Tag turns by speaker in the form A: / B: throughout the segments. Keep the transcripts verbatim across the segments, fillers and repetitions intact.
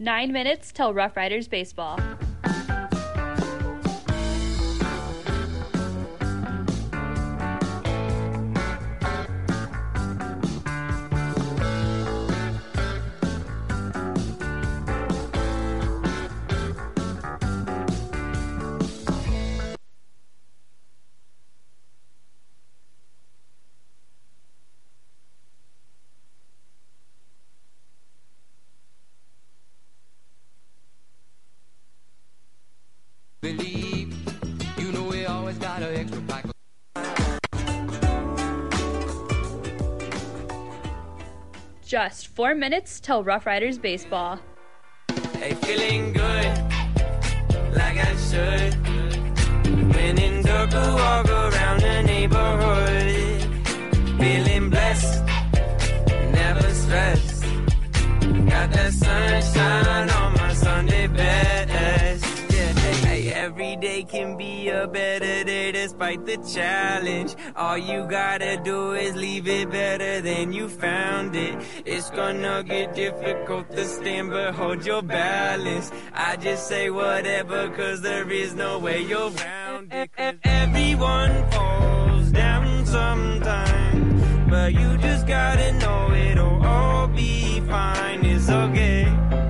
A: Nine minutes till Rough Riders baseball.
B: Believe, you know we always got an extra pack of...
A: Just four minutes till Rough Riders baseball.
C: Hey, feeling good, like I should. When in circle, walk around the neighborhood. Feeling blessed, never stressed. Got that sunshine on my Sunday best. Every day can be a better day despite the challenge. All you gotta do is leave it better than you found it. It's gonna get difficult to stand, but hold your balance. I just say whatever, cause there is no way you're around it. Everyone falls down sometime, but you just gotta know it'll all be fine. It's okay.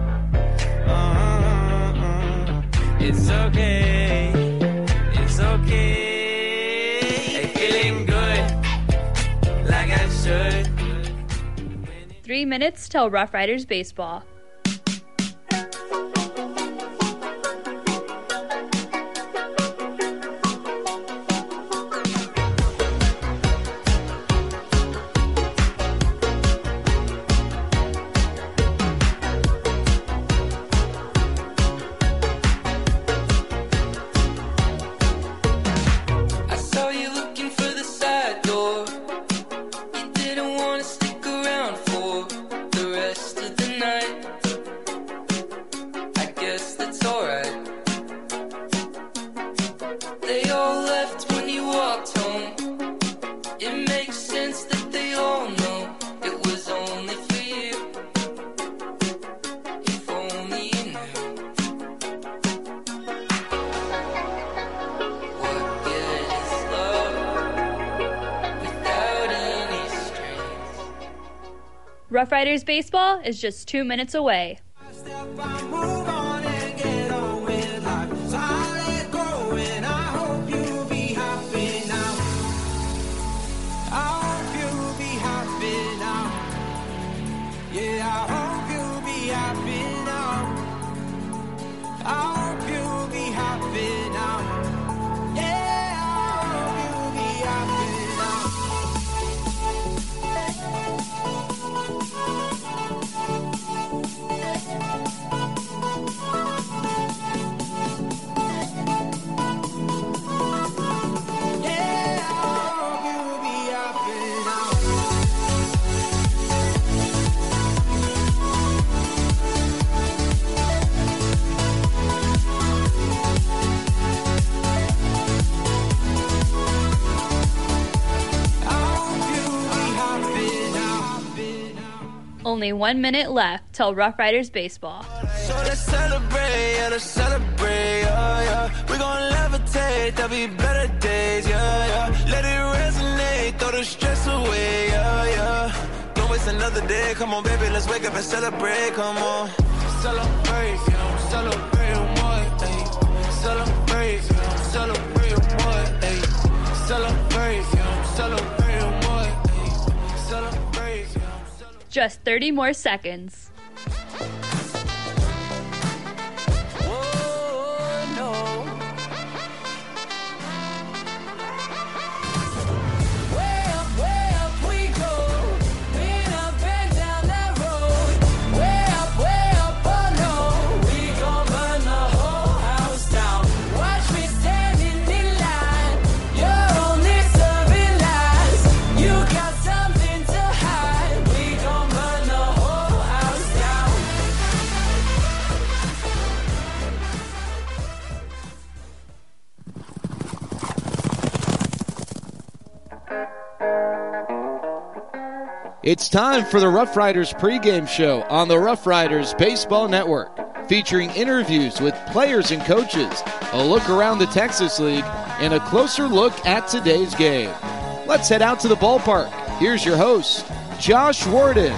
C: Uh-uh-uh. It's okay, it's okay. Hey, feeling good, like I should.
A: Three minutes till Rough Riders baseball. Rough Riders baseball is just two minutes away. Only one minute left till Rough Riders baseball.
C: So let's celebrate, yeah, let's celebrate, yeah, yeah. We're gonna levitate, there'll be better days, yeah, yeah. Let it resonate, throw the stress away, yeah, yeah. Don't waste another day, come on, baby, let's wake up and celebrate, come on. Celebrate, yeah, celebrate what, ayy. Celebrate, yeah, celebrate what, ayy. Celebrate, yeah, celebrate what, ayy. Celebrate, yeah.
A: Just thirty more seconds.
D: It's time for the Rough Riders pregame show on the Rough Riders Baseball Network. featuring interviews with players and coaches, a look around the Texas League, and a closer look at today's game. Let's head out to the ballpark. Here's your host, Josh Warden.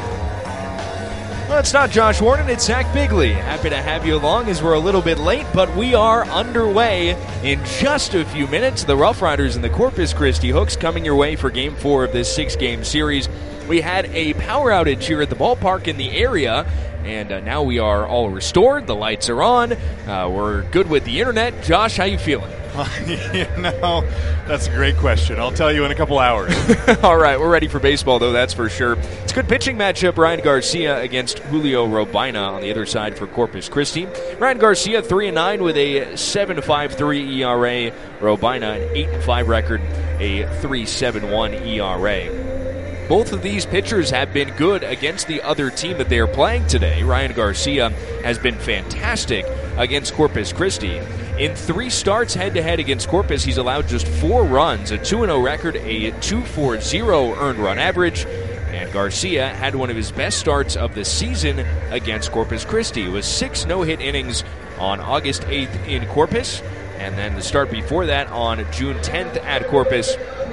E: Well, it's not Josh Warden, it's Zach Bigley. Happy to have you along as we're a little bit late, but we are underway in just a few minutes. The Rough Riders and the Corpus Christi Hooks coming your way for Game four of this six-game series. We had a power outage here at the ballpark in the area, and uh, now we are all restored. The lights are on. Uh, we're good with the internet. Josh, how you feeling?
F: You know, that's a great question. I'll tell you in a couple hours.
E: All right, we're ready for baseball, though, that's for sure. It's a good pitching matchup. Ryan Garcia against Julio Robina on the other side for Corpus Christi. Ryan Garcia, three and nine with a seven point five three E R A. Robina, an eight and five record, a three point seven one E R A. Both of these pitchers have been good against the other team that they are playing today. Ryan Garcia has been fantastic against Corpus Christi. In three starts head-to-head against Corpus, he's allowed just four runs, a two and oh record, a two point four oh earned run average, and Garcia had one of his best starts of the season against Corpus Christi. It was six no-hit innings on August eighth in Corpus, and then the start before that on June tenth at Corpus.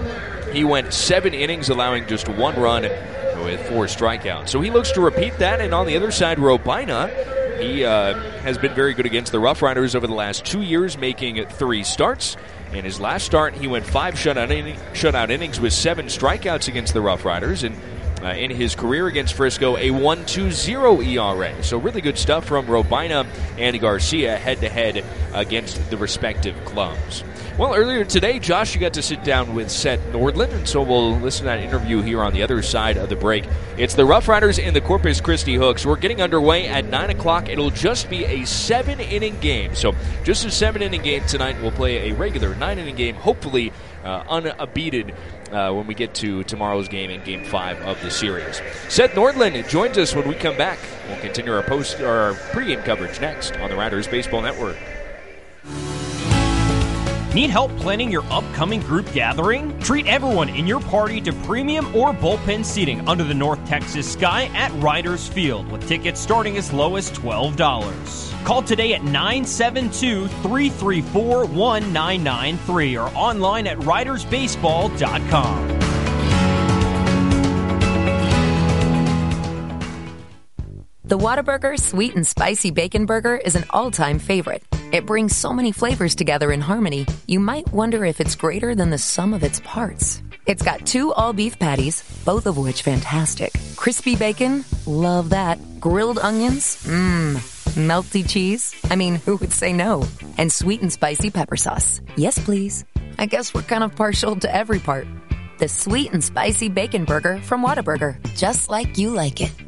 E: He went seven innings, allowing just one run with four strikeouts. So he looks to repeat that, and on the other side, Robina, he uh, has been very good against the Rough Riders over the last two years, making three starts. In his last start, he went five shutout, inning, shutout innings with seven strikeouts against the Rough Riders, and uh, in his career against Frisco, a one point two oh E R A. So really good stuff from Robina and Garcia head-to-head against the respective clubs. Well, earlier today, Josh, you got to sit down with Seth Nordland, and so we'll listen to that interview here on the other side of the break. It's the Rough Riders and the Corpus Christi Hooks. We're getting underway at nine o'clock. It'll just be a seven-inning game. So just a seven-inning game tonight. We'll play a regular nine-inning game, hopefully uh, unabated uh, when we get to tomorrow's game in Game five of the series. Seth Nordland joins us when we come back. We'll continue our post or our pregame coverage next on the Riders Baseball Network.
G: Need help planning your upcoming group gathering? Treat everyone in your party to premium or bullpen seating under the North Texas sky at Riders Field, with tickets starting as low as twelve dollars. Call today at nine seven two, three three four, one nine nine three or online at riders baseball dot com.
H: The Whataburger Sweet and Spicy Bacon Burger is an all-time favorite. It brings so many flavors together in harmony, you might wonder if it's greater than the sum of its parts. It's got two all-beef patties, both of which fantastic. Crispy bacon, love that. Grilled onions, mmm. Melty cheese, I mean, who would say no? And sweet and spicy pepper sauce. Yes, please. I guess we're kind of partial to every part. The Sweet and Spicy Bacon Burger from Whataburger, just like you like it.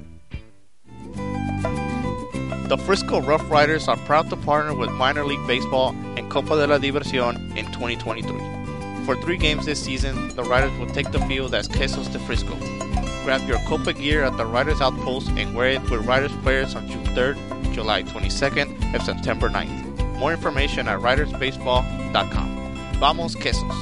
I: The Frisco Rough Riders are proud to partner with Minor League Baseball and Copa de la Diversión in twenty twenty-three. For three games this season, the Riders will take the field as Quesos de Frisco. Grab your Copa gear at the Riders Outpost and wear it with Riders players on June third, July twenty-second, and September ninth. More information at riders baseball dot com. Vamos Quesos!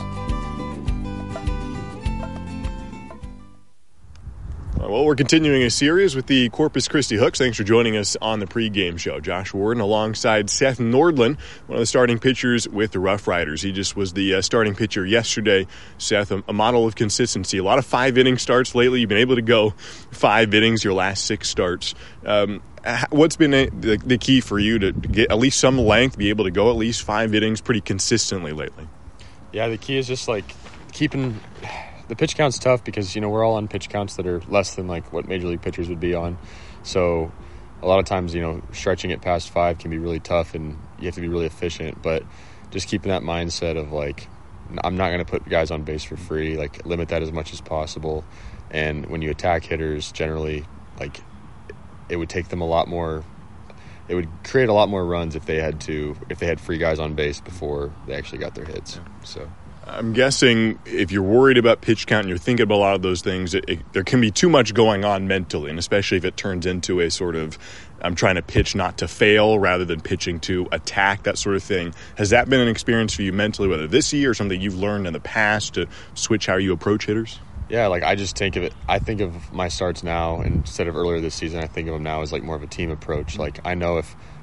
F: Well, we're continuing a series with the Corpus Christi Hooks. Thanks for joining us on the pregame show. Josh Warden alongside Seth Nordland, one of the starting pitchers with the Rough Riders. He just was the uh, starting pitcher yesterday. Seth, a, a model of consistency. A lot of five-inning starts lately. You've been able to go five innings your last six starts. Um, what's been a, the, the key for you to get at least some length, be able to go at least five innings pretty consistently lately?
J: Yeah, the key is just, like, keeping – the pitch count's tough because, you know, we're all on pitch counts that are less than, like, what major league pitchers would be on. So a lot of times, you know, stretching it past five can be really tough and you have to be really efficient. But just keeping that mindset of, like, I'm not going to put guys on base for free, like, limit that as much as possible. And when you attack hitters, generally, like, it would take them a lot more – it would create a lot more runs if they had to – if they had free guys on base before they actually got their hits. So
F: I'm guessing if you're worried about pitch count and you're thinking about a lot of those things, it, it, there can be too much going on mentally, and especially if it turns into a sort of I'm trying to pitch not to fail rather than pitching to attack, that sort of thing. Has that been an experience for you mentally, whether this year or something you've learned in the past to switch how you approach hitters?
J: Yeah, like I just think of it, I think of my starts now, and instead of earlier this season, I think of them now as like more of a team approach. Like I know if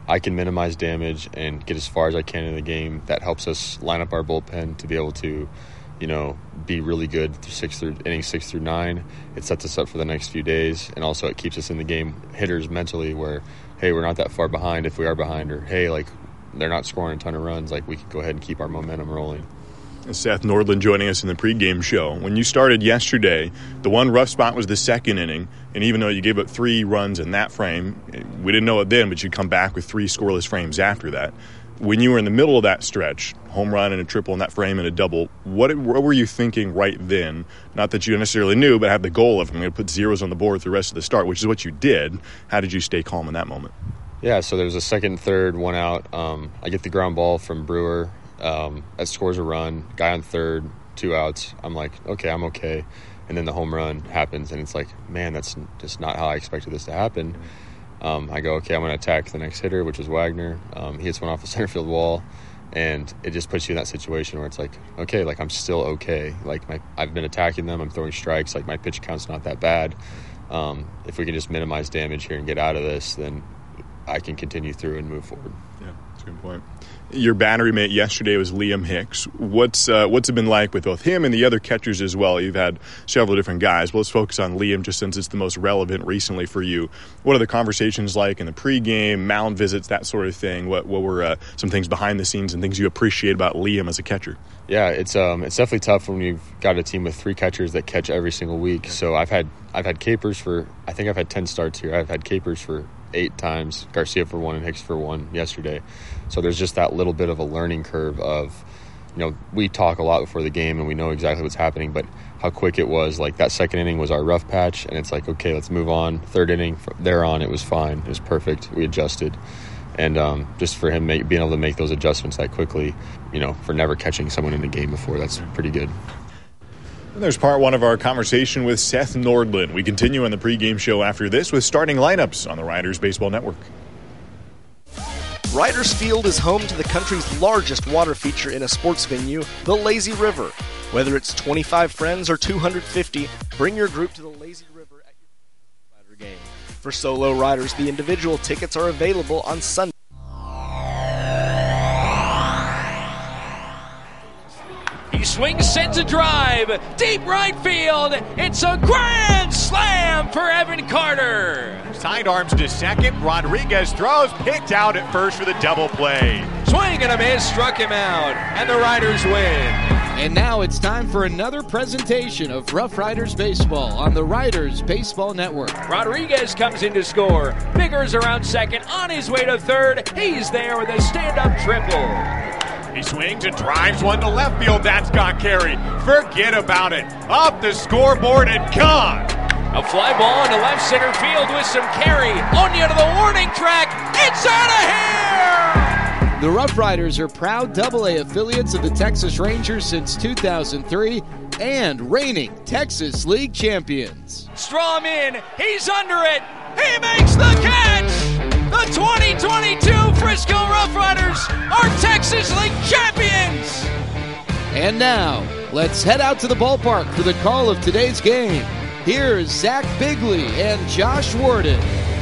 J: I can minimize damage and get as far as I can in the game, that helps us line up our bullpen to be able to, you know, be really good through six through innings six through nine. It sets us up for the next few days, and also it keeps us in the game, hitters mentally, where, hey, we're not that far behind if we are behind, or hey, like, they're not scoring a ton of runs, like, we can go ahead and keep our momentum rolling.
F: Seth Nordland joining us in the pregame show. When you started yesterday, the one rough spot was the second inning, and even though you gave up three runs in that frame, we didn't know it then, but you come back with three scoreless frames after that. When you were in the middle of that stretch, home run and a triple in that frame and a double, what, what were you thinking right then? Not that you necessarily knew, but had the goal of, I'm going to put zeros on the board for the rest of the start, which is what you did. How did you stay calm in that moment?
J: Yeah, so there was a second, third, one out. Um, I get the ground ball from Brewer. Um, that scores a run, guy on third, two outs. I'm like, okay, I'm okay. And then the home run happens, and it's like, man, that's just not how I expected this to happen. Um, I go, okay, I'm going to attack the next hitter, which is Wagner. Um, he hits one off the center field wall, and it just puts you in that situation where it's like, okay, like, I'm still okay. Like, my, I've been attacking them. I'm throwing strikes. Like, my pitch count's not that bad. Um, if we can just minimize damage here and get out of this, then I can continue through and move forward.
F: Yeah, that's a good point. Your battery mate yesterday was Liam Hicks. What's uh, what's it been like with both him and the other catchers as well? You've had several different guys. But let's focus on Liam just since it's the most relevant recently for you. What are the conversations like in the pregame, mound visits, that sort of thing? What what were uh, some things behind the scenes and things you appreciate about Liam as a catcher?
J: Yeah, it's um it's definitely tough when you've got a team with three catchers that catch every single week. So I've had I've had Capers for I think I've had ten starts here. I've had Capers for eight times, Garcia for one, and Hicks for one yesterday. So there's just that little bit of a learning curve of, you know, we talk a lot before the game and we know exactly what's happening, but how quick it was. Like, that second inning was our rough patch, and it's like, okay, let's move on. Third inning, from there on, it was fine. It was perfect. We adjusted. And um, just for him make, being able to make those adjustments that quickly, you know, for never catching someone in the game before, that's pretty good.
F: And there's part one of our conversation with Seth Nordland. We continue on the pregame show after this with starting lineups on the Riders Baseball Network.
K: Riders Field is home to the country's largest water feature in a sports venue, the Lazy River. Whether it's twenty-five friends or two hundred fifty, bring your group to the Lazy River at your rider game. For solo riders, the individual tickets are available on Sunday.
E: He swings, sends a drive, deep right field. It's a grand slam for Evan Carter.
L: Sidearms to second. Rodriguez throws, picked out at first for the double play.
E: Swing and a miss, struck him out, and the Riders win.
D: And now it's time for another presentation of Rough Riders Baseball on the Riders Baseball Network.
E: Rodriguez comes in to score. Biggers around second, on his way to third. He's there with a stand-up triple.
L: He swings and drives one to left field. That's got carry. Forget about it. Up the scoreboard and gone.
E: A fly ball into left center field with some carry. Onya to the warning track. It's out of here!
D: The Rough Riders are proud double A affiliates of the Texas Rangers since two thousand three and reigning Texas League champions.
E: Strom in. He's under it. He makes the catch! The twenty twenty-two Frisco Rough Riders are Texas League champions!
D: And now, let's head out to the ballpark for the call of today's game. Here's Zach Bigley and Josh Warden.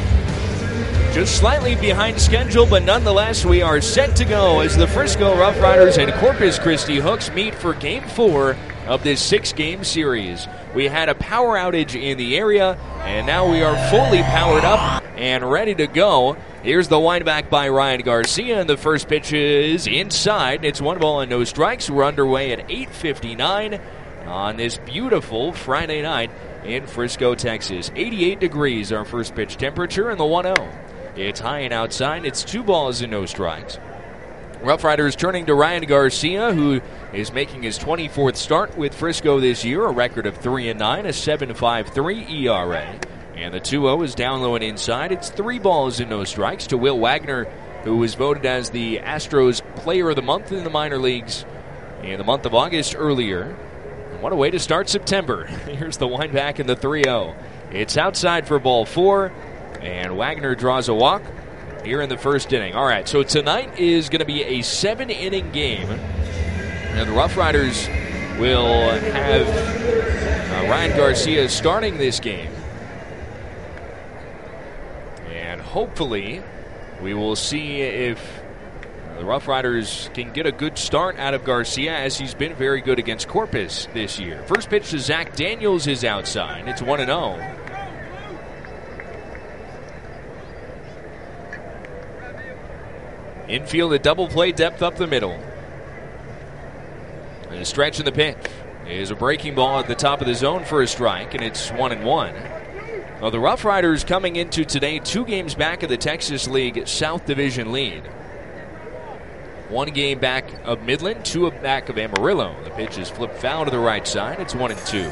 E: Just slightly behind schedule, but nonetheless, we are set to go as the Frisco Rough Riders and Corpus Christi Hooks meet for Game four of this six-game series. We had a power outage in the area, and now we are fully powered up and ready to go. Here's the wind back by Ryan Garcia, and the first pitch is inside. It's one ball and no strikes. We're underway at eight fifty-nine on this beautiful Friday night in Frisco, Texas. eighty-eight degrees, our first pitch temperature, and the one oh. It's high and outside. It's two balls and no strikes. Rough Riders turning to Ryan Garcia, who is making his twenty-fourth start with Frisco this year, a record of three and nine, a seven point five three E R A. And the two oh is down low and inside. It's three balls and no strikes to Will Wagner, who was voted as the Astros Player of the Month in the minor leagues in the month of August earlier. And what a way to start September. Here's the wind back in the three oh. It's outside for ball four, and Wagner draws a walk here in the first inning. All right, so tonight is going to be a seven-inning game. And the Rough Riders will have uh, Ryan Garcia starting this game. And hopefully we will see if the Rough Riders can get a good start out of Garcia, as he's been very good against Corpus this year. First pitch to Zach Daniels is outside. It's one and oh. Infield, a double play, depth up the middle. And a stretch in the pitch is a breaking ball at the top of the zone for a strike, and it's one and one. Well, the Rough Riders coming into today two games back of the Texas League South Division lead. One game back of Midland, two back of Amarillo. The pitch is flipped foul to the right side. It's one and two.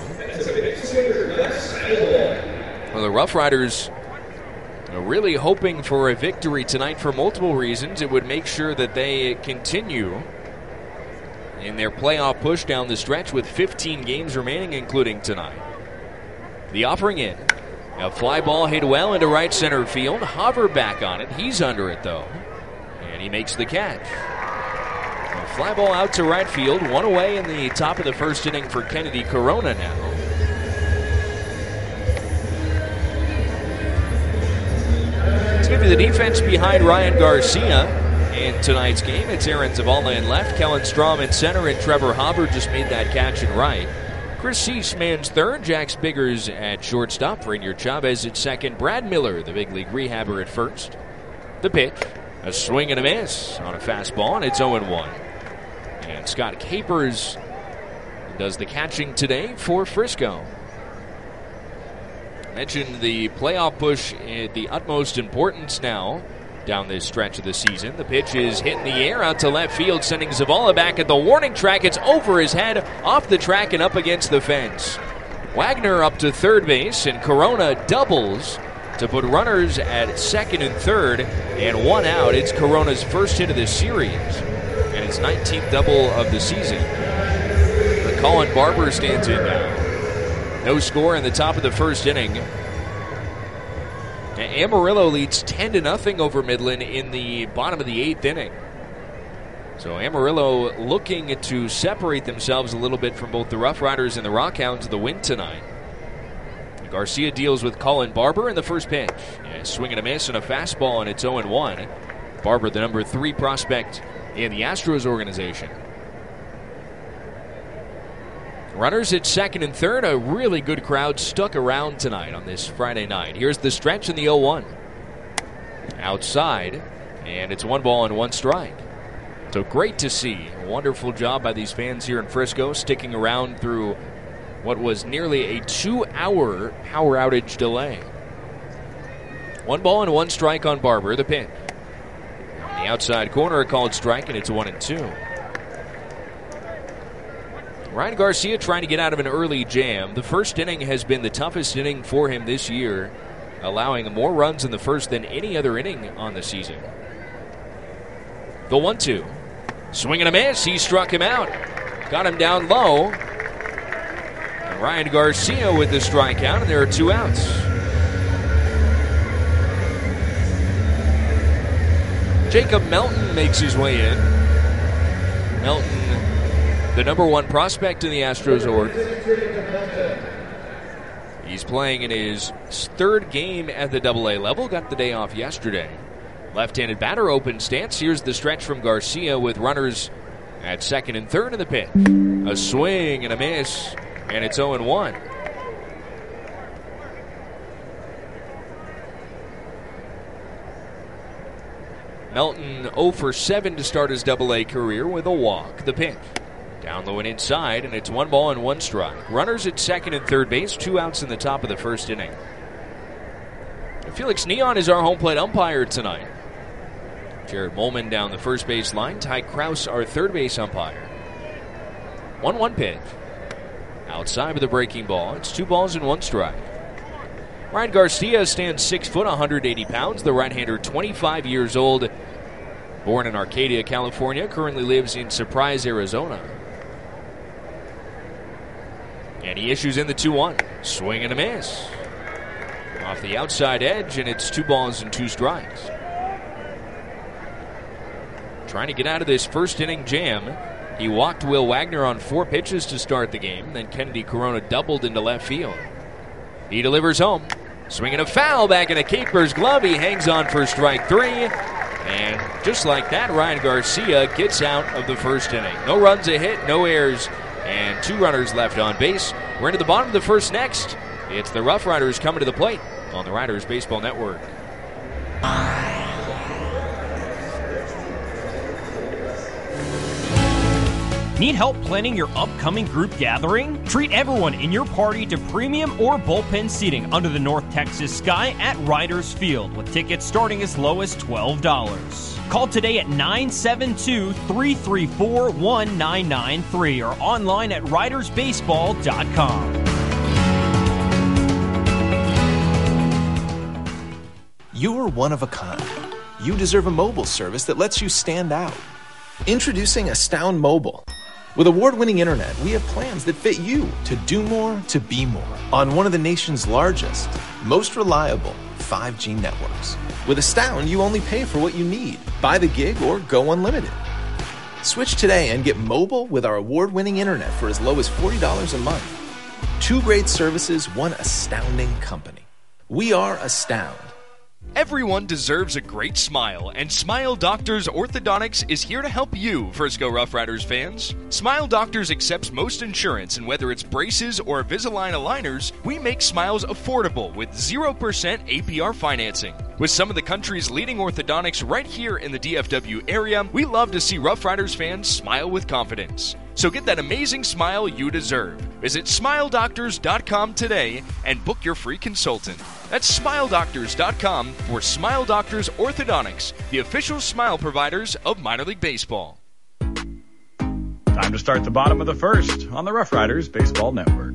E: Well, the Rough Riders are really hoping for a victory tonight for multiple reasons. It would make sure that they continue in their playoff push down the stretch with fifteen games remaining, including tonight. The offering in. A fly ball hit well into right center field. Hover back on it. He's under it, though. And he makes the catch. A fly ball out to right field. One away in the top of the first inning for Kennedy Corona now. Let's give you the defense behind Ryan Garcia in tonight's game. It's Aaron Zavala in left, Kellen Strom in center, and Trevor Hopper just made that catch in right. Chris Cease mans third, Jax Biggers at shortstop, Rainier Chavez at second, Brad Miller, the big league rehabber, at first. The pitch, a swing and a miss on a fastball, and it's oh and one. And Scott Capers does the catching today for Frisco. I mentioned the playoff push at the utmost importance now down this stretch of the season. The pitch is hit in the air out to left field, sending Zavala back at the warning track. It's over his head, off the track, and up against the fence. Wagner up to third base, and Corona doubles to put runners at second and third, and one out. It's Corona's first hit of the series, and his nineteenth double of the season. The Colin Barber stands in now. No score in the top of the first inning. Amarillo leads ten to nothing over Midland in the bottom of the eighth inning. So Amarillo looking to separate themselves a little bit from both the Rough Riders and the Rockhounds of the win tonight. Garcia deals with Colin Barber in the first pitch. Yeah, swing and a miss and a fastball, and it's oh and one. Barber, the number three prospect in the Astros organization. Runners at second and third. A really good crowd stuck around tonight on this Friday night. Here's the stretch in the oh one. Outside, and it's one ball and one strike. So great to see. A wonderful job by these fans here in Frisco, sticking around through what was nearly a two-hour power outage delay. One ball and one strike on Barber, the pitch. On the outside corner, a called strike, and it's one and two. Ryan Garcia trying to get out of an early jam. The first inning has been the toughest inning for him this year, allowing more runs in the first than any other inning on the season. The one two. Swing and a miss. He struck him out. Got him down low. And Ryan Garcia with the strikeout, and there are two outs. Jacob Melton makes his way in. Melton, the number one prospect in the Astros org. He's playing in his third game at the double A level. Got the day off yesterday. Left-handed batter, open stance. Here's the stretch from Garcia with runners at second and third in the pitch. A swing and a miss, and it's oh and one. Melton oh for seven to start his double A career with a walk. The pitch. Down low and inside, and it's one ball and one strike. Runners at second and third base, two outs in the top of the first inning. Felix Neon is our home plate umpire tonight. Jared Molman down the first base line. Ty Krause, our third base umpire. one one pitch. Outside with a breaking ball. It's two balls and one strike. Ryan Garcia stands six foot, one hundred eighty pounds. The right-hander, twenty-five years old. Born in Arcadia, California. Currently lives in Surprise, Arizona. And he issues in the two one. Swing and a miss. Off the outside edge, and it's two balls and two strikes. Trying to get out of this first inning jam. He walked Will Wagner on four pitches to start the game. Then Kennedy Corona doubled into left field. He delivers home. Swinging a foul back in a Capers glove. He hangs on for strike three. And just like that, Ryan Garcia gets out of the first inning. No runs, a hit, no errors, and two runners left on base. We're into the bottom of the first next. It's the Rough Riders coming to the plate on the Riders Baseball Network.
G: Need help planning your upcoming group gathering? Treat everyone in your party to premium or bullpen seating under the North Texas sky at Riders Field, with tickets starting as low as twelve dollars. Call today at nine seven two, three three four, one nine nine three or online at riders baseball dot com.
M: You're one of a kind. You deserve a mobile service that lets you stand out. Introducing Astound Mobile. With award-winning internet, we have plans that fit you to do more, to be more, on one of the nation's largest, most reliable five G networks. With Astound, you only pay for what you need. Buy the gig or go unlimited. Switch today and get mobile with our award-winning internet for as low as forty dollars a month. Two great services, one astounding company. We are Astound.
E: Everyone deserves a great smile, and Smile Doctors Orthodontics is here to help you, Frisco Rough Riders fans. Smile Doctors accepts most insurance, and whether it's braces or Invisalign aligners, we make smiles affordable with zero percent A P R financing. With some of the country's leading orthodontics right here in the D F W area, we love to see Rough Riders fans smile with confidence. So get that amazing smile you deserve. Visit smile doctors dot com today and book your free consultant. That's smile doctors dot com for Smile Doctors Orthodontics, the official smile providers of minor league baseball.
N: Time to start the bottom of the first on the Rough Riders Baseball Network.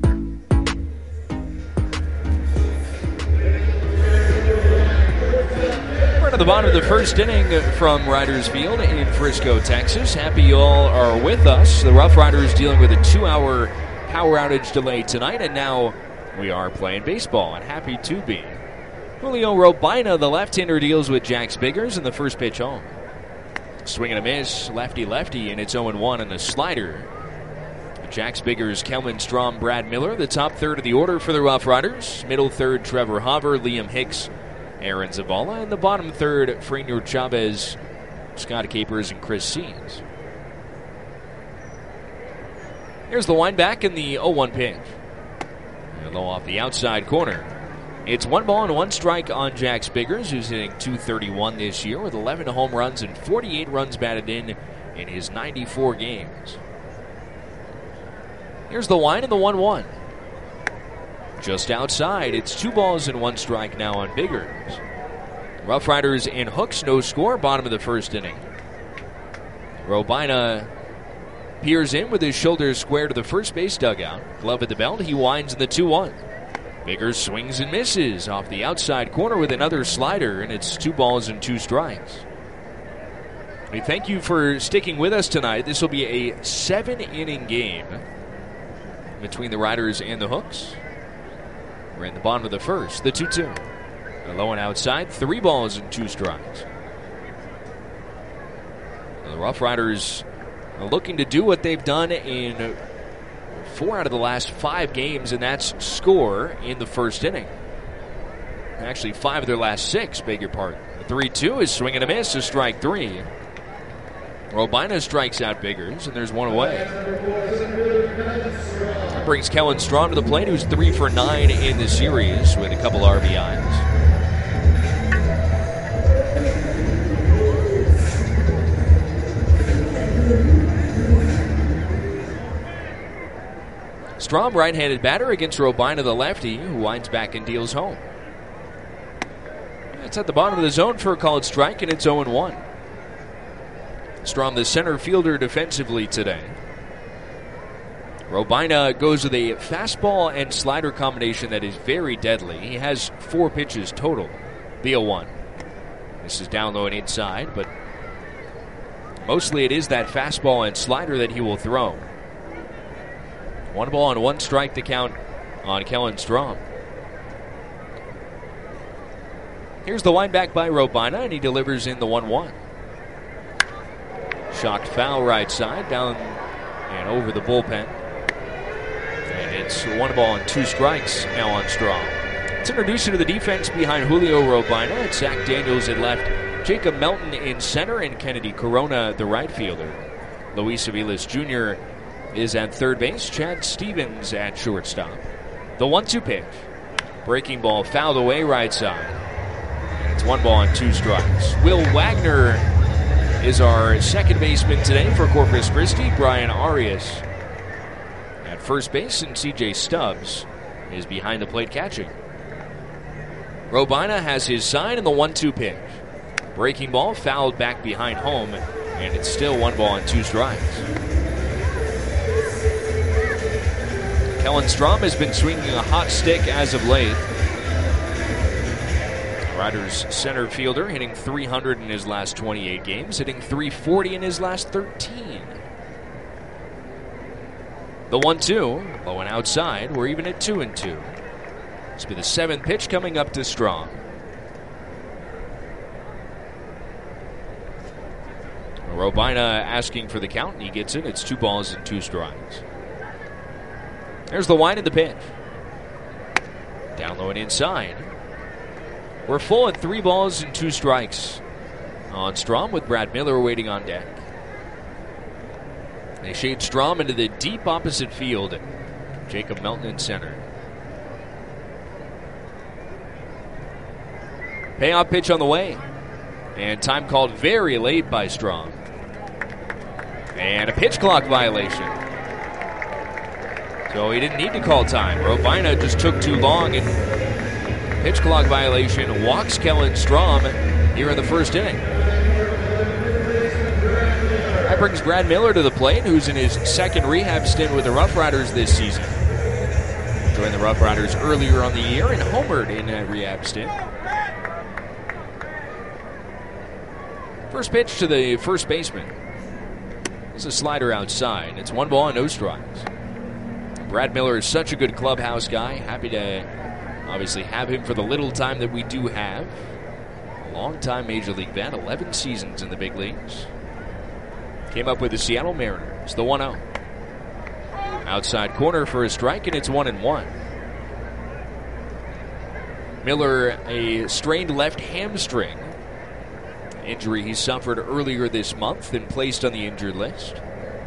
E: We're at the bottom of the first inning from Riders Field in Frisco, Texas. Happy you all are with us. The Rough Riders dealing with a two-hour power outage delay tonight, and now we are playing baseball, and happy to be. Julio Robina, the left-hander, deals with Jack Spiggers in the first pitch home. Swing and a miss, lefty-lefty, and it's oh and one on the slider. Jack Spiggers, Kelvin Strom, Brad Miller, the top third of the order for the Rough Riders. Middle third, Trevor Hopper, Liam Hicks, Aaron Zavala, and the bottom third, Frenier Chavez, Scott Capers, and Chris Seams. Here's the wind back in the oh one pitch. And low off the outside corner. It's one ball and one strike on Jack Spiggers, who's hitting two thirty-one this year with eleven home runs and forty-eight runs batted in in his ninety-four games. Here's the wind and the one one. Just outside, it's two balls and one strike now on Biggers. Rough Riders in hooks, no score, bottom of the first inning. Robina peers in with his shoulders square to the first base dugout. Glove at the belt, he winds in the two one. Biggers swings and misses off the outside corner with another slider, and it's two balls and two strikes. We thank you for sticking with us tonight. This will be a seven-inning game between the Riders and the Hooks. We're in the bottom of the first, the two two. Low and outside, three balls and two strikes. The Rough Riders are looking to do what they've done in four out of the last five games, and that's score in the first inning. Actually, five of their last six, beg your pardon. The three two is swing and a miss, a strike three. Robina strikes out Biggers, and there's one away. That brings Kellen Strom to the plate, who's three for nine in the series with a couple R B Is. Strom, right-handed batter against Robina, the lefty, who winds back and deals home. It's at the bottom of the zone for a called strike, and it's oh and one. Strom, the center fielder defensively today. Robina goes with a fastball and slider combination that is very deadly. He has four pitches total. The oh one. This is down low and inside, but mostly it is that fastball and slider that he will throw. One ball and one strike to count on Kellen Strom. Here's the wind back by Robina, and he delivers in the one one. Shocked foul right side, down and over the bullpen. And it's one ball and two strikes now on Strom. Let's introduce you to the defense behind Julio Robina. It's Zach Daniels at left, Jacob Melton in center and Kennedy Corona, the right fielder. Luis Aviles Junior is at third base. Chad Stevens at shortstop. The one two pitch. Breaking ball fouled away right side. And it's one ball and two strikes. Will Wagner is our second baseman today for Corpus Christi. Brian Arias at first base, and C J Stubbs is behind the plate catching. Robina has his sign in the one two pitch. Breaking ball fouled back behind home, and it's still one ball and two strikes. Kellen Strom has been swinging a hot stick as of late. Riders center fielder hitting three hundred in his last twenty-eight games, hitting three forty in his last thirteen. The one two, low and outside. We're even at two and two. This will be the seventh pitch coming up to Strom. Robina asking for the count, and he gets it. It's two balls and two strikes. There's the wind of the pitch. Down low and inside. We're full at three balls and two strikes on Strom, with Brad Miller waiting on deck. They shade Strom into the deep opposite field. Jacob Melton in center. Payoff pitch on the way. And time called very late by Strom. And a pitch clock violation. So he didn't need to call time. Robina just took too long, and pitch clock violation walks Kellen Strom here in the first inning. That brings Brad Miller to the plate, who's in his second rehab stint with the Rough Riders this season. Joined the Rough Riders earlier on the year and homered in a rehab stint. First pitch to the first baseman. It's a slider outside. It's one ball and no strikes. Brad Miller is such a good clubhouse guy. Happy to obviously have him for the little time that we do have. A long-time Major League vet, eleven seasons in the big leagues. Came up with the Seattle Mariners, the one oh. Outside corner for a strike, and it's one and one. Miller, a strained left hamstring. Injury he suffered earlier this month and placed on the injured list.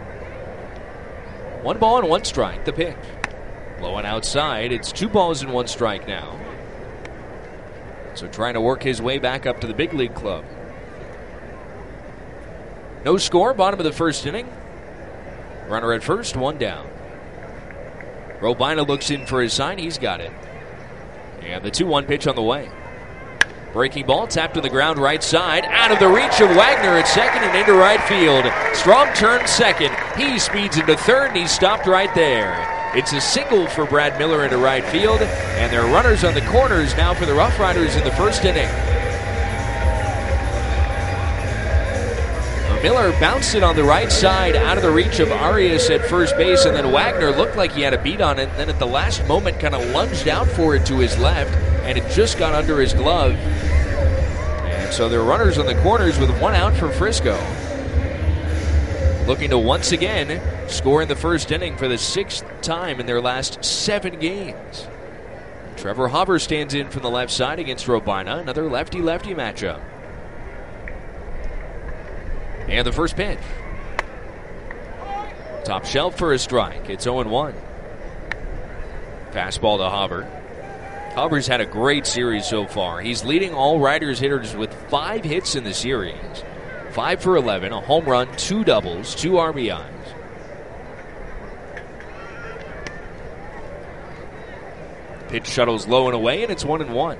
E: One ball and one strike, the pitch. Low and outside. It's two balls and one strike now. So trying to work his way back up to the big league club. No score, bottom of the first inning. Runner at first, one down. Robina looks in for his sign. He's got it. And the two one pitch on the way. Breaking ball, tapped to the ground right side. Out of the reach of Wagner at second and into right field. Strom turns second. He speeds into third, and he's stopped right there. It's a single for Brad Miller into right field, and there are runners on the corners now for the Rough Riders in the first inning. Miller bounced it on the right side out of the reach of Arias at first base, and then Wagner looked like he had a beat on it, and then at the last moment kind of lunged out for it to his left, and it just got under his glove. And so there are runners on the corners with one out for Frisco. Looking to once again score in the first inning for the sixth time in their last seven games. Trevor Hopper stands in from the left side against Robina, another lefty-lefty matchup. And the first pitch. Top shelf for a strike. It's oh and one. Fastball to Hopper. Hopper's had a great series so far. He's leading all Riders hitters with five hits in the series. Five for eleven, a home run, two doubles, two R B Is. Pitch shuttles low and away, and it's one and one.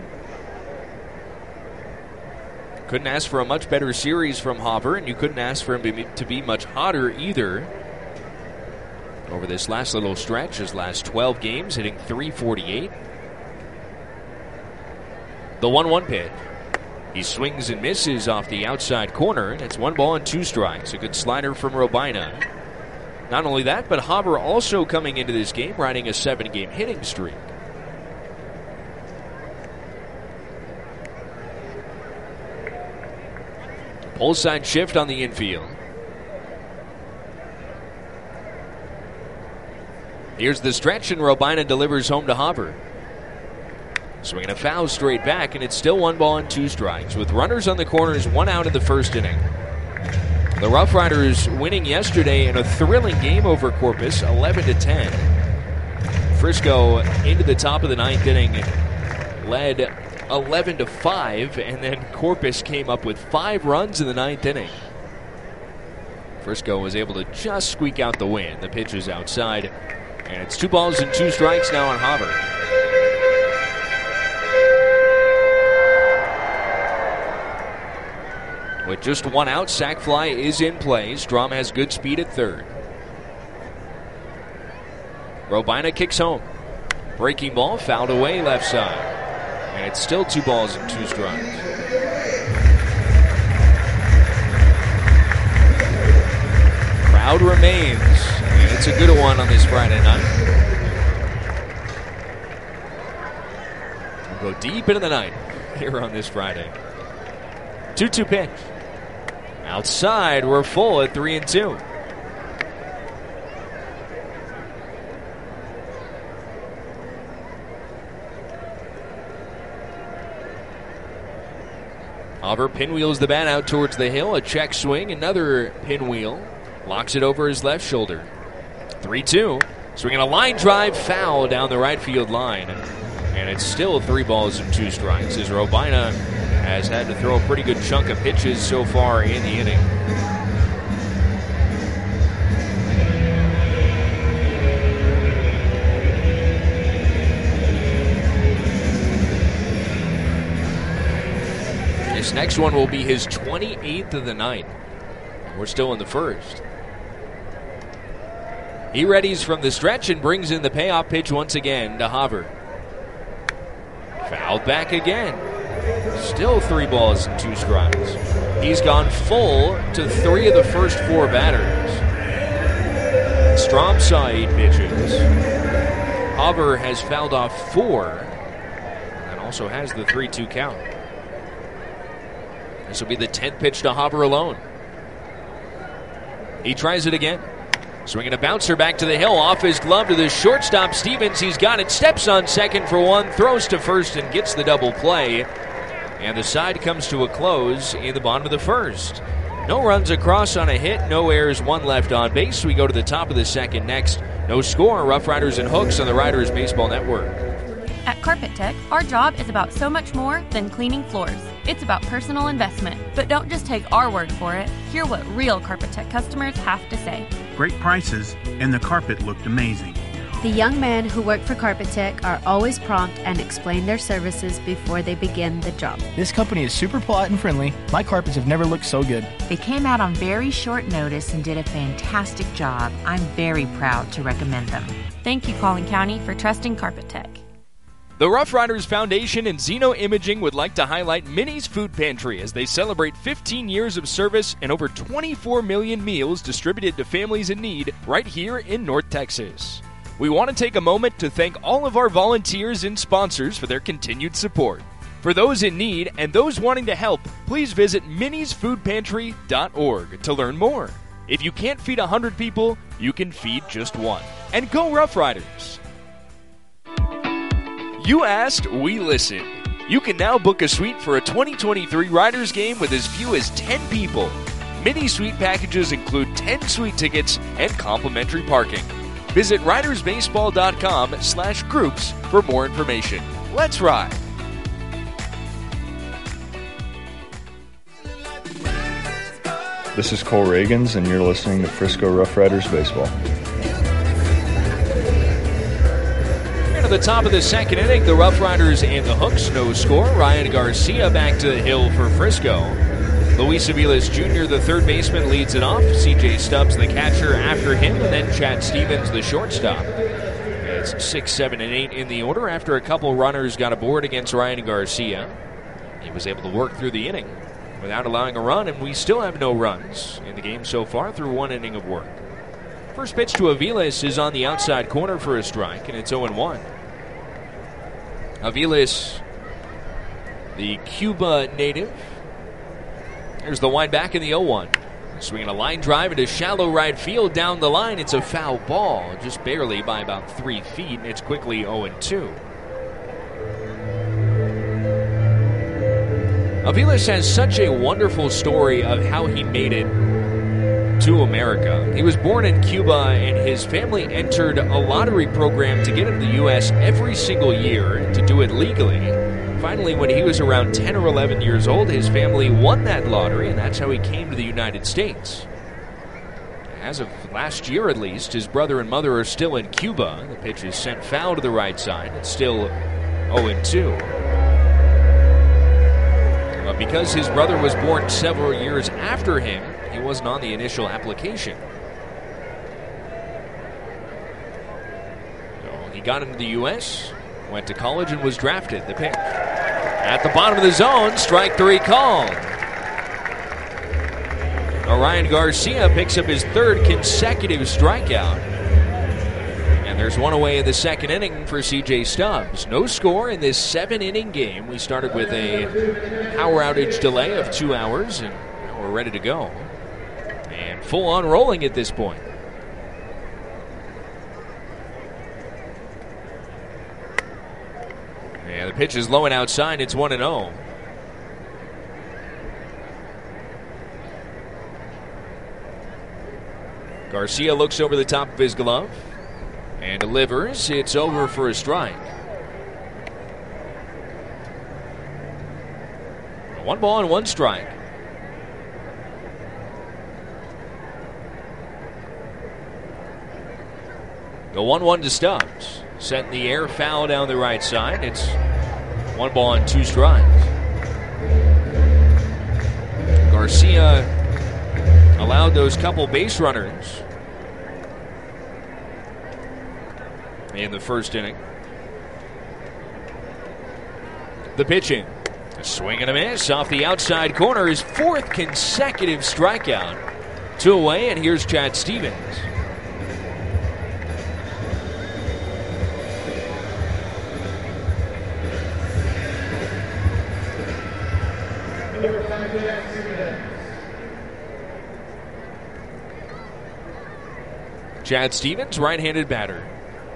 E: Couldn't ask for a much better series from Hopper, and you couldn't ask for him to be much hotter either. Over this last little stretch, his last twelve games, hitting three forty-eight. The one one pitch. He swings and misses off the outside corner, and it's one ball and two strikes. A good slider from Robina. Not only that, but Hopper also coming into this game riding a seven-game hitting streak. Pull side shift on the infield. Here's the stretch, and Robina delivers home to Hopper. Swinging a foul straight back, and it's still one ball and two strikes. With runners on the corners, one out in the first inning. The Rough Riders winning yesterday in a thrilling game over Corpus, eleven to ten. Frisco into the top of the ninth inning led eleven to five, and then Corpus came up with five runs in the ninth inning. Frisco was able to just squeak out the win. The pitch is outside, and it's two balls and two strikes now on Haber. With just one out, sac fly is in play. Strom has good speed at third. Robina kicks home. Breaking ball, fouled away left side. And it's still two balls and two strikes. Crowd remains. And it's a good one on this Friday night. We'll go deep into the night here on this Friday. two two pitch. Outside, we're full at three and two. Haber pinwheels the bat out towards the hill. A check swing, another pinwheel. Locks it over his left shoulder. three two. Swinging a line drive, foul down the right field line. And it's still three balls and two strikes as Robina has had to throw a pretty good chunk of pitches so far in the inning. This next one will be his twenty-eighth of the night. We're still in the first. He readies from the stretch and brings in the payoff pitch once again to Haber. Fouled back again. Still three balls and two strikes. He's gone full to three of the first four batters. Strom saw eight pitches. Haber has fouled off four and also has the three two count. This will be the tenth pitch to Haber alone. He tries it again. Swinging a bouncer back to the hill, off his glove to the shortstop, Stevens. He's got it, steps on second for one, throws to first and gets the double play. And the side comes to a close in the bottom of the first. No runs across on a hit, no errors, one left on base. We go to the top of the second next. No score, Rough Riders and Hooks on the Riders Baseball Network.
O: At Carpet Tech, our job is about so much more than cleaning floors. It's about personal investment. But don't just take our word for it. Hear what real Carpet Tech customers have to say.
P: Great prices, and the carpet looked amazing.
Q: The young men who work for Carpet Tech are always prompt and explain their services before they begin the job.
R: This company is super polite and friendly. My carpets have never looked so good.
S: They came out on very short notice and did a fantastic job. I'm very proud to recommend them.
O: Thank you, Collin County, for trusting Carpet Tech.
E: The Rough Riders Foundation and Zeno Imaging would like to highlight Minnie's Food Pantry as they celebrate fifteen years of service and over twenty-four million meals distributed to families in need right here in North Texas. We want to take a moment to thank all of our volunteers and sponsors for their continued support. For those in need and those wanting to help, please visit minnies food pantry dot org to learn more. If you can't feed one hundred people, you can feed just one. And go Rough Riders! You asked, we listened. You can now book a suite for a twenty twenty-three Riders game with as few as ten people. Mini suite packages include ten suite tickets and complimentary parking. Visit riders baseball dot com slash groups for more information. Let's ride!
J: This is Cole Reagans, and you're listening to Frisco Rough Riders Baseball.
E: At the top of the second inning, the Rough Riders and the Hooks, no score. Ryan Garcia back to the hill for Frisco. Luis Aviles Junior, the third baseman, leads it off. C J Stubbs, the catcher, after him, and then Chad Stevens, the shortstop. It's six, seven, and eight in the order after a couple runners got aboard against Ryan Garcia. He was able to work through the inning without allowing a run, and we still have no runs in the game so far through one inning of work. First pitch to Aviles is on the outside corner for a strike, and it's oh and one. Aviles, the Cuba native. There's the wind back in the oh one. Swinging a line drive into shallow right field down the line. It's a foul ball, just barely by about three feet, and it's quickly oh and two. Aviles has such a wonderful story of how he made it to America. He was born in Cuba, and his family entered a lottery program to get into the U S every single year to do it legally. Finally, when he was around ten or eleven years old, his family won that lottery, and that's how he came to the United States. As of last year, at least, his brother and mother are still in Cuba. The pitch is sent foul to the right side. It's still oh and two. But because his brother was born several years after him, he wasn't on the initial application. So he got into the U S, went to college, and was drafted. The pitch at the bottom of the zone, strike three called. Orion Garcia picks up his third consecutive strikeout. And there's one away in the second inning for C J Stubbs. No score in this seven-inning game. We started with a power outage delay of two hours, and now we're ready to go. And full-on rolling at this point. Yeah, the pitch is low and outside. It's one and oh. Garcia looks over the top of his glove and delivers. It's over for a strike. One ball and one strike. The one one to Stubbs. Set in the air, foul down the right side. It's one ball and two strikes. Garcia allowed those couple base runners in the first inning. The pitching. A swing and a miss off the outside corner. His fourth consecutive strikeout. Two away, and here's Chad Stevens. Chad Stevens, right-handed batter.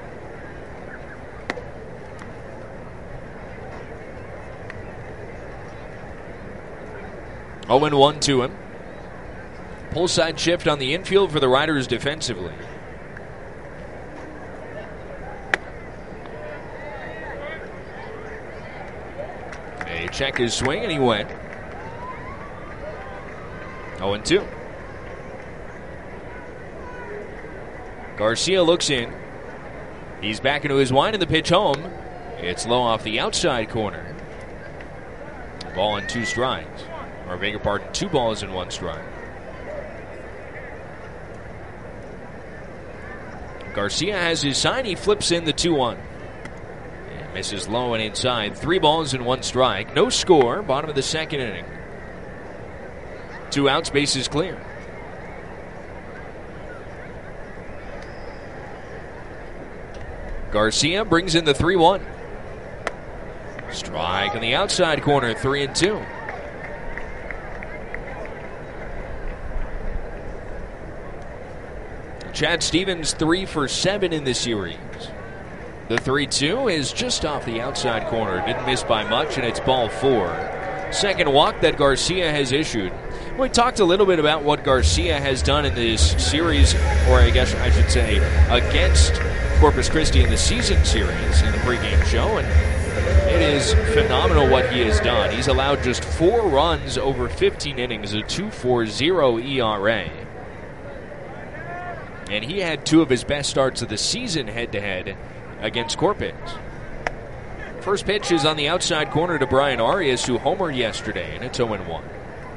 E: oh and one to him. Pull side shift on the infield for the Riders defensively. They check his swing, and he went. oh and two. Garcia looks in. He's back into his wind, and the pitch home. It's low off the outside corner. Ball and two strikes. Or beg your pardon, two balls and one strike. Garcia has his sign. He flips in the two one. And misses low and inside. Three balls and one strike. No score. Bottom of the second inning. Two outs, bases clear. Garcia brings in the three one. Strike on the outside corner, three and two. Chad Stevens three for seven in the series. The three two is just off the outside corner. Didn't miss by much, and it's ball four. Second walk that Garcia has issued. We talked a little bit about what Garcia has done in this series, or I guess I should say against Corpus Christi in the season series in the pregame show, and it is phenomenal what he has done. He's allowed just four runs over fifteen innings, a two point four oh E R A. And he had two of his best starts of the season head-to-head against Corpus. First pitch is on the outside corner to Brian Arias, who homered yesterday, and it's oh and one.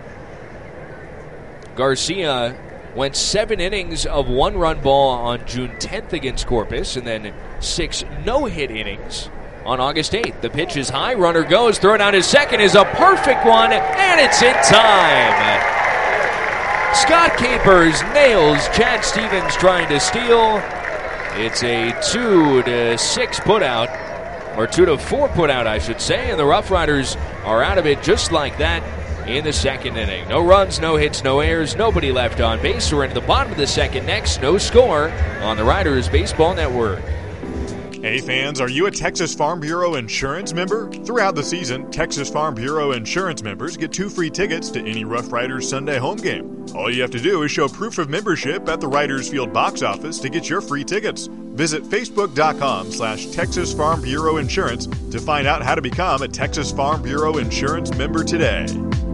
E: Garcia went seven innings of one-run ball on June tenth against Corpus, and then six no-hit innings on August eighth. The pitch is high, runner goes, thrown out his second is a perfect one, and it's in time. Scott Capers nails Chad Stevens trying to steal. It's a two to six putout, or two to four putout, I should say, and the Rough Riders are out of it just like that in the second inning. No runs, no hits, no errors, nobody left on base. We're into the bottom of the second next. No score on the Riders Baseball Network.
F: Hey fans, are you a Texas Farm Bureau Insurance member? Throughout the season, Texas Farm Bureau Insurance members get two free tickets to any Rough Riders Sunday home game. All you have to do is show proof of membership at the Riders Field box office to get your free tickets. Visit facebook.com slash Texas Farm Bureau Insurance to find out how to become a Texas Farm Bureau Insurance member today.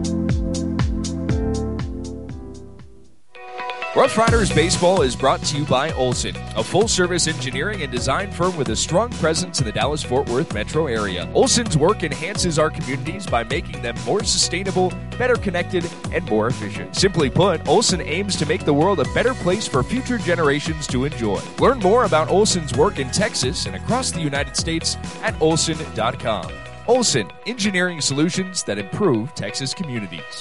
E: Rough Riders Baseball is brought to you by Olson, a full-service engineering and design firm with a strong presence in the Dallas-Fort Worth metro area. Olson's work enhances our communities by making them more sustainable, better connected, and more efficient. Simply put, Olson aims to make the world a better place for future generations to enjoy. Learn more about Olson's work in Texas and across the United States at olson dot com. Olson, engineering solutions that improve Texas communities.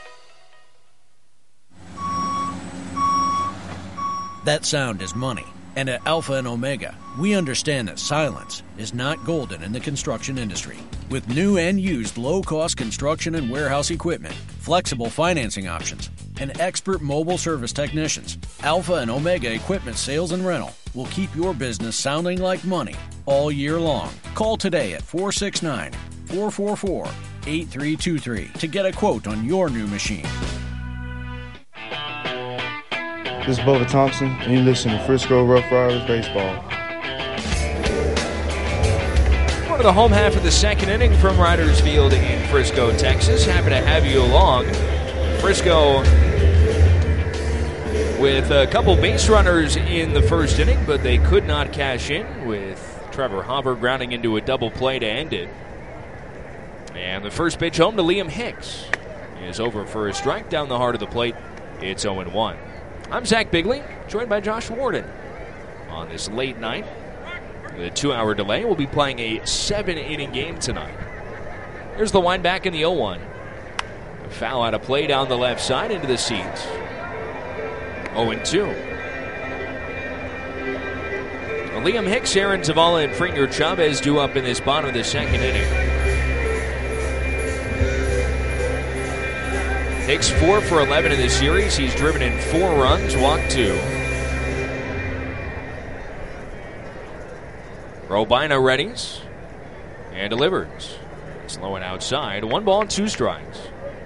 T: That sound is money, and at Alpha and Omega, we understand that silence is not golden in the construction industry. With new and used low-cost construction and warehouse equipment, flexible financing options, and expert mobile service technicians, Alpha and Omega Equipment Sales and Rental will keep your business sounding like money all year long. Call today at four six nine, four four four, eight three two three to get a quote on your new machine.
U: This is Bubba Thompson, and you listen to Frisco Rough Riders Baseball.
E: One of the home half of the second inning from Riders Field in Frisco, Texas. Happy to have you along. Frisco with a couple base runners in the first inning, but they could not cash in with Trevor Hopper grounding into a double play to end it. And the first pitch home to Liam Hicks is over for a strike down the heart of the plate. It's oh and one. I'm Zach Bigley, joined by Josh Warden. On this late night, with a two-hour delay, we'll be playing a seven-inning game tonight. Here's the wind back in the oh one. A foul out of play down the left side into the seats. oh and two. Well, Liam Hicks, Aaron Zavala, and Fringer Chavez due up in this bottom of the second inning. Hicks four for eleven in the series. He's driven in four runs, walked two. Robina readies and delivers. Slow and outside. One ball and two strikes.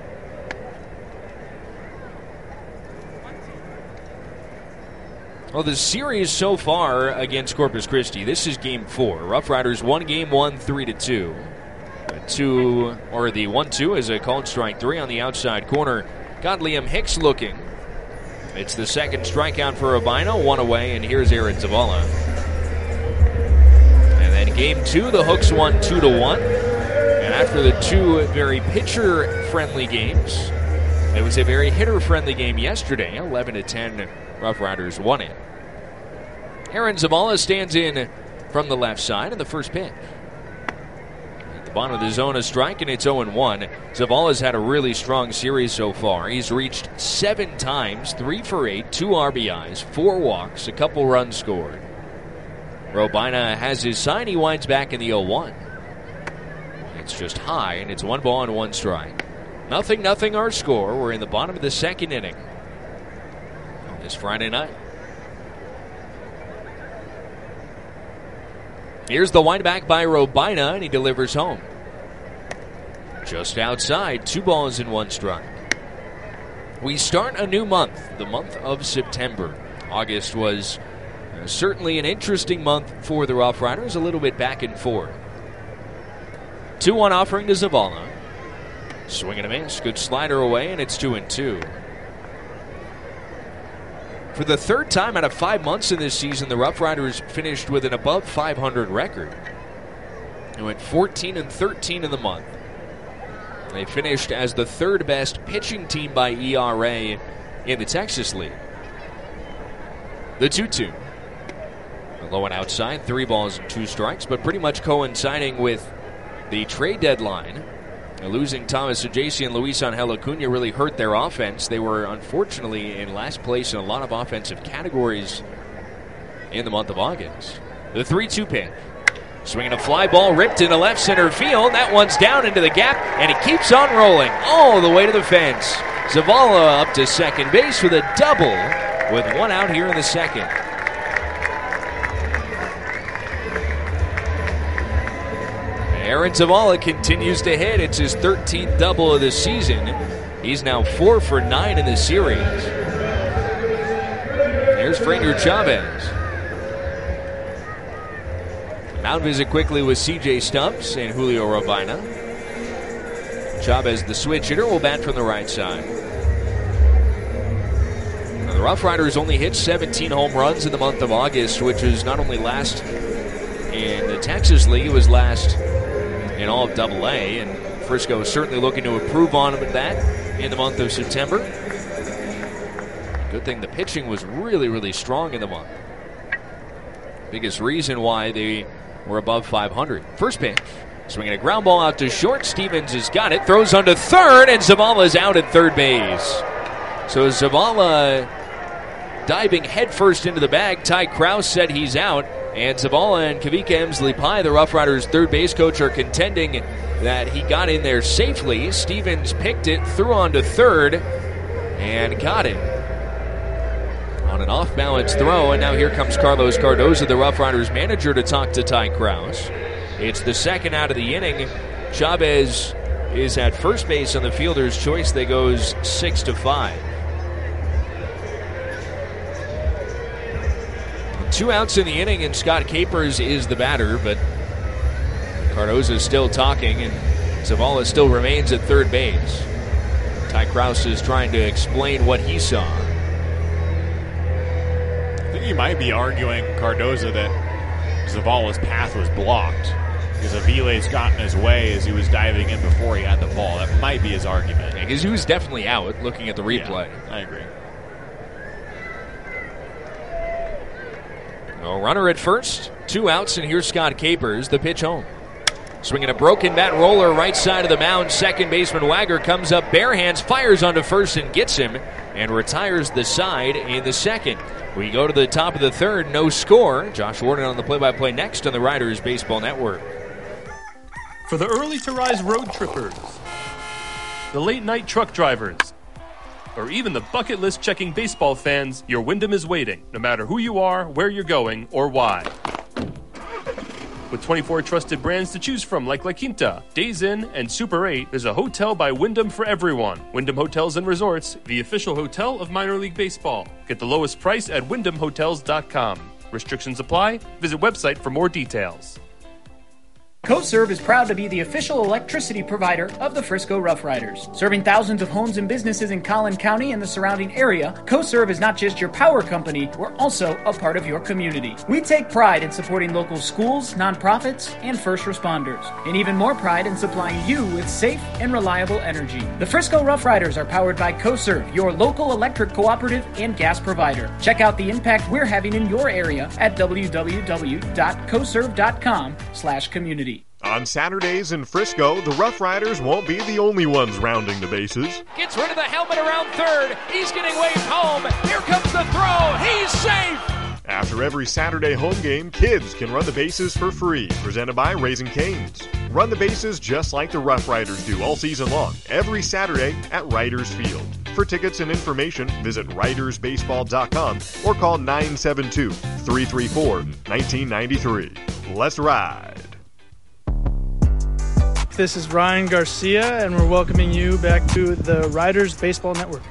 E: Well, the series so far against Corpus Christi, this is game four. Rough Riders won game one, three to two. Two, or the one two is a called strike three on the outside corner. Got Liam Hicks looking. It's the second strikeout for Robina, one away, and here's Aaron Zavala. And then game two, the Hooks won two to one. And after the two very pitcher-friendly games, it was a very hitter-friendly game yesterday. eleven to ten, Rough Riders won it. Aaron Zavala stands in from the left side in the first pitch. Bottom of the zone, a strike, and it's oh and one. Zavala's had a really strong series so far. He's reached seven times, three for eight, two R B Is, four walks, a couple runs scored. Robina has his sign. He winds back in the oh one. It's just high, and it's one ball and one strike. Nothing, nothing our score. We're in the bottom of the second inning on this Friday night. Here's the windback by Robina, and he delivers home. Just outside, two balls and one strike. We start a new month, the month of September. August was uh, certainly an interesting month for the Rough Riders, a little bit back and forth. two one offering to Zavala. Swing and a miss, good slider away, and it's two and two. For the third time out of five months in this season, the Rough Riders finished with an above five hundred record. They went fourteen and thirteen in the month. They finished as the third best pitching team by E R A in the Texas League. The two two. Low and outside, three balls and two strikes, but pretty much coinciding with the trade deadline. Losing Thomas Ajayci and Luis Angel Acuna really hurt their offense. They were unfortunately in last place in a lot of offensive categories in the month of August. The three two pitch. Swinging a fly ball ripped into left center field. That one's down into the gap, and it keeps on rolling all the way to the fence. Zavala up to second base with a double with one out here in the second. Aaron Zavala continues to hit. It's his thirteenth double of the season. He's now four for nine in the series. There's Frainier Chavez. Mound visit quickly with C J Stubbs and Julio Robina. Chavez, the switch hitter, will bat from the right side. Now, the Rough Riders only hit seventeen home runs in the month of August, which is not only last in the Texas League, it was last in all of Double A, and Frisco is certainly looking to improve on that in the month of September. Good thing the pitching was really, really strong in the month. Biggest reason why they were above five hundred. First pitch. Swinging a ground ball out to short. Stevens has got it. Throws onto third, and Zavala is out at third base. So Zavala diving headfirst into the bag. Ty Krause said he's out. And Zavala and Kavika Emsley-Pai, the Rough Riders' third base coach, are contending that he got in there safely. Stevens picked it, threw onto third, and got it on an off-balance throw. And now here comes Carlos Cardozo, the Rough Riders manager, to talk to Ty Krause. It's the second out of the inning. Chavez is at first base on the fielder's choice. That goes six to five. Two outs in the inning, and Scott Capers is the batter, but Cardozo is still talking, and Zavala still remains at third base. Ty Krause is trying to explain what he saw.
L: I think he might be arguing, Cardozo, that Zavala's path was blocked because Aviles got in his way as he was diving in before he had the ball. That might be his argument.
E: Yeah, because he was definitely out looking at the replay.
L: Yeah, I agree.
E: A runner at first, two outs, and here's Scott Capers, the pitch home. Swinging a broken bat roller right side of the mound. Second baseman Wagger comes up bare hands, fires onto first and gets him, and retires the side in the second. We go to the top of the third, no score. Josh Warden on the play-by-play next on the Riders Baseball Network.
B: For the early-to-rise road trippers, the late-night truck drivers, or even the bucket list checking baseball fans, your Wyndham is waiting, no matter who you are, where you're going, or why. With twenty-four trusted brands to choose from like La Quinta, Days Inn, and Super eight, there's a hotel by Wyndham for everyone. Wyndham Hotels and Resorts, the official hotel of minor league baseball. Get the lowest price at wyndham hotels dot com. Restrictions apply. Visit website for more details.
R: CoServe is proud to be the official electricity provider of the Frisco Rough Riders. Serving thousands of homes and businesses in Collin County and the surrounding area, CoServe is not just your power company, we're also a part of your community. We take pride in supporting local schools, nonprofits, and first responders, and even more pride in supplying you with safe and reliable energy. The Frisco Rough Riders are powered by CoServe, your local electric cooperative and gas provider. Check out the impact we're having in your area at w w w dot coserve dot com slash community.
F: On Saturdays in Frisco, the Rough Riders won't be the only ones rounding the bases.
E: Gets rid of the helmet around third. He's getting waved home. Here comes the throw. He's safe.
F: After every Saturday home game, kids can run the bases for free. Presented by Raising Cane's. Run the bases just like the Rough Riders do all season long, every Saturday at Riders Field. For tickets and information, visit riders baseball dot com or call nine seven two, three three four, one nine nine three. Let's ride.
V: This is Ryan Garcia, and we're welcoming you back to the Riders Baseball Network.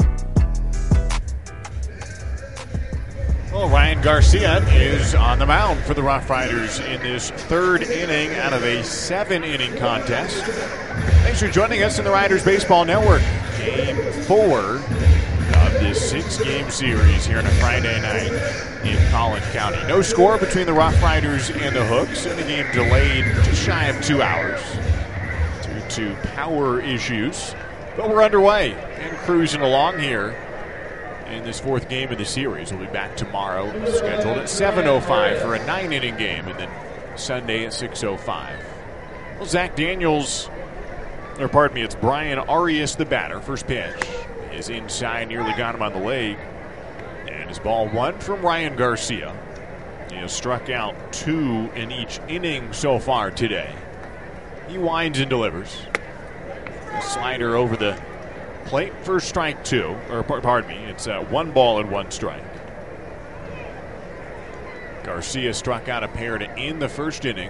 L: Well, Ryan Garcia is on the mound for the Rough Riders in this third inning out of a seven-inning contest. Thanks for joining us in the Riders Baseball Network. Game four of this six-game series here on a Friday night in Collin County. No score between the Rough Riders and the Hooks, and the game delayed just shy of two hours. To power issues, but we're underway and cruising along here in this fourth game of the series. We'll be back tomorrow, scheduled at seven oh five for a nine-inning game, and then Sunday at six oh five. Well, Zach Daniels, or pardon me, it's Brian Arias, the batter. First pitch is inside, nearly got him on the leg, and his ball one from Ryan Garcia. He has struck out two in each inning so far today. He winds and delivers. A slider over the plate for strike two. Or, pardon me, it's uh, one ball and one strike. Garcia struck out a pair to end the first inning.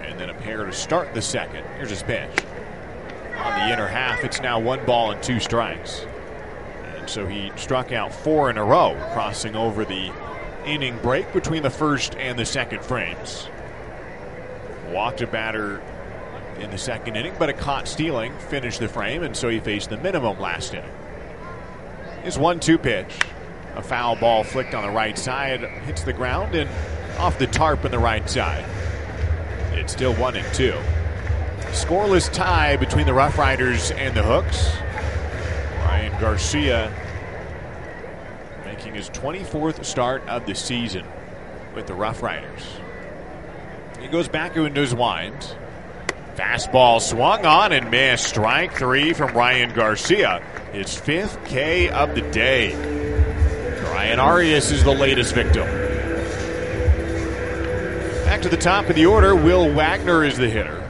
L: and then a pair to start the second. Here's his pitch. On the inner half, it's now one ball and two strikes. And so he struck out four in a row, crossing over the inning break between the first and the second frames. Walked a batter in the second inning, but a caught stealing finished the frame, and so he faced the minimum last inning. His one two pitch, a foul ball flicked on the right side, hits the ground and off the tarp on the right side. It's still one and two. Scoreless tie between the Rough Riders and the Hooks. Ryan Garcia making his twenty-fourth start of the season with the Rough Riders. He goes back into his wind. Fastball swung on and missed. Strike three from Ryan Garcia. His fifth K of the day. Ryan Arias is the latest victim. Back to the top of the order, Will Wagner is the hitter.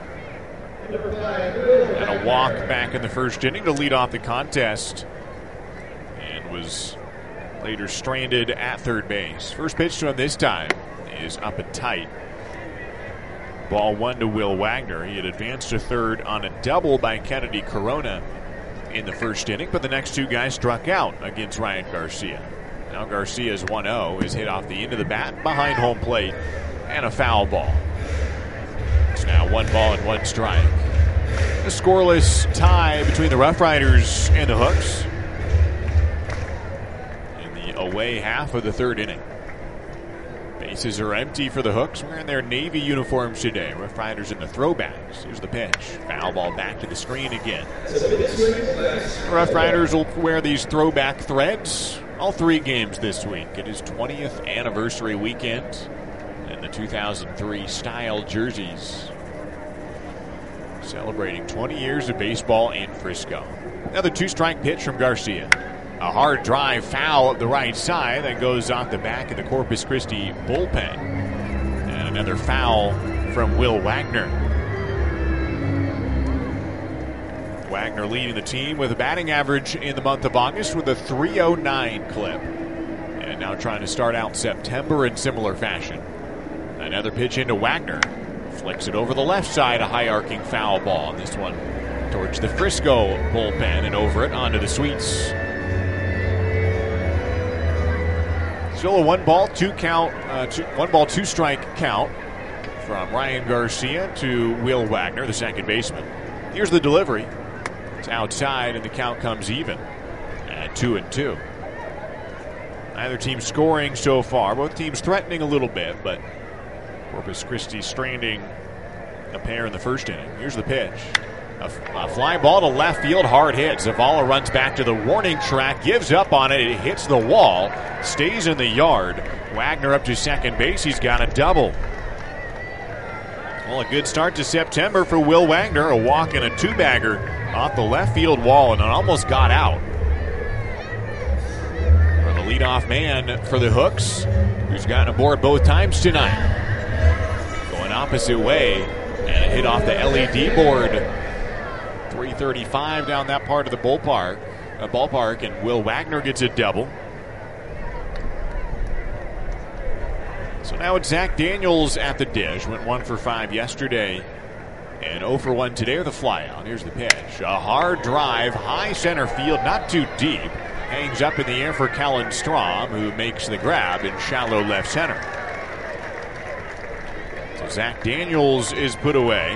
L: And a walk back in the first inning to lead off the contest. And was later stranded at third base. First pitch to him this time is up and tight. Ball one to Will Wagner. He had advanced to third on a double by Kennedy Corona in the first inning, but the next two guys struck out against Ryan Garcia. Now Garcia's one oh is hit off the end of the bat behind home plate and a foul ball. It's now one ball and one strike. A scoreless tie between the Rough Riders and the Hooks in the away half of the third inning. Bases are empty for the Hooks, wearing their Navy uniforms today. Rough Riders in the throwbacks. Here's the pitch. Foul ball back to the screen again. The Rough Riders will wear these throwback threads all three games this week. It is twentieth anniversary weekend, and the two thousand three style jerseys celebrating twenty years of baseball in Frisco. Another two-strike pitch from Garcia. A hard drive foul up the right side that goes off the back of the Corpus Christi bullpen. And another foul from Will Wagner. Wagner leading the team with a batting average in the month of August with a three oh nine clip. And now trying to start out September in similar fashion. Another pitch into Wagner. Flicks it over the left side, a high arcing foul ball. This one towards the Frisco bullpen and over it onto the Sweets. Still a one ball, two count, uh, two, one ball, two strike count from Ryan Garcia to Will Wagner, the second baseman. Here's the delivery. It's outside, and the count comes even at two and two. Neither team scoring so far. Both teams threatening a little bit, but Corpus Christi stranding a pair in the first inning. Here's the pitch. A, a fly ball to left field, hard hit. Zavala runs back to the warning track, gives up on it. It hits the wall, stays in the yard. Wagner up to second base. He's got a double. Well, a good start to September for Will Wagner. A walk and a two-bagger off the left field wall, and it almost got out. For the leadoff man for the Hooks, who's gotten aboard both times tonight. Going opposite way, and a hit off the L E D board. three thirty-five down that part of the ballpark, uh, ballpark, and Will Wagner gets a double. So now it's Zach Daniels at the dish. Went one for five yesterday and oh for one today with a flyout. Here's the pitch. A hard drive, high center field, not too deep. Hangs up in the air for Kellen Strom, who makes the grab in shallow left center. So Zach Daniels is put away.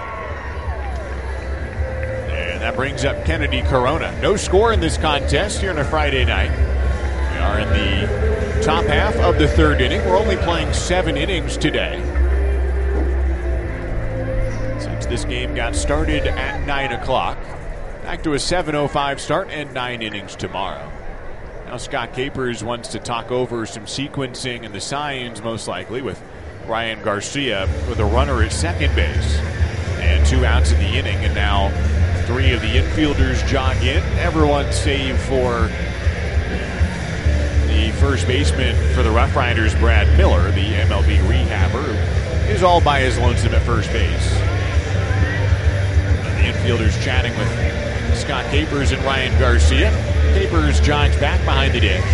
L: And that brings up Kennedy Corona. No score in this contest here on a Friday night. We are in the top half of the third inning. We're only playing seven innings today, since this game got started at nine o'clock. Back to a seven oh five start and nine innings tomorrow. Now Scott Capers wants to talk over some sequencing and the signs, most likely, with Ryan Garcia with a runner at second base and two outs in the inning. And now three of the infielders jog in. Everyone save for the first baseman for the Rough Riders, Brad Miller, the M L B rehabber, who is all by his lonesome at first base. And the infielders chatting with Scott Capers and Ryan Garcia. Capers jogs back behind the dish.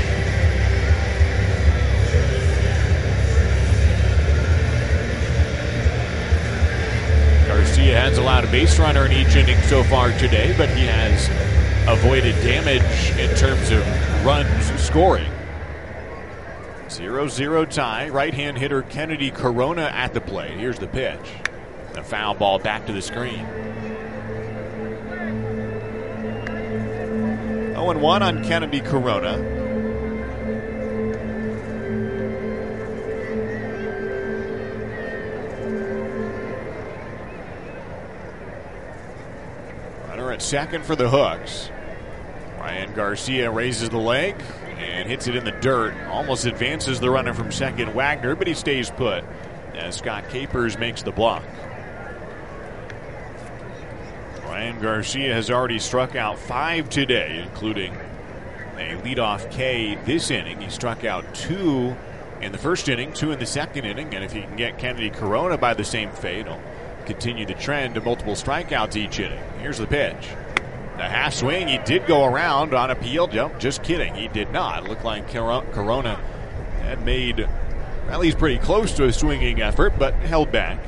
L: Garcia has allowed a base runner in each inning so far today, but he has avoided damage in terms of runs scoring. zero zero tie. Right-hand hitter Kennedy Corona at the plate. Here's the pitch. A foul ball back to the screen. oh and one on Kennedy Corona. Runner at second for the Hooks. Ryan Garcia raises the leg and hits it in the dirt. Almost advances the runner from second, Wagner, but he stays put as Scott Capers makes the block. Ryan Garcia has already struck out five today, including a leadoff K this inning. He struck out two in the first inning, two in the second inning, and if he can get Kennedy Corona by the same fate, he'll continue the trend of multiple strikeouts each inning. Here's the pitch. The half swing, he did go around on appeal. Jump, just kidding, he did not. It looked like Corona had made at least pretty close to a swinging effort, but held back.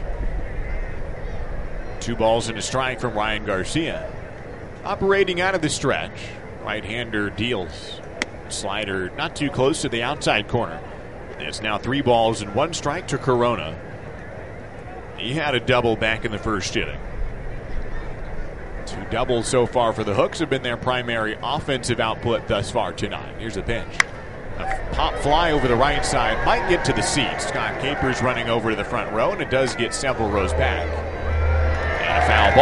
L: Two balls and a strike from Ryan Garcia. Operating out of the stretch, right-hander deals. Slider not too close to the outside corner. It's now three balls and one strike to Corona. He had a double back in the first inning. Two doubles so far for the Hooks have been their primary offensive output thus far tonight. Here's the pitch. A pop fly over the right side. Might get to the seats. Scott Capers running over to the front row, and it does get several rows back. And a foul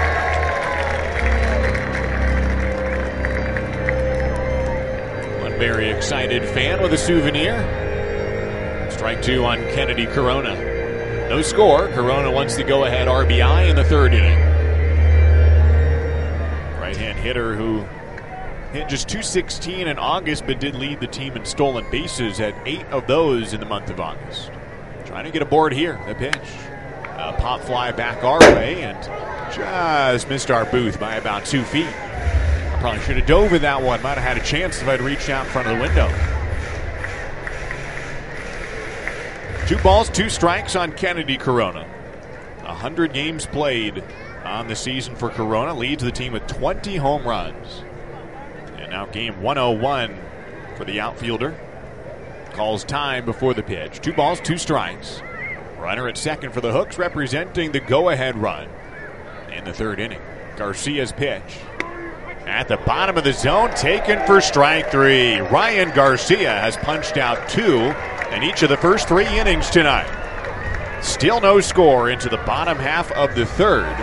L: ball. One very excited fan with a souvenir. Strike two on Kennedy Corona. No score. Corona wants the go-ahead R B I in the third inning. Right-hand hitter who hit just two sixteen in August, but did lead the team in stolen bases, had eight of those in the month of August. Trying to get aboard here. The pitch. A pop fly back our way, and just missed our booth by about two feet. I probably should have dove with that one. Might have had a chance if I'd reached out in front of the window. Two balls, two strikes on Kennedy Corona. one hundred games played on the season for Corona. Leads the team with twenty home runs. And now game one oh one for the outfielder. Calls time before the pitch. Two balls, two strikes. Runner at second for the Hooks, representing the go-ahead run in the third inning. Garcia's pitch. At the bottom of the zone, taken for strike three. Ryan Garcia has punched out two in each of the first three innings tonight. Still no score into the bottom half of the third,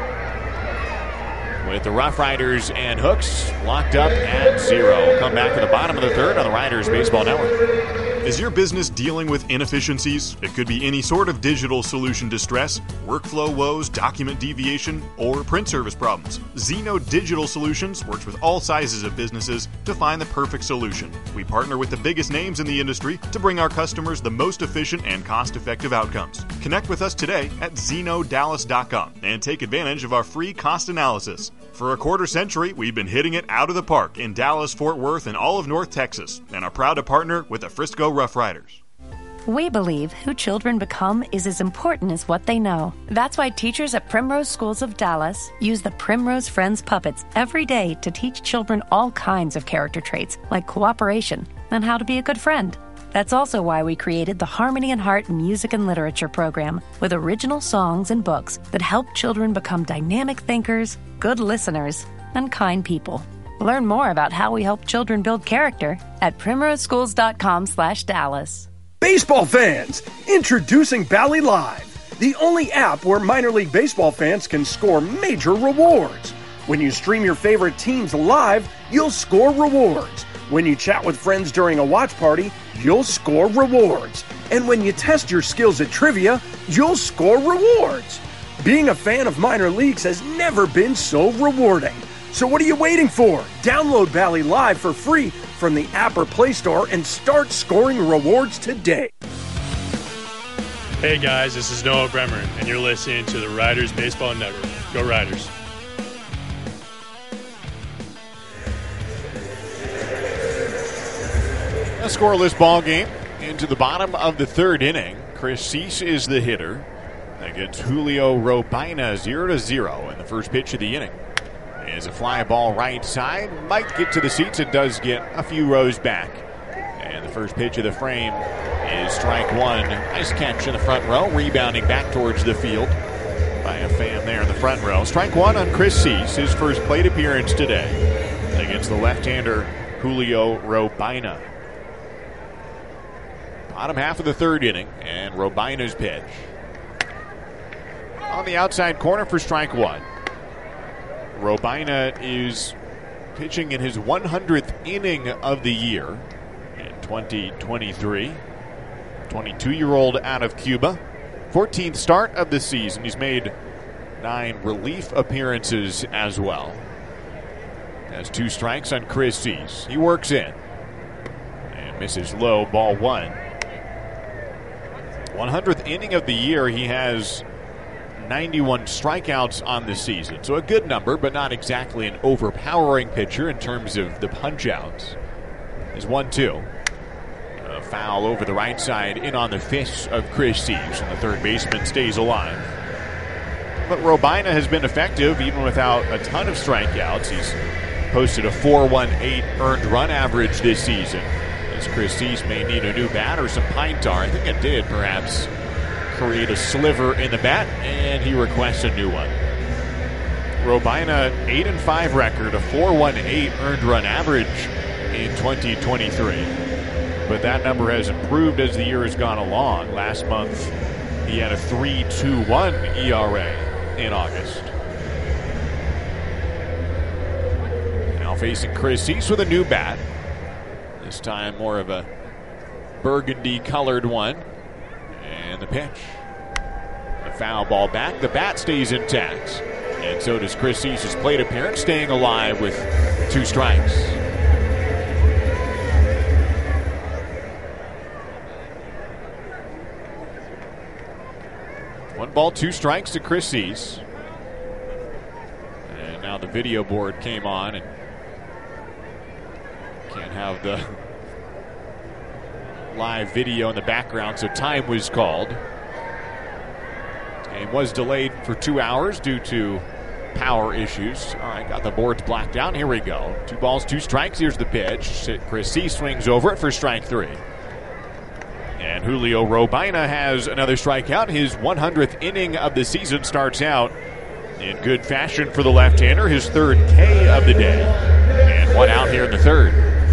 L: with the Rough Riders and Hooks locked up at zero. We'll come back to the bottom of the third on the Riders Baseball Network.
F: Is your business dealing with inefficiencies? It could be any sort of digital solution distress, workflow woes, document deviation, or print service problems. Zeno Digital Solutions works with all sizes of businesses to find the perfect solution. We partner with the biggest names in the industry to bring our customers the most efficient and cost-effective outcomes. Connect with us today at zeno dallas dot com and take advantage of our free cost analysis. For a quarter century, we've been hitting it out of the park in Dallas, Fort Worth, and all of North Texas, and are proud to partner with the Frisco Rough Riders.
A: We believe who children become is as important as what they know. That's why teachers at Primrose Schools of Dallas use the Primrose Friends puppets every day to teach children all kinds of character traits, like cooperation and how to be a good friend. That's also why we created the Harmony and Heart Music and Literature program, with original songs and books that help children become dynamic thinkers, good listeners, and kind people. Learn more about how we help children build character at primrose schools dot com slash Dallas.
C: Baseball fans, introducing Bally Live, the only app where minor league baseball fans can score major rewards. When you stream your favorite teams live, you'll score rewards. When you chat with friends during a watch party, you'll score rewards. And when you test your skills at trivia, you'll score rewards. Being a fan of minor leagues has never been so rewarding. So what are you waiting for? Download Bally Live for free from the app or Play Store and start scoring rewards today.
V: Hey guys, this is Noah Bremer, and you're listening to the Riders Baseball Network. Go Riders.
L: A scoreless ball game into the bottom of the third inning. Chris Cease is the hitter. against Julio Robina, zero to zero in the first pitch of the inning. Is a fly ball right side, might get to the seats. It does get a few rows back. And the first pitch of the frame is strike one. Nice catch in the front row, rebounding back towards the field by a fan there in the front row. Strike one on Chris Cease, his first plate appearance today against the left-hander Julio Robina. Bottom half of the third inning, and Robina's pitch. On the outside corner for strike one. Robina is pitching in his one hundredth inning of the year in twenty twenty-three. twenty-two-year-old out of Cuba. fourteenth start of the season. He's made nine relief appearances as well. Has two strikes on Chris Cease. He works in and misses low, ball one. one hundredth inning of the year. He has ninety-one strikeouts on the season. So a good number, but not exactly an overpowering pitcher in terms of the punch-outs. Is one two. A foul over the right side, in on the fist of Chris Cease, and the third baseman stays alive. But Robina has been effective even without a ton of strikeouts. He's posted a four one eight earned run average this season. As Chris Cease may need a new bat or some pine tar. I think it did perhaps create a sliver in the bat, and he requests a new one. Robina, eight and five record, a four one eight earned run average in twenty twenty-three. But that number has improved as the year has gone along. Last month, he had a three two one E R A in August. Now facing Chris Cease with a new bat. This time more of a burgundy-colored one. And the pitch. The foul ball back. The bat stays intact. And so does Chris Cease's plate appearance, staying alive with two strikes. One ball, two strikes to Chris Cease. And now the video board came on, and can't have the live video in the background, so time was called. This game was delayed for two hours due to power issues. All right, got the boards blacked out. Here we go. Two balls, two strikes. Here's the pitch. Chris Cease swings over it for strike three. And Julio Robina has another strikeout. His one hundredth inning of the season starts out in good fashion for the left-hander. His third K of the day. And one out here in the third.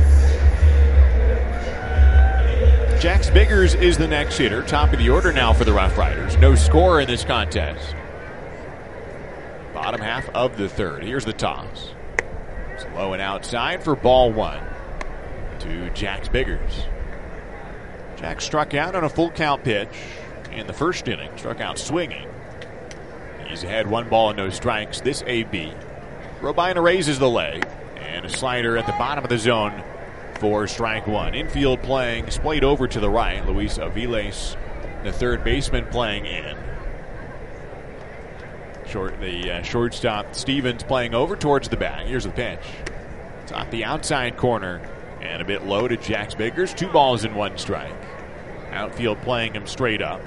L: Jax Biggers is the next hitter. Top of the order now for the Rough Riders. No score in this contest. Bottom half of the third. Here's the toss. It's low and outside for ball one to Jax Biggers. Jax struck out on a full count pitch in the first inning. Struck out swinging. He's ahead one ball and no strikes. This A B. Robina raises the leg. And a slider at the bottom of the zone for strike one. Infield playing, splayed over to the right. Luis Aviles, the third baseman, playing in. Short, the uh, shortstop Stevens playing over towards the bat. Here's the pitch. It's off the outside corner and a bit low to Jax Biggers. Two balls and one strike. Outfield playing him straight up.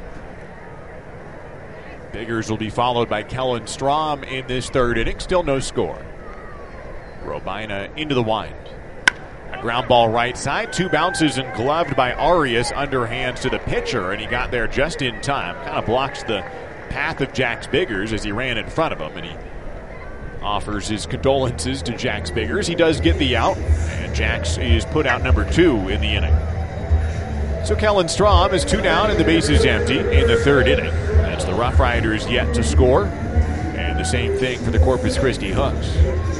L: Biggers will be followed by Kellen Strom in this third inning. Still no score. Robina into the wind. A ground ball right side. Two bounces and gloved by Arias. Underhands to the pitcher, and he got there just in time. Kind of blocks the path of Jax Biggers as he ran in front of him, and he offers his condolences to Jax Biggers. He does get the out, and Jax is put out number two in the inning. So Kellen Strom is two down and the base is empty in the third inning. That's the Rough Riders yet to score, and the same thing for the Corpus Christi Hooks.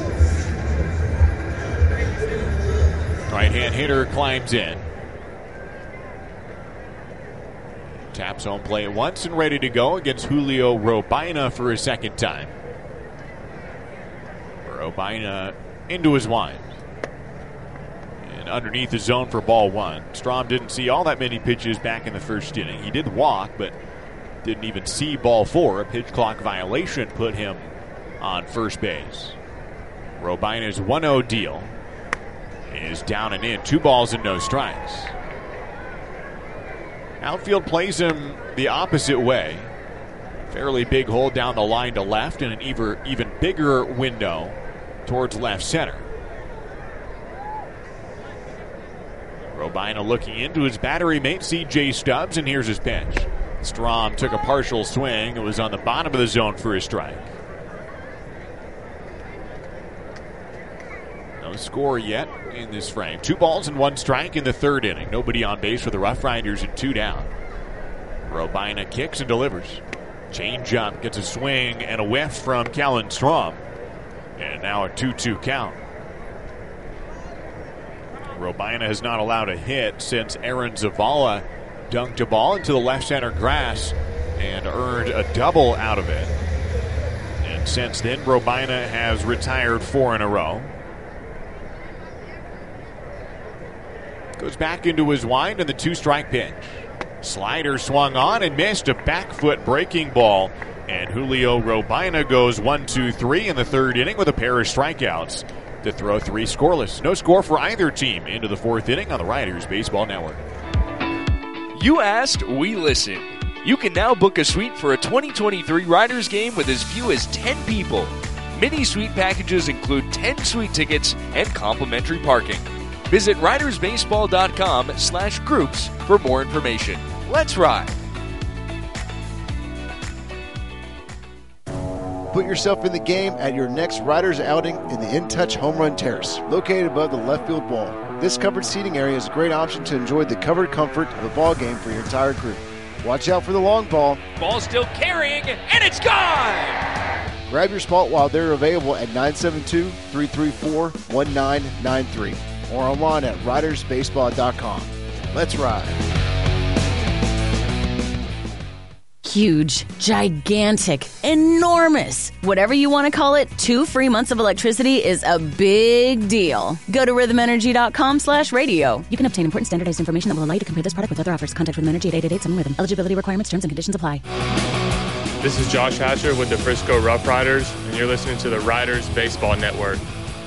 L: Right-hand hitter climbs in. Taps home plate once and ready to go against Julio Robina for a second time. Robina into his wind. And underneath the zone for ball one. Strom didn't see all that many pitches back in the first inning. He did walk, but didn't even see ball four. A pitch clock violation put him on first base. Robina's one oh deal is down and in. Two balls and no strikes. Outfield plays him the opposite way. Fairly big hole down the line to left and an even, even bigger window towards left center. Robina looking into his battery mate, C J Stubbs, and here's his pitch. Strom took a partial swing. It was on the bottom of the zone for a strike. No score yet in this frame. Two balls and one strike in the third inning. Nobody on base for the Rough Riders and two down. Robina kicks and delivers. Changeup gets a swing and a whiff from Callan Strom. And now a two two count. Robina has not allowed a hit since Aaron Zavala dunked a ball into the left center grass and earned a double out of it. And since then, Robina has retired four in a row. Goes back into his wind and the two-strike pitch. Slider swung on and missed a back foot breaking ball. And Julio Robina goes one, two, three in the third inning with a pair of strikeouts to throw three scoreless. No score for either team into the fourth inning on the Riders Baseball Network.
E: You asked, we listened. You can now book a suite for a twenty twenty-three Riders game with as few as ten people. Mini suite packages include ten suite tickets and complimentary parking. Visit ridersbaseball.com slash groups for more information. Let's ride.
H: Put yourself in the game at your next Riders outing in the In Touch Home Run Terrace, located above the left field wall. This covered seating area is a great option to enjoy the covered comfort of a ball game for your entire group. Watch out for the long ball.
E: Ball still carrying, and it's gone!
H: Grab your spot while they're available at nine seven two, three three four, one nine nine three or online at riders baseball dot com. Let's ride.
I: Huge, gigantic, enormous. Whatever you want to call it, two free months of electricity is a big deal. Go to rhythm energy dot com slash radio. You can obtain important standardized information that will allow you to compare this product with other offers. Contact Rhythm Energy at eight eight eight seven Rhythm. Eligibility requirements, terms, and conditions apply.
V: This is Josh Hatcher with the Frisco Rough Riders, and you're listening to the Riders Baseball Network.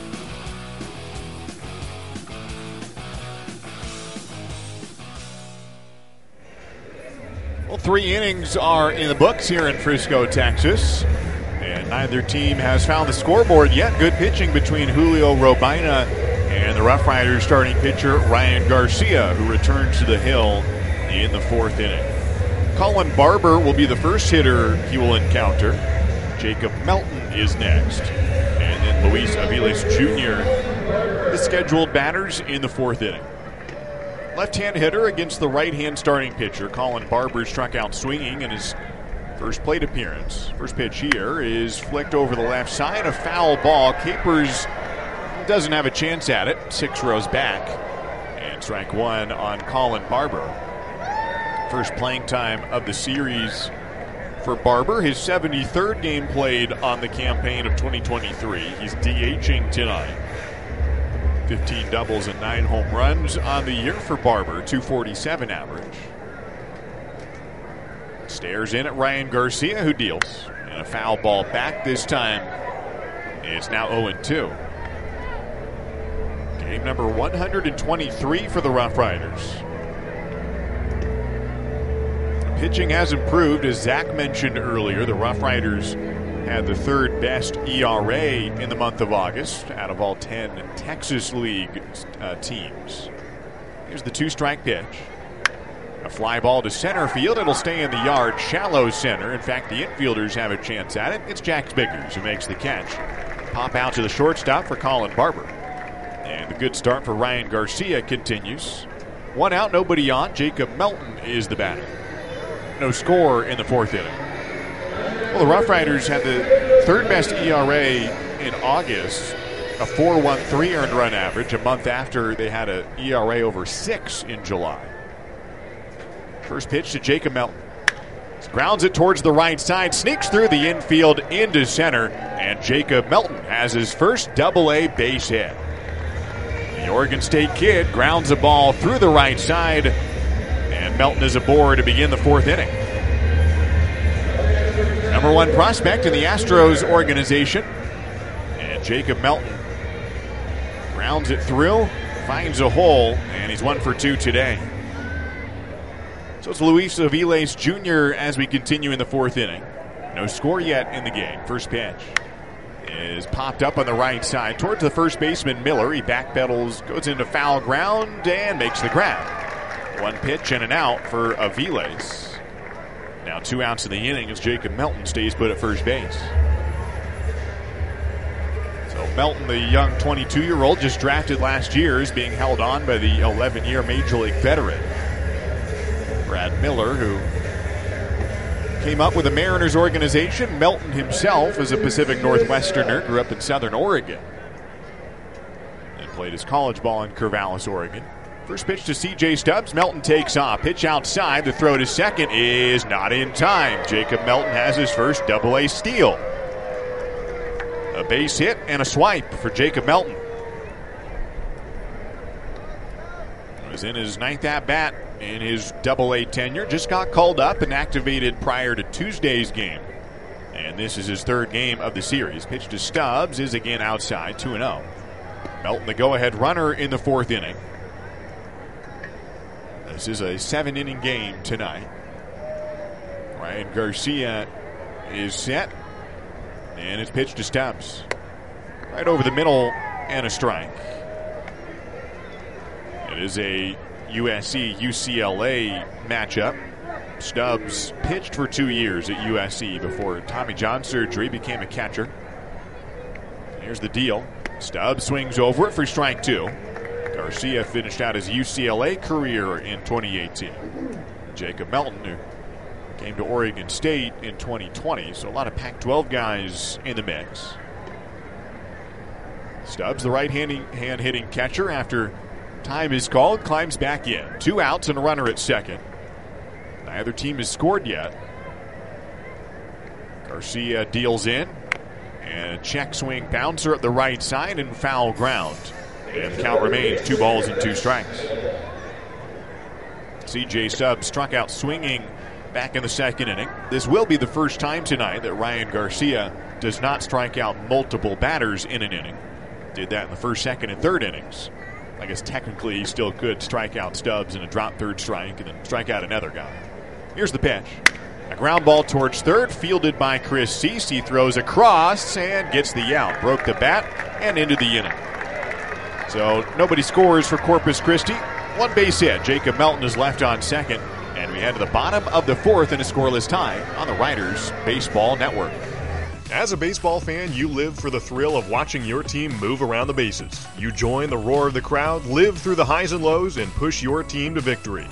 L: Well, three innings are in the books here in Frisco, Texas. And neither team has found the scoreboard yet. Good pitching between Julio Robina and the Rough Riders starting pitcher Ryan Garcia, who returns to the hill in the fourth inning. Colin Barber will be the first hitter he will encounter. Jacob Melton is next. And then Luis Aviles Junior the scheduled batters in the fourth inning. Left-hand hitter against the right-hand starting pitcher. Colin Barber struck out swinging in his first plate appearance. First pitch here is flicked over the left side. A foul ball. Capers doesn't have a chance at it. Six rows back. And strike one on Colin Barber. First playing time of the series for Barber. His seventy-third game played on the campaign of twenty twenty-three. He's DHing tonight. fifteen doubles and nine home runs on the year for Barber, two forty-seven average. Stares in at Ryan Garcia, who deals. And a foul ball back this time. It's now oh and two. Game number one hundred twenty-three for the Rough Riders. Pitching has improved, as Zach mentioned earlier. The Rough Riders had the third best E R A in the month of August out of all ten Texas League uh, teams. Here's the two-strike pitch. A fly ball to center field. It'll stay in the yard, shallow center. In fact, the infielders have a chance at it. It's Jack Biggers who makes the catch. Pop out to the shortstop for Colin Barber. And the good start for Ryan Garcia continues. One out, nobody on. Jacob Melton is the batter. No score in the fourth inning. Well, the Rough Riders had the third best E R A in August, a four point one three earned run average, a month after they had an E R A over six in July. First pitch to Jacob Melton. Grounds it towards the right side, sneaks through the infield into center, and Jacob Melton has his first double A base hit. The Oregon State kid grounds a ball through the right side, and Melton is aboard to begin the fourth inning. Number one prospect in the Astros organization. And Jacob Melton grounds it through, finds a hole, and he's one for two today. So it's Luis Aviles Junior as we continue in the fourth inning. No score yet in the game. First pitch is popped up on the right side towards the first baseman, Miller. He backpedals, goes into foul ground, and makes the grab. One pitch and an out for Aviles. Now two outs in the inning as Jacob Melton stays put at first base. So Melton, the young twenty-two-year-old, just drafted last year, is being held on by the eleven-year Major League veteran, Brad Miller, who came up with the Mariners organization. Melton himself is a Pacific Northwesterner, grew up in Southern Oregon, and played his college ball in Corvallis, Oregon. First pitch to C J Stubbs. Melton takes off. Pitch outside. The throw to second is not in time. Jacob Melton has his first double-A steal. A base hit and a swipe for Jacob Melton. He was in his ninth at-bat in his double-A tenure. Just got called up and activated prior to Tuesday's game. And this is his third game of the series. Pitch to Stubbs is again outside, two and oh. Melton the go-ahead runner in the fourth inning. This is a seven-inning game tonight. Ryan Garcia is set. And it's pitched to Stubbs. Right over the middle and a strike. It is a U S C U C L A matchup. Stubbs pitched for two years at U S C before Tommy John surgery, became a catcher. Here's the deal. Stubbs swings over it for strike two. Garcia finished out his U C L A career in twenty eighteen. Jacob Melton, who came to Oregon State in twenty twenty, so a lot of Pac twelve guys in the mix. Stubbs, the right-hand hitting catcher, after time is called, climbs back in. Two outs and a runner at second. Neither team has scored yet. Garcia deals in, and a check swing bouncer at the right side and foul ground. And the count remains two balls and two strikes. C J Stubbs struck out swinging back in the second inning. This will be the first time tonight that Ryan Garcia does not strike out multiple batters in an inning. Did that in the first, second, and third innings. I guess technically he still could strike out Stubbs in a drop third strike and then strike out another guy. Here's the pitch. A ground ball towards third, fielded by Chris Cease. He throws across and gets the out. Broke the bat and into the inning. So nobody scores for Corpus Christi. One base hit. Jacob Melton is left on second. And we head to the bottom of the fourth in a scoreless tie on the Riders Baseball Network.
F: As a baseball fan, you live for the thrill of watching your team move around the bases. You join the roar of the crowd, live through the highs and lows, and push your team to victory.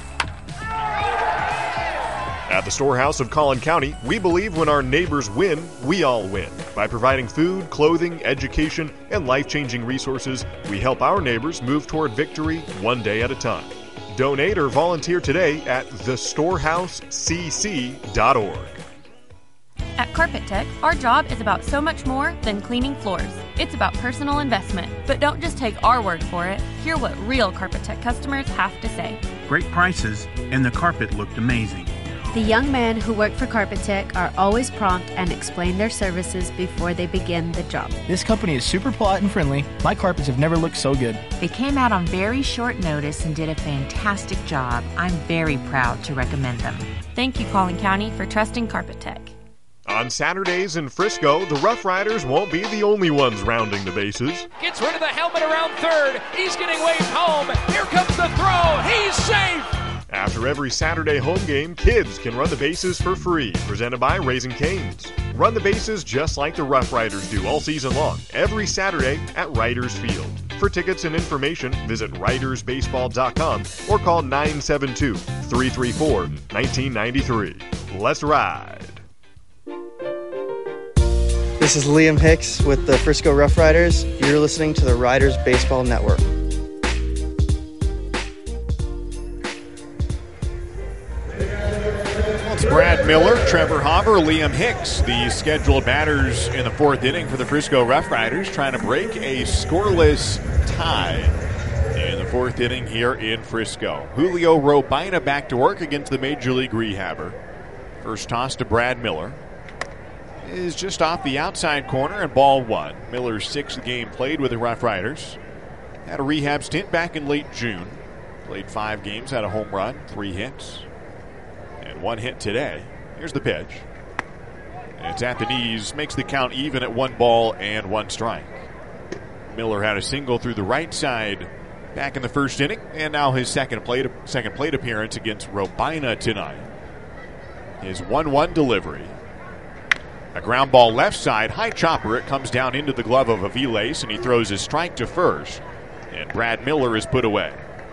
F: At the Storehouse of Collin County, we believe when our neighbors win, we all win. By providing food, clothing, education, and life-changing resources, we help our neighbors move toward victory one day at a time. Donate or volunteer today at the storehouse c c dot org.
O: At Carpet Tech, our job is about so much more than cleaning floors. It's about personal investment. But don't just take our word for it. Hear what real Carpet Tech customers have to say.
P: Great prices, and the carpet looked amazing.
Q: The young men who work for Carpet Tech are always prompt and explain their services before they begin the job.
D: This company is super polite and friendly. My carpets have never looked so good.
S: They came out on very short notice and did a fantastic job. I'm very proud to recommend them.
O: Thank you, Collin County, for trusting Carpet Tech.
F: On Saturdays in Frisco, the Rough Riders won't be the only ones rounding the bases.
K: Gets rid of the helmet around third. He's getting waved home. Here comes the throw. He's safe.
F: After every Saturday home game, kids can run the bases for free, presented by Raising Cane's. Run the bases just like the Rough Riders do all season long, every Saturday at Riders Field. For tickets and information, visit riders baseball dot com or call nine seven two, three three four, one nine nine three. Let's ride.
W: This is Liam Hicks with the Frisco Rough Riders. You're listening to the Riders Baseball Network.
L: It's Brad Miller, Trevor Hopper, Liam Hicks, the scheduled batters in the fourth inning for the Frisco Rough Riders, trying to break a scoreless tie in the fourth inning here in Frisco. Julio Robina back to work against the Major League rehabber. First toss to Brad Miller is just off the outside corner and ball one. Miller's sixth game played with the Rough Riders. Had a rehab stint back in late June. Played five games, had a home run, three hits. And one hit today. Here's the pitch. It's at the knees, makes the count even at one ball and one strike. Miller had a single through the right side back in the first inning, and now his second plate second plate appearance against Robina tonight. His one one delivery. A ground ball left side, high chopper. It comes down into the glove of Aviles, and he throws his strike to first. And Brad Miller is put away.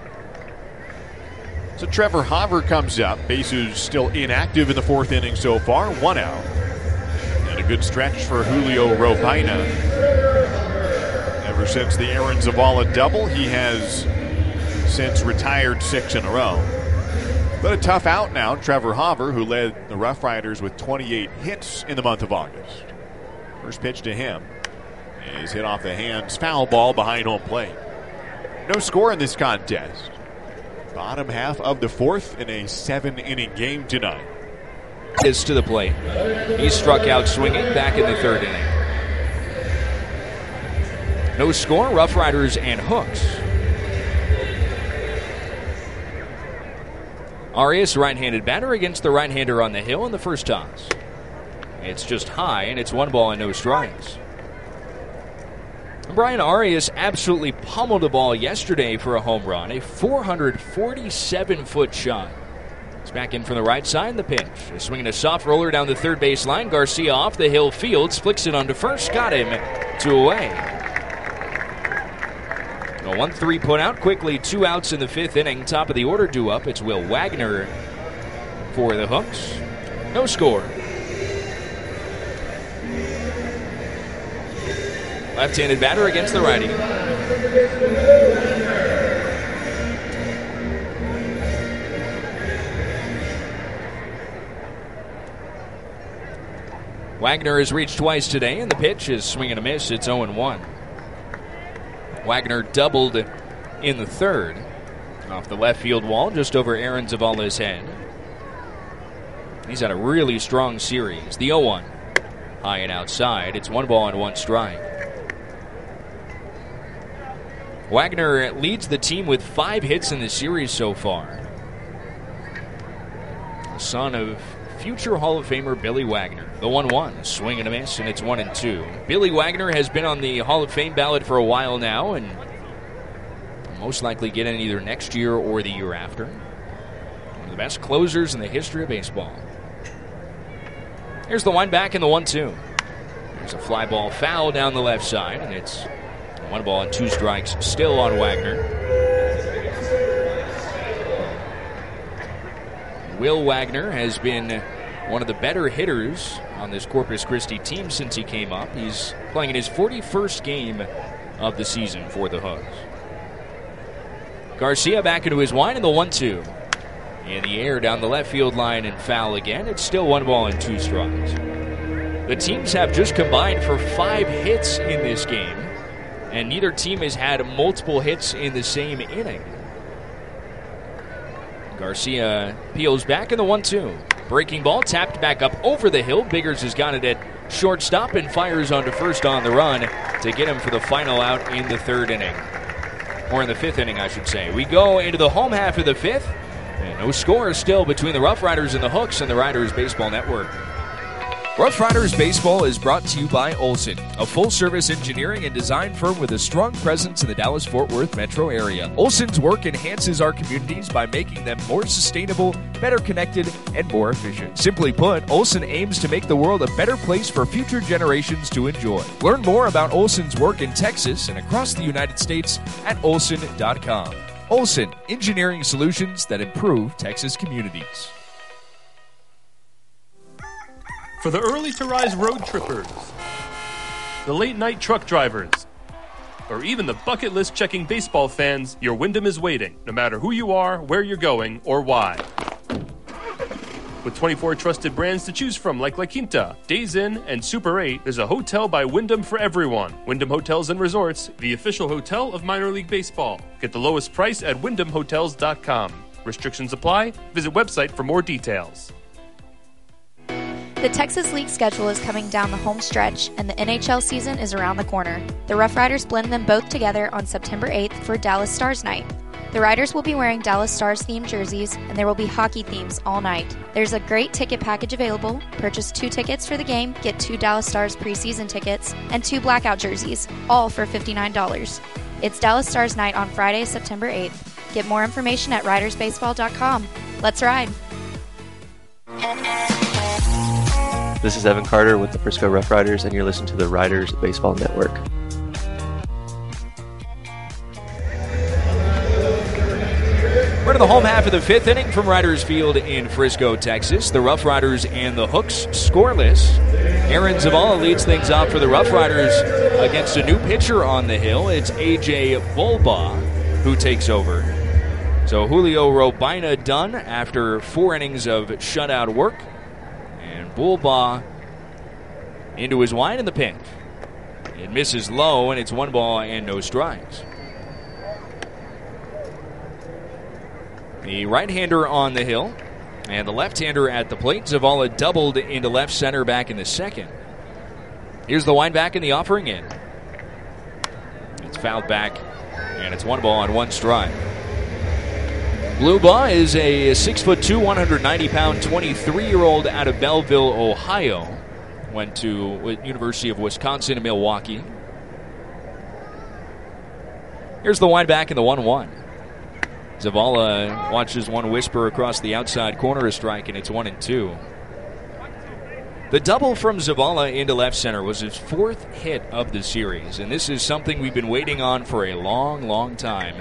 L: So Trevor Hauver comes up. Bases still inactive in the fourth inning so far. One out. And a good stretch for Julio Robina. Ever since the Aaron Zavala double, he has since retired six in a row. But a tough out now, Trevor Hauver, who led the Rough Riders with twenty-eight hits in the month of August. First pitch to him is hit off the hands, foul ball behind home plate. No score in this contest. Bottom half of the fourth in a seven-inning game tonight.
E: Is to the plate. He struck out swinging back in the third inning. No score, Rough Riders and Hooks. Arias, right-handed batter against the right-hander on the hill in the first toss. It's just high, and it's one ball and no strikes. Brian Arias absolutely pummeled the ball yesterday for a home run, a four hundred forty-seven foot shot. It's back in from the right side, the pitch. He's swinging a soft roller down the third base line. Garcia off the hill fields, flicks it onto first, got him, two away. A one three put out quickly, two outs in the fifth inning. Top of the order due up. It's Will Wagner for the Hooks. No score. Left-handed batter against the righty. Wagner has reached twice today, and the pitch is swing and a miss. It's oh and one. Wagner doubled in the third off the left field wall just over Aaron Zavala's head. He's had a really strong series. The oh one. High and outside. It's one ball and one strike. Wagner leads the team with five hits in the series so far. The son of future Hall of Famer Billy Wagner. The one one, swing and a miss, and it's one and two. Billy Wagner has been on the Hall of Fame ballot for a while now, and will most likely get in either next year or the year after. One of the best closers in the history of baseball. Here's the wind back in the one two. There's a fly ball foul down the left side, and it's one ball and two strikes still on Wagner. Will Wagner has been one of the better hitters on this Corpus Christi team since he came up. He's playing in his forty-first game of the season for the Hooks. Garcia back into his wind in the one two. In the air down the left field line and foul again. It's still one ball and two strikes. The teams have just combined for five hits in this game, and neither team has had multiple hits in the same inning. Garcia peels back in the one two. Breaking ball tapped back up over the hill. Biggers has got it at shortstop and fires onto first on the run to get him for the final out in the third inning. Or in the fifth inning, I should say. We go into the home half of the fifth. And no score still between the Rough Riders and the Hooks and the Riders Baseball Network. Rough Riders Baseball is brought to you by Olson, a full-service engineering and design firm with a strong presence in the Dallas-Fort Worth metro area. Olson's work enhances our communities by making them more sustainable, better connected, and more efficient. Simply put, Olson aims to make the world a better place for future generations to enjoy. Learn more about Olson's work in Texas and across the United States at olson dot com. Olson, engineering solutions that improve Texas communities.
B: For the early-to-rise road trippers, the late-night truck drivers, or even the bucket list checking baseball fans, your Wyndham is waiting, no matter who you are, where you're going, or why. With twenty-four trusted brands to choose from like La Quinta, Days Inn, and Super eight, there's a hotel by Wyndham for everyone. Wyndham Hotels and Resorts, the official hotel of minor league baseball. Get the lowest price at wyndham hotels dot com. Restrictions apply. Visit website for more details.
G: The Texas League schedule is coming down the home stretch, and the N H L season is around the corner. The Rough Riders blend them both together on September eighth for Dallas Stars Night. The Riders will be wearing Dallas Stars themed jerseys, and there will be hockey themes all night. There's a great ticket package available. Purchase two tickets for the game, get two Dallas Stars preseason tickets, and two blackout jerseys, all for fifty-nine dollars. It's Dallas Stars night on Friday, September eighth. Get more information at riders baseball dot com. Let's ride.
J: This is Evan Carter with the Frisco Rough Riders, and you're listening to the Riders Baseball Network.
E: We're to the home half of the fifth inning from Riders Field in Frisco, Texas. The Rough Riders and the Hooks scoreless. Aaron Zavala leads things off for the Rough Riders against a new pitcher on the hill. It's A J Bulba who takes over. So Julio Robina done after four innings of shutout work. And Bulba into his wide in the pinch. It misses low, and it's one ball and no strikes. The right-hander on the hill and the left-hander at the plate. Zavala doubled into left center back in the second. Here's the wind back in the offering in. It's fouled back, and it's one ball and one strike. Bulba is a six foot two, one hundred ninety pound, twenty-three-year-old out of Belleville, Ohio. Went to University of Wisconsin in Milwaukee. Here's the wind back in the one one. Zavala watches one whisper across the outside corner, a strike, and it's one and two. The double from Zavala into left center was his fourth hit of the series, and this is something we've been waiting on for a long, long time.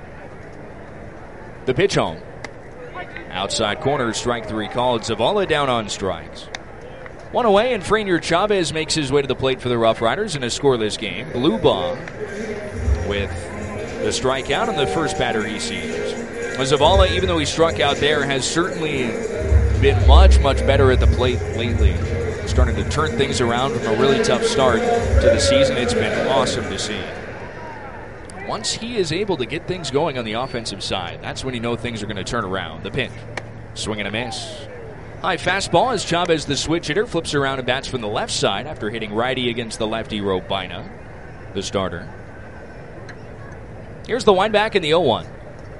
E: The pitch home. Outside corner, strike three called. Zavala down on strikes. One away, and Franier Chavez makes his way to the plate for the Rough Riders in a scoreless game. Bulba with the strikeout and the first batter he sees. Zavala, even though he struck out there, has certainly been much, much better at the plate lately. Starting to turn things around from a really tough start to the season. It's been awesome to see. Once he is able to get things going on the offensive side, that's when you know things are going to turn around. The pinch. Swing and a miss. High fastball as Chavez, the switch hitter, flips around and bats from the left side after hitting righty against the lefty Robina, the starter. Here's the wind back in the oh one.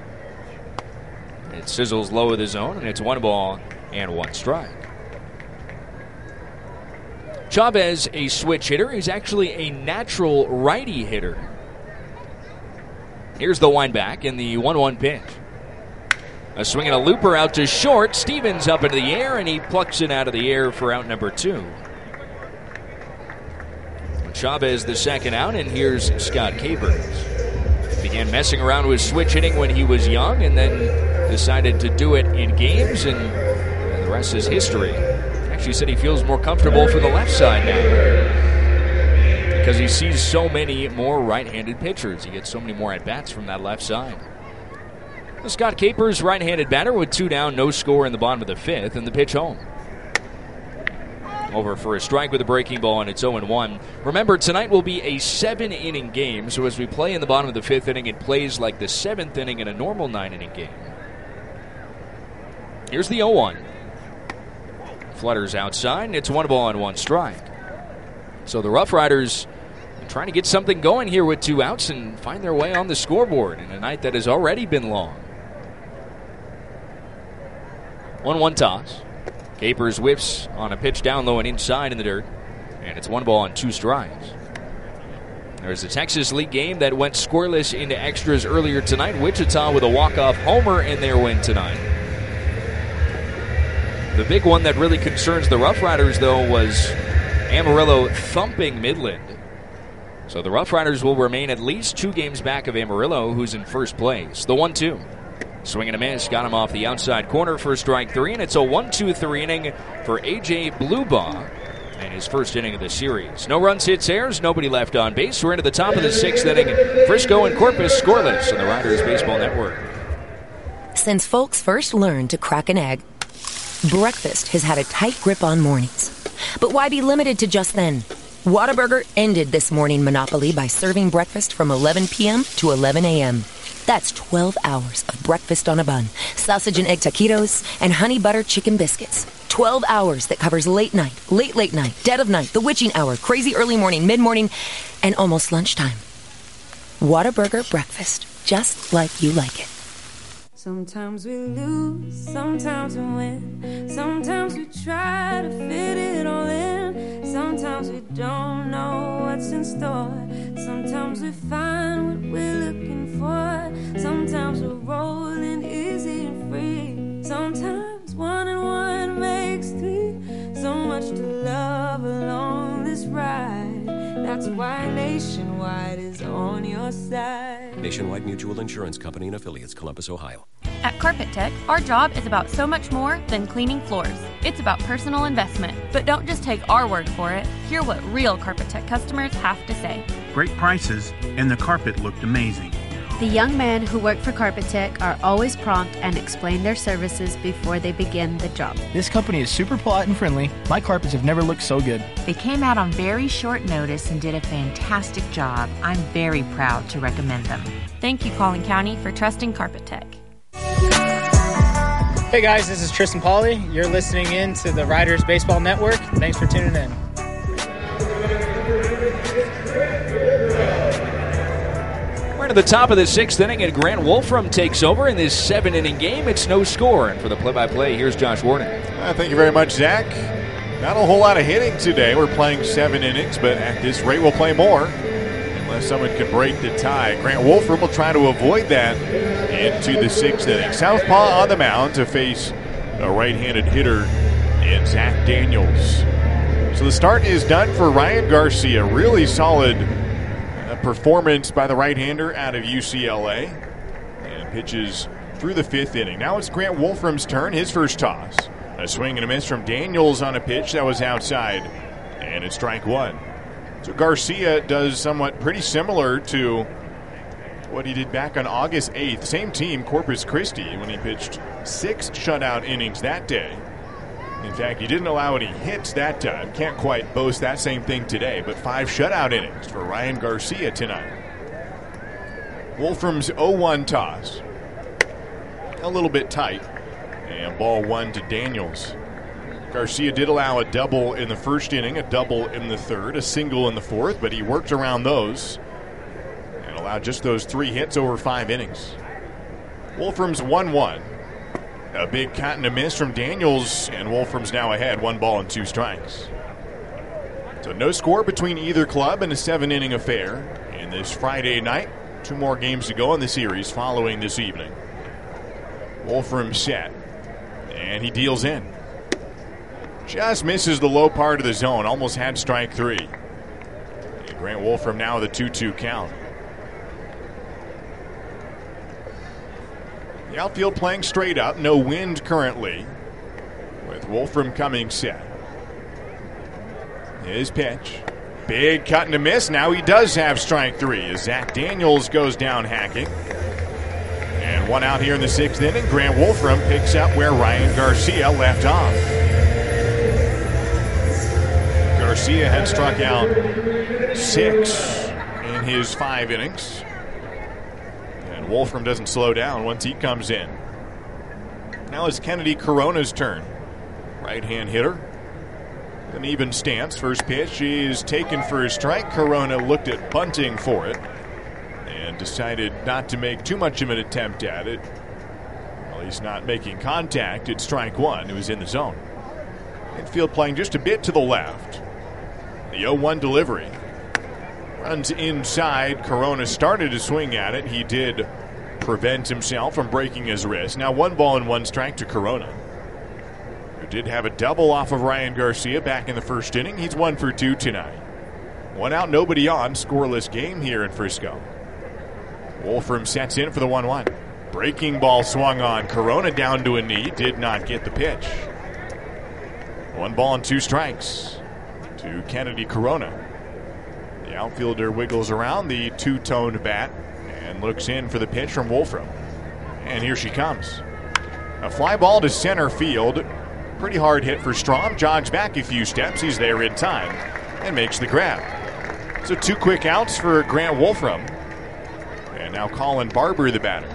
E: It sizzles low of the zone, and it's one ball and one strike. Chavez, a switch hitter. He's actually a natural righty hitter. Here's the wind back in the one one pitch. A swing and a looper out to short. Stevens up into the air, and he plucks it out of the air for out number two. Chavez the second out, and here's Scott Capers. Began messing around with switch hitting when he was young, and then decided to do it in games, and the rest is history. Actually said he feels more comfortable for the left side now because he sees so many more right-handed pitchers. He gets so many more at-bats from that left side. Scott Capers, right-handed batter with two down, no score in the bottom of the fifth, and the pitch home. Over for a strike with a breaking ball, and it's oh and one. Remember, tonight will be a seven-inning game, so as we play in the bottom of the fifth inning, it plays like the seventh inning in a normal nine-inning game. Here's the oh one. Flutters outside, and it's one ball and one strike. So the Rough Riders are trying to get something going here with two outs and find their way on the scoreboard in a night that has already been long. one one toss. Capers whiffs on a pitch down low and inside in the dirt, and it's one ball and two strikes. There's a Texas League game that went scoreless into extras earlier tonight. Wichita with a walk-off homer in their win tonight. The big one that really concerns the Rough Riders, though, was Amarillo thumping Midland. So the Rough Riders will remain at least two games back of Amarillo, who's in first place. The one two. Swing and a miss, got him off the outside corner for strike three, and it's a one two three inning for A J Bulba and his first inning of the series. No runs, hits, errors, nobody left on base. We're into the top of the sixth inning. Frisco and Corpus scoreless on the Riders Baseball Network.
M: Since folks first learned to crack an egg, breakfast has had a tight grip on mornings. But why be limited to just then? Whataburger ended this morning monopoly by serving breakfast from eleven p.m. to eleven a.m. That's twelve hours of breakfast on a bun, sausage and egg taquitos, and honey butter chicken biscuits. twelve hours that covers late night, late, late night, dead of night, the witching hour, crazy early morning, mid-morning, and almost lunchtime. Whataburger breakfast. just like you like it.
N: Sometimes we lose, sometimes we win. Sometimes we try to fit it all in. Sometimes we don't know what's in store. Sometimes we find what we're looking for. Sometimes we're rolling easy and free. Sometimes one and one makes three. So much to love along this ride. That's why Nationwide is on your side.
T: Nationwide Mutual Insurance Company and Affiliates, Columbus, Ohio.
O: At Carpet Tech, our job is about so much more than cleaning floors. It's about personal investment. But don't just take our word for it. Hear what real Carpet Tech customers have to say.
P: Great prices, and the carpet looked amazing.
Q: The young men who work for Carpet Tech are always prompt and explain their services before they begin the job.
D: This company is super polite and friendly. My carpets have never looked so good.
S: They came out on very short notice and did a fantastic job. I'm very proud to recommend them.
O: Thank you, Collin County, for trusting Carpet Tech.
U: Hey guys, this is Tristan Pauly. You're listening in to the Riders Baseball Network. Thanks for tuning in.
E: We're to the top of the sixth inning, and Grant Wolfram takes over in this seven-inning game. It's no score. And for the play-by-play, here's Josh Warden.
L: Uh, thank you very much, Zach. Not a whole lot of hitting today. We're playing seven innings, but at this rate, we'll play more unless someone can break the tie. Grant Wolfram will try to avoid that into the sixth inning. Southpaw on the mound to face a right-handed hitter in Zach Daniels. So the start is done for Ryan Garcia. Really solid uh, performance by the right-hander out of U C L A. And pitches through the fifth inning. Now it's Grant Wolfram's turn, his first toss. A swing and a miss from Daniels on a pitch that was outside. And it's strike one. So Garcia does somewhat pretty similar to what he did back on August eighth. Same team, Corpus Christi, when he pitched six shutout innings that day. In fact, he didn't allow any hits that time. Can't quite boast that same thing today, but five shutout innings for Ryan Garcia tonight. Wolfram's oh one toss. A little bit tight. And ball one to Daniels. Garcia did allow a double in the first inning, a double in the third, a single in the fourth, but he worked around those and allowed just those three hits over five innings. Wolfram's one one. A big cut and a miss from Daniels, and Wolfram's now ahead, one ball and two strikes. So no score between either club in a seven-inning affair in this Friday night. Two more games to go in the series following this evening. Wolfram set, and he deals in. Just misses the low part of the zone, almost had strike three. And Grant Wolfram now with a two two count. The outfield playing straight up, no wind currently, with Wolfram coming set. His pitch. Big cut and a miss. Now he does have strike three as Zach Daniels goes down hacking. And one out here in the sixth inning. Grant Wolfram picks up where Ryan Garcia left off. Garcia had struck out six in his five innings. And Wolfram doesn't slow down once he comes in. Now it's Kennedy Corona's turn. Right-hand hitter. An even stance. First pitch is taken for a strike. Corona looked at bunting for it and decided not to make too much of an attempt at it. Well, he's not making contact. It's strike one. It was in the zone. Infield playing just a bit to the left. The oh one delivery. Runs inside. Corona started to swing at it. He did prevent himself from breaking his wrist. Now one ball and one strike to Corona, who did have a double off of Ryan Garcia back in the first inning. He's one for two tonight. One out, nobody on. Scoreless game here in Frisco. Wolfram sets in for the one one. Breaking ball swung on. Corona down to a knee. Did not get the pitch. One ball and two strikes to Kennedy Corona. The outfielder wiggles around the two-toned bat and looks in for the pitch from Wolfram. And here she comes. A fly ball to center field. Pretty hard hit for Strom. Jogs back a few steps. He's there in time and makes the grab. So two quick outs for Grant Wolfram. And now Colin Barber, the batter.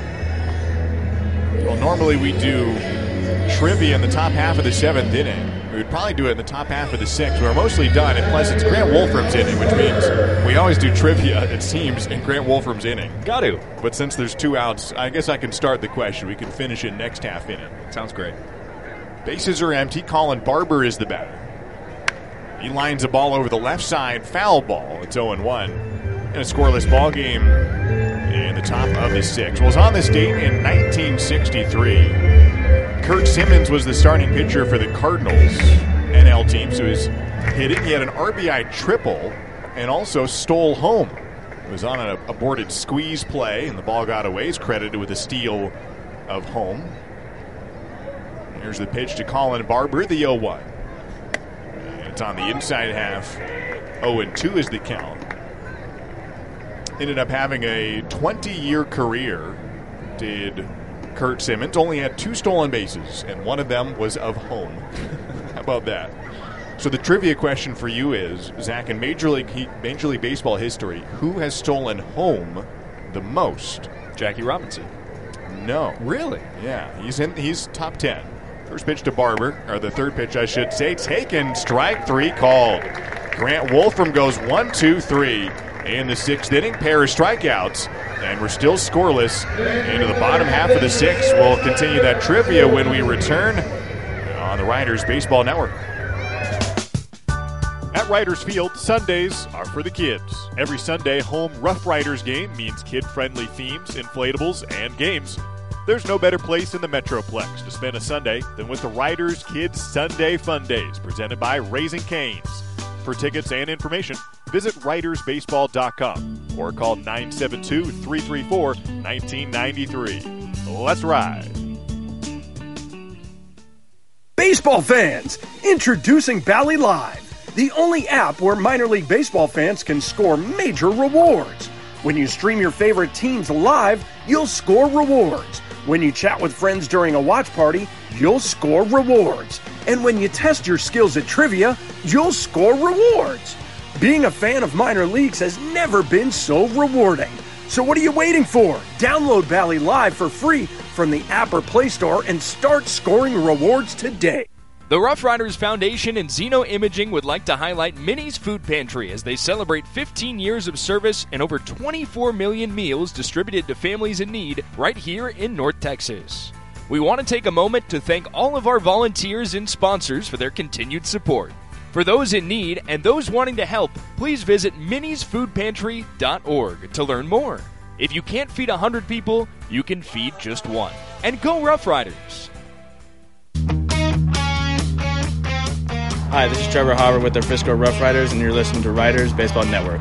L: Well, normally we do trivia in the top half of the seventh inning. We would probably do it in the top half of the sixth. We're mostly done, and plus it's Grant Wolfram's inning, which means we always do trivia, it seems, in Grant Wolfram's inning.
E: Got to.
L: But since there's two outs, I guess I can start the question. We can finish in next half inning.
E: Sounds great.
L: Bases are empty. Colin Barber is the batter. He lines a ball over the left side, foul ball. It's oh and one. In a scoreless ball game in the top of the sixth. Well, it was on this date in nineteen sixty-three. Kurt Simmons was the starting pitcher for the Cardinals N L team, so he was hitting. He had an R B I triple and also stole home. It was on an aborted squeeze play, and the ball got away. He's credited with a steal of home. Here's the pitch to Colin Barber, the oh one. It's on the inside half. oh and two is the count. Ended up having a twenty-year career, did Kurt Simmons. Only had two stolen bases, and one of them was of home. How about that? So the trivia question for you is, Zach, in Major League Major League Baseball history, who has stolen home the most?
E: Jackie Robinson.
L: No.
E: Really?
L: Yeah, he's in. He's top ten. First pitch to Barber, or the third pitch, I should say, taken. Strike three called. Grant Wolfram goes one, two, three in the sixth inning. Pair of strikeouts, and we're still scoreless into the bottom half of the sixth. We'll continue that trivia when we return on the Riders Baseball Network. At Riders Field, Sundays are for the kids. Every Sunday, home Rough Riders game means kid-friendly themes, inflatables, and games. There's no better place in the Metroplex to spend a Sunday than with the Riders Kids Sunday Fun Days, presented by Raising Cane's. For tickets and information, visit riders baseball dot com or call nine seven two, three three four, one nine nine three. Let's ride.
A: Baseball fans, introducing Bally Live, the only app where minor league baseball fans can score major rewards. When you stream your favorite teams live, you'll score rewards. When you chat with friends during a watch party, you'll score rewards. And when you test your skills at trivia, you'll score rewards. Being a fan of minor leagues has never been so rewarding. So what are you waiting for? Download Bally Live for free from the app or Play Store and start scoring rewards today.
E: The Rough Riders Foundation and Xeno Imaging would like to highlight Minnie's Food Pantry as they celebrate fifteen years of service and over twenty-four million meals distributed to families in need right here in North Texas. We want to take a moment to thank all of our volunteers and sponsors for their continued support. For those in need and those wanting to help, please visit minis food pantry dot org to learn more. If you can't feed one hundred people, you can feed just one. And go Rough Riders!
U: Hi, this is Trevor Howard with the Frisco Rough Riders, and you're listening to Riders Baseball Network.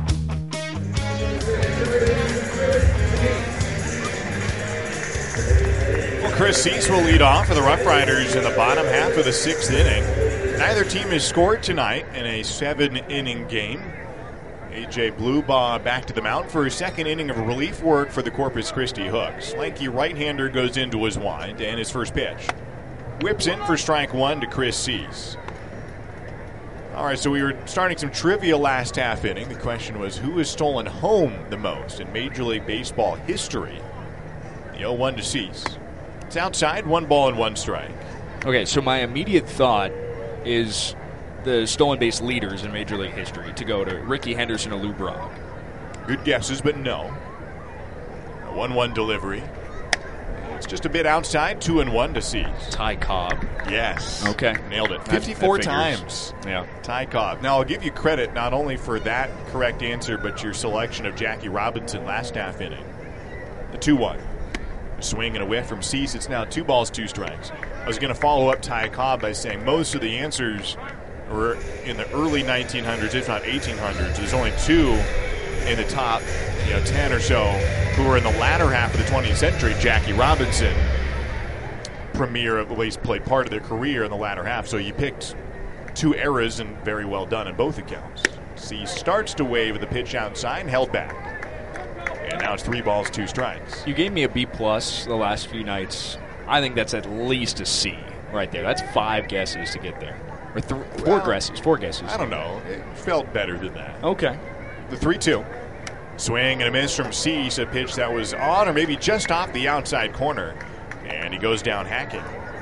L: Well, Chris Cease will lead off for the Rough Riders in the bottom half of the sixth inning. Neither team has scored tonight in a seven-inning game. A J Bluebaugh back to the mound for his second inning of relief work for the Corpus Christi Hooks. Lanky right-hander goes into his wind, and his first pitch whips in for strike one to Chris Cease. All right, so we were starting some trivia last half inning. The question was, who has stolen home the most in Major League Baseball history? The oh one to Cease. It's outside, one ball and one strike.
E: Okay, so my immediate thought is the stolen base leaders in Major League history to go to Ricky Henderson or Lou Brock.
L: Good guesses, but no. A one one delivery. It's just a bit outside, two and one to Cease.
E: Ty Cobb.
L: Yes.
E: Okay.
L: Nailed it.
E: That-
L: fifty-four
E: that
L: times.
E: Yeah.
L: Ty Cobb. Now, I'll give you credit not only for that correct answer, but your selection of Jackie Robinson last half inning. The two one. A swing and a whiff from Cease. It's now two balls, two strikes. I was going to follow up Ty Cobb by saying most of the answers were in the early nineteen hundreds, if not eighteen hundreds. There's only two in the top, you know, ten or so who were in the latter half of the twentieth century. Jackie Robinson, premier, at least played part of their career in the latter half. So you picked two eras, and very well done in both accounts. Cease starts to wave with the pitch outside and held back. And now it's three balls, two strikes.
E: You gave me a B plus the last few nights. I think that's at least a C right there. That's five guesses to get there. Or th- four
L: Well,
E: guesses. Four guesses.
L: I don't know. It felt better than that.
E: Okay.
L: The three two. Swing and a miss from Cease, a pitch that was on or maybe just off the outside corner. And he goes down hacking.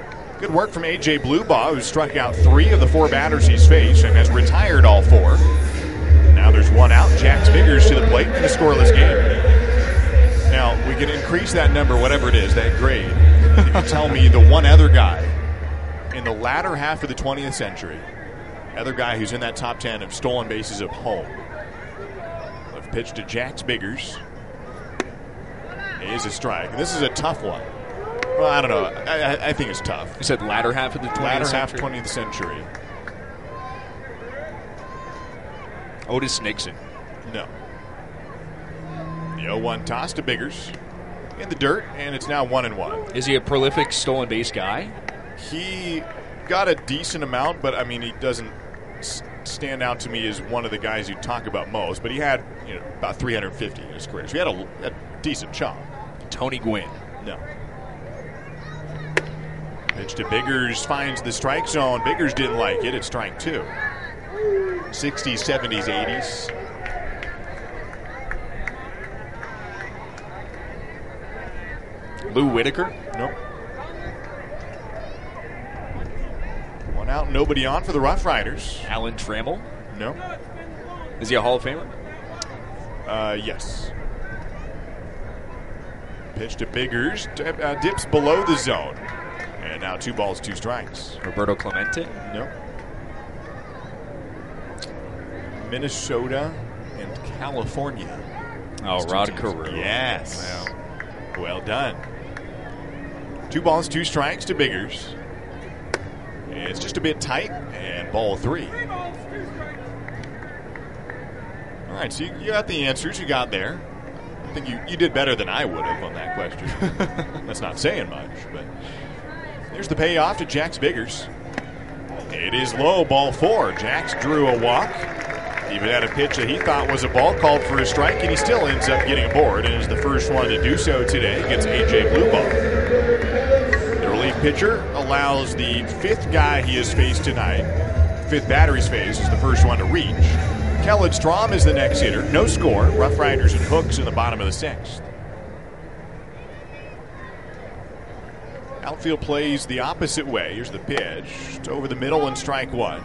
L: Good work from A J Bluebaugh, who struck out three of the four batters he's faced and has retired all four. Now there's one out. Jax Biggers to the plate in a scoreless game. Now, we can increase that number, whatever it is, that grade. If you tell me the one other guy in the latter half of the twentieth century, other guy who's in that top ten of stolen bases of home. Left pitch to Jax Biggers. Is a strike. And this is a tough one. Well, I don't know. I, I think it's tough.
E: You said latter half of the twentieth
L: latter
E: century?
L: half twentieth century.
E: Otis Nixon.
L: No. The oh one toss to Biggers. In the dirt, and it's now one and one.
E: Is he a prolific stolen base guy?
L: He got a decent amount, but I mean, he doesn't stand out to me as one of the guys you talk about most. But he had, you know, about three hundred fifty in his career, so he had a, a decent chunk.
E: Tony Gwynn.
L: No. Pitch to Biggers, finds the strike zone. Biggers didn't like it. It's strike two. sixties, seventies, eighties.
E: Lou Whitaker?
L: Nope. One out, nobody on for the Rough Riders.
E: Alan Trammell?
L: No.
E: Is he a Hall of Famer?
L: Uh, yes. Pitch to Biggers, uh, dips below the zone. And now two balls, two strikes.
E: Roberto Clemente?
L: No. Minnesota and California.
E: Oh, Rod Carew.
L: Yes.
E: Wow.
L: Well done. Two balls, two strikes to Biggers. It's just a bit tight, and ball three. All right, so you, you got the answers you got there. I think you, you did better than I would have on that question. That's not saying much, but here's the payoff to Jax Biggers. It is low, ball four. Jax drew a walk. Even had a pitch that he thought was a ball, called for a strike, and he still ends up getting aboard and is the first one to do so today against A J Bluebaugh. The relief pitcher allows the fifth guy he has faced tonight, fifth batter he's faced, is the first one to reach. Kellen Strom is the next hitter. No score. Rough Riders and Hooks in the bottom of the sixth. Outfield plays the opposite way. Here's the pitch. It's over the middle and strike one.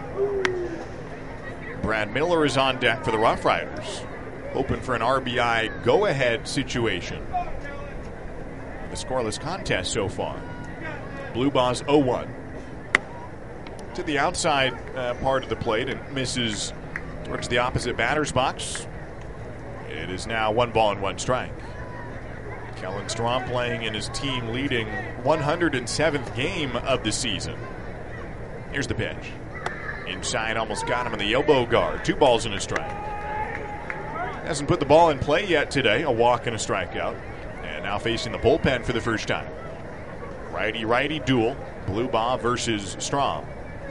L: Brad Miller is on deck for the Rough Riders, hoping for an R B I go-ahead situation. The scoreless contest so far. Bluebaugh's oh one. To the outside uh, part of the plate and misses towards the opposite batter's box. It is now one ball and one strike. Kellen Strom playing in his team-leading one hundred seventh game of the season. Here's the pitch. Inside, almost got him in the elbow guard. Two balls and a strike. Hasn't put the ball in play yet today. A walk and a strikeout. And now facing the bullpen for the first time. Righty-righty duel. Bluebaugh versus Strom.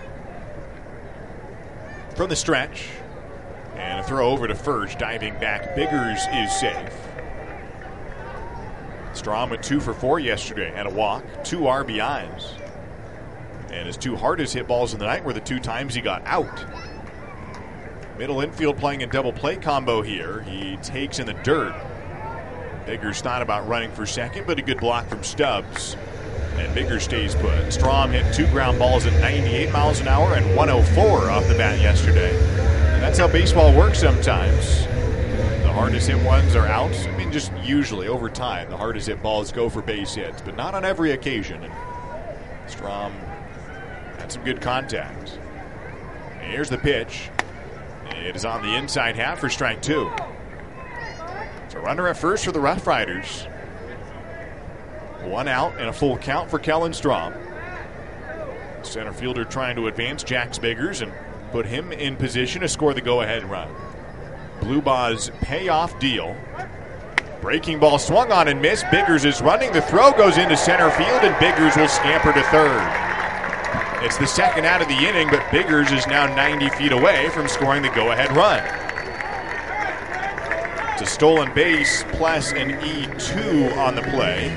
L: From the stretch. And a throw over to first. Diving back. Biggers is safe. Strom went two for four yesterday. Had a walk. Two R B Is. And his two hardest hit balls in the night were the two times he got out. Middle infield playing a double play combo here. He takes in the dirt. Biggers thought about running for second, but a good block from Stubbs. And Biggers stays put. Strom hit two ground balls at ninety-eight miles an hour and one oh four off the bat yesterday. And that's how baseball works sometimes. The hardest hit ones are out. I mean, just usually over time, the hardest hit balls go for base hits, but not on every occasion. And Strom had some good contact. And here's the pitch. It is on the inside half for strike two. So runner at first for the Rough Riders. One out and a full count for Kellen Strom. Center fielder trying to advance Jax Biggers and put him in position to score the go-ahead run. Bluebaugh's payoff deal. Breaking ball swung on and missed. Biggers is running. The throw goes into center field, and Biggers will scamper to third. It's the second out of the inning, but Biggers is now ninety feet away from scoring the go-ahead run. It's a stolen base plus an E two on the play.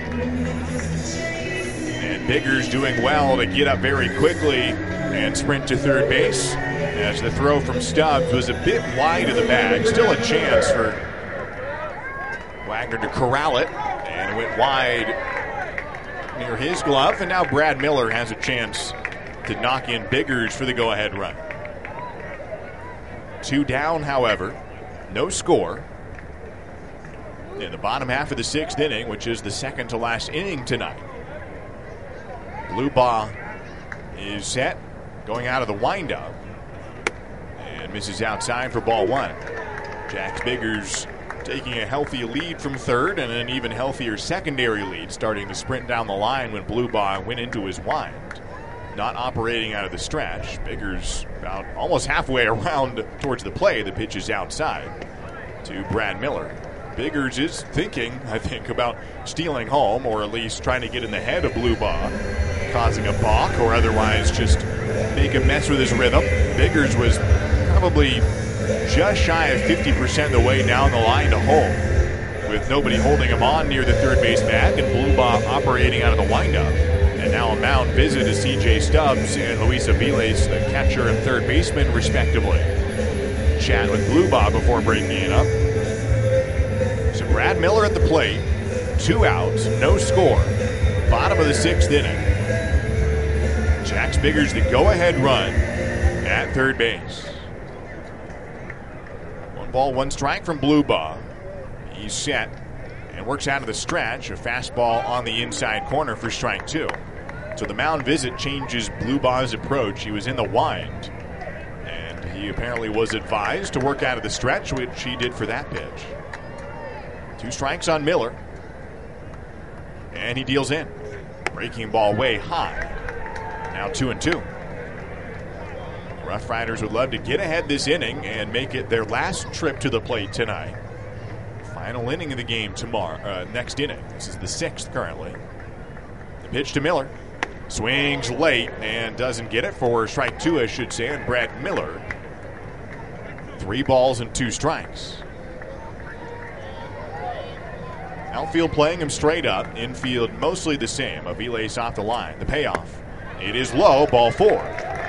L: And Biggers doing well to get up very quickly and sprint to third base, as the throw from Stubbs was a bit wide of the bag. Still a chance for Wagner to corral it, and it went wide near his glove, and now Brad Miller has a chance to knock in Biggers for the go-ahead run. Two down, however, no score. In the bottom half of the sixth inning, which is the second to last inning tonight. Blue Ball is set, going out of the windup, and misses outside for ball one. Jax Biggers taking a healthy lead from third and an even healthier secondary lead, starting to sprint down the line when Blue Ball went into his wind. Not operating out of the stretch. Biggers about almost halfway around towards the play. The pitch is outside to Brad Miller. Biggers is thinking, I think, about stealing home, or at least trying to get in the head of Blue Ball, causing a balk or otherwise just make a mess with his rhythm. Biggers was probably just shy of fifty percent of the way down the line to home, with nobody holding him on near the third base bag, and Blue Ball operating out of the windup. And now a mound visit to C J Stubbs and Luis Aviles, the catcher and third baseman, respectively. Chat with Blue Ball before breaking it up. So Brad Miller at the plate, two outs, no score. Bottom of the sixth inning. Jax Biggers the go-ahead run at third base. One ball, one strike from Blue Ball. He's set and works out of the stretch. A fastball on the inside corner for strike two. So the mound visit changes Blue Ball's approach. He was in the wind, and he apparently was advised to work out of the stretch, which he did for that pitch. Two strikes on Miller, and he deals in. Breaking ball way high. Now two and two. Rough Riders would love to get ahead this inning and make it their last trip to the plate tonight. Final inning of the game tomorrow. Uh, next inning. This is the sixth currently. The pitch to Miller. Swings late and doesn't get it for strike two, I should say, and Brad Miller. Three balls and two strikes. Outfield playing him straight up. Infield mostly the same. Aviles off the line. The payoff. It is low. Ball four.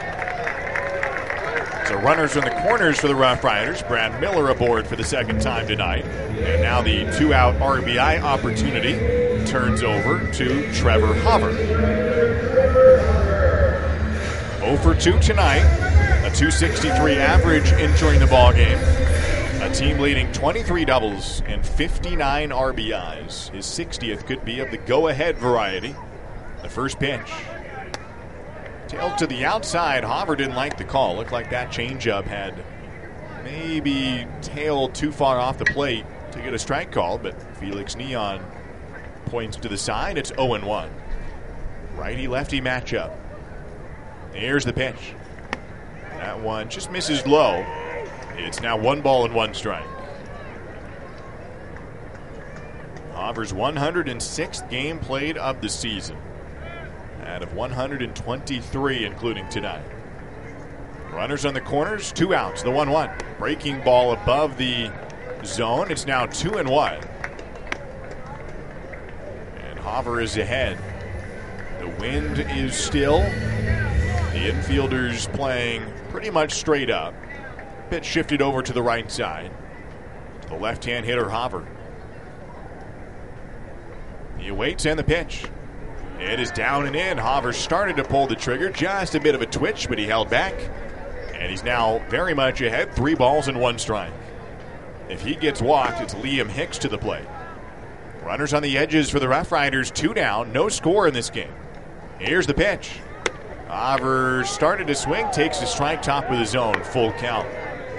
L: So runners in the corners for the Rough Riders. Brad Miller aboard for the second time tonight. And now the two-out R B I opportunity turns over to Trevor Hauver. oh for two tonight. A two sixty-three average entering the ballgame. A team leading twenty-three doubles and fifty-nine R B Is. His sixtieth could be of the go-ahead variety. The first pitch. Tailed to the outside. Hauver didn't like the call. Looked like that changeup had maybe tailed too far off the plate to get a strike call, but Felix Neon points to the side. It's oh and one. Righty-lefty matchup. Here's the pitch. That one just misses low. It's now one ball and one strike. Hauver's one hundred sixth game played of the season, out of one hundred twenty-three, including tonight. Runners on the corners, two outs, the one one. Breaking ball above the zone. It's now two and one. And Hauver is ahead. The wind is still. The infielders playing pretty much straight up. Pitch shifted over to the right side. To the left-hand hitter, Hauver. He awaits, and the pitch. It is down and in. Hauver started to pull the trigger. Just a bit of a twitch, but he held back. And he's now very much ahead. Three balls and one strike. If he gets walked, it's Liam Hicks to the plate. Runners on the edges for the Rough Riders. Two down. No score in this game. Here's the pitch. Hauver started to swing. Takes a strike, top of the zone. Full count.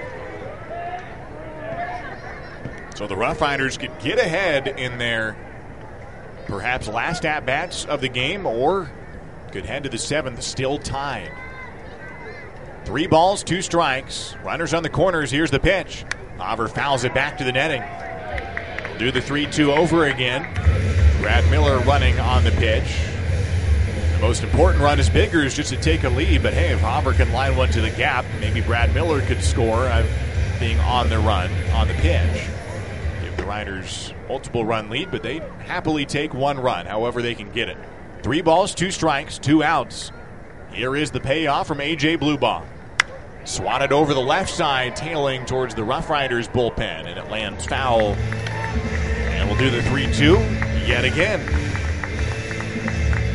L: So the Rough Riders could get ahead in their perhaps last at-bats of the game, or could head to the seventh still tied. Three balls, two strikes. Runners on the corners. Here's the pitch. Hauver fouls it back to the netting. We'll do the three two over again. Brad Miller running on the pitch. The most important run is Biggers just to take a lead, but hey, if Hauver can line one to the gap, maybe Brad Miller could score uh, being on the run on the pitch. Give the Riders multiple run lead, but they happily take one run, however they can get it. Three balls, two strikes, two outs. Here is the payoff from A J Bluebaugh. Swatted over the left side, tailing towards the Rough Riders bullpen, and it lands foul. And we'll do the three two yet again.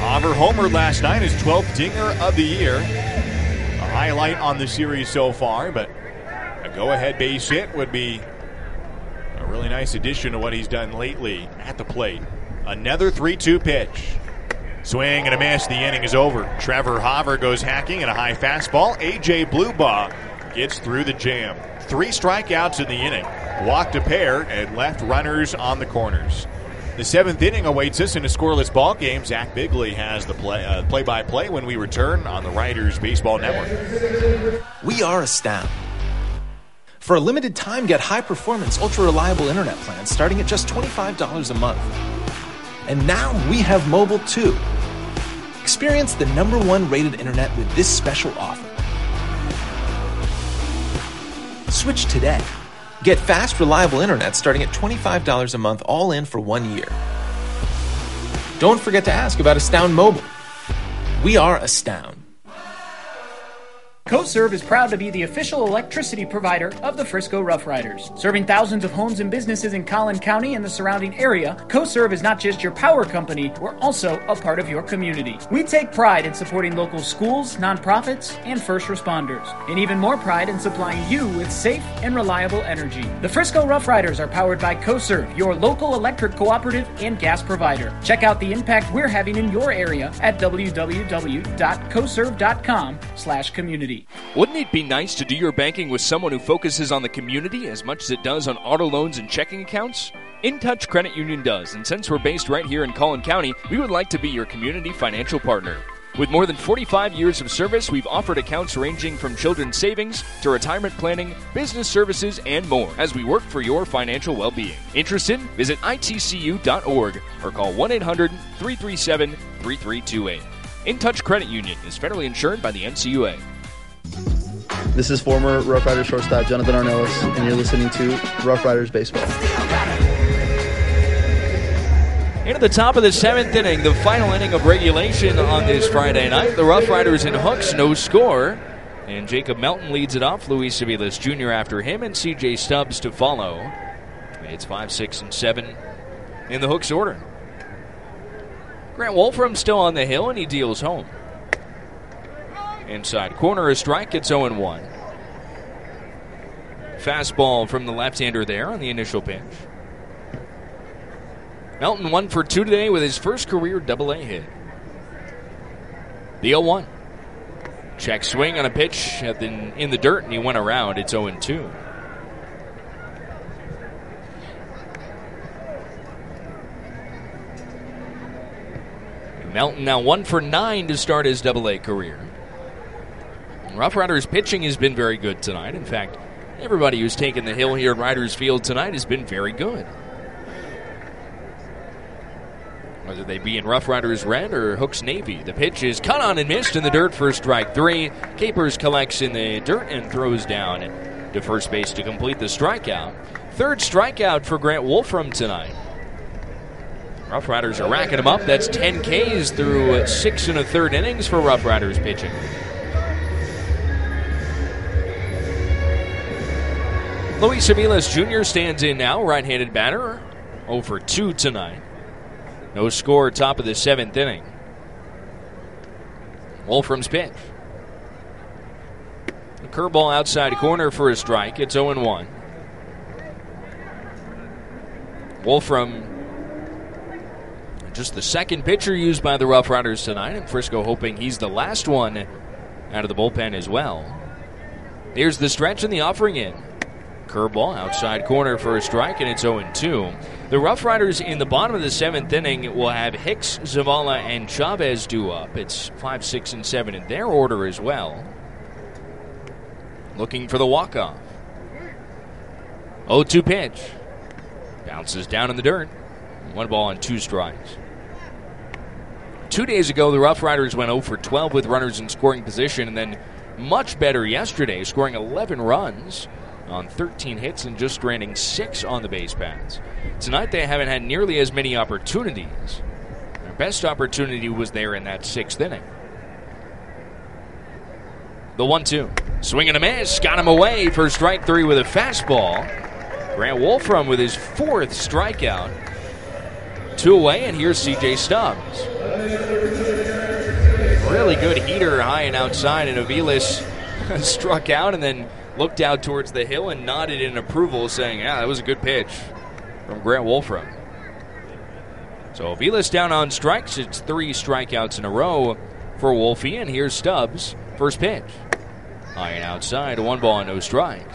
L: Hauver homered last night, his twelfth dinger of the year. A highlight on the series so far, but a go-ahead base hit would be a really nice addition to what he's done lately at the plate. Another three two pitch. Swing and a miss. The inning is over. Trevor Hauver goes hacking and a high fastball. A J Blubaugh gets through the jam. Three strikeouts in the inning. Walked a pair and left runners on the corners. The seventh inning awaits us in a scoreless ball game. Zach Bigley has the play, uh, play-by-play when we return on the Riders Baseball Network.
C: We are Astound. For a limited time, get high-performance, ultra-reliable internet plans starting at just twenty-five dollars a month. And now we have mobile too. Experience the number one rated internet with this special offer. Switch today. Get fast, reliable internet starting at twenty-five dollars a month, all in for one year. Don't forget to ask about Astound Mobile. We are Astound.
H: CoServe is proud to be the official electricity provider of the Frisco Rough Riders. Serving thousands of homes and businesses in Collin County and the surrounding area, CoServe is not just your power company, we're also a part of your community. We take pride in supporting local schools, nonprofits, and first responders, and even more pride in supplying you with safe and reliable energy. The Frisco Rough Riders are powered by CoServe, your local electric cooperative and gas provider. Check out the impact we're having in your area at w w w dot coserve dot com slash community.
E: Wouldn't it be nice to do your banking with someone who focuses on the community as much as it does on auto loans and checking accounts? InTouch Credit Union does, and since we're based right here in Collin County, we would like to be your community financial partner. With more than forty-five years of service, we've offered accounts ranging from children's savings to retirement planning, business services, and more as we work for your financial well-being. Interested? Visit I T C U dot org or call one eight hundred three three seven three three two eight. InTouch Credit Union is federally insured by the N C U A.
W: This is former Rough Riders shortstop Jonathan Arnellis, and you're listening to Rough Riders Baseball.
E: And at the top of the seventh inning, the final inning of regulation on this Friday night, the Rough Riders in hooks, no score. And Jacob Melton leads it off, Luis Aviles Junior after him, and C J Stubbs to follow. It's five, six, and seven in the hooks order. Grant Wolfram still on the hill, and he deals home. Inside corner, a strike, it's oh and one. Fastball from the left-hander there on the initial pitch. Melton one for two today with his first career double-A hit. The oh one. Check swing on a pitch at the, in the dirt, and he went around. It's oh and two. Melton now one for nine to start his double-A career. Rough Riders pitching has been very good tonight. In fact, everybody who's taken the hill here at Riders Field tonight has been very good. Whether they be in Rough Riders red or Hooks Navy. The pitch is cut on and missed in the dirt for strike three. Capers collects in the dirt and throws down to first base to complete the strikeout. Third strikeout for Grant Wolfram tonight. Rough Riders are racking them up. That's ten Ks through six and a third innings for Rough Riders pitching. Luis Aviles Junior stands in now, right-handed batter, oh for two tonight. No score, top of the seventh inning. Wolfram's pitch. A curveball outside corner for a strike. It's oh and one. Wolfram, just the second pitcher used by the Rough Riders tonight, and Frisco hoping he's the last one out of the bullpen as well. Here's the stretch and the offering in. Curveball outside corner for a strike, and it's oh and two. The Rough Riders in the bottom of the seventh inning will have Hicks, Zavala, and Chavez due up. It's five, six, and seven in their order as well. Looking for the walk-off. oh two pitch. Bounces down in the dirt. One ball and two strikes. Two days ago, the Rough Riders went oh for twelve with runners in scoring position, and then much better yesterday, scoring eleven runs on thirteen hits and just stranding six on the base paths. Tonight they haven't had nearly as many opportunities. Their best opportunity was there in that sixth inning. The one two. Swing and a miss. Got him away for strike three with a fastball. Grant Wolfram with his fourth strikeout. Two away, and here's C J Stubbs. Really good heater high and outside, and Aviles struck out and then looked out towards the hill and nodded in approval, saying, yeah, that was a good pitch from Grant Wolfram. So Aviles down on strikes. It's three strikeouts in a row for Wolfie, and here's Stubbs. First pitch. High and outside, one ball and no strikes.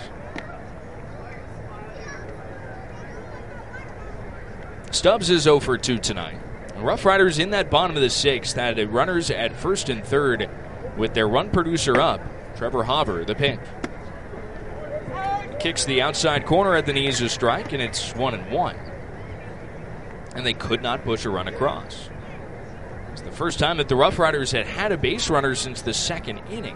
E: Stubbs is oh for two tonight. Rough Riders in that bottom of the sixth had runners at first and third with their run producer up. Trevor Hopper, the pitch. Kicks the outside corner at the knees, a strike, and it's one and one. And they could not push a run across. It's the first time that the Rough Riders had had a base runner since the second inning.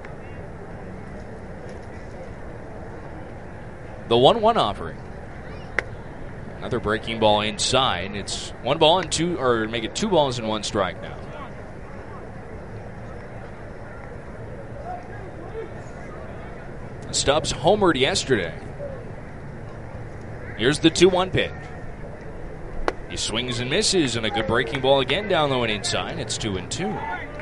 E: The one one offering. Another breaking ball inside. It's one ball and two, or make it two balls and one strike now. Stubbs homered yesterday. Here's the two one pitch. He swings and misses, and a good breaking ball again down low and inside. It's two and two.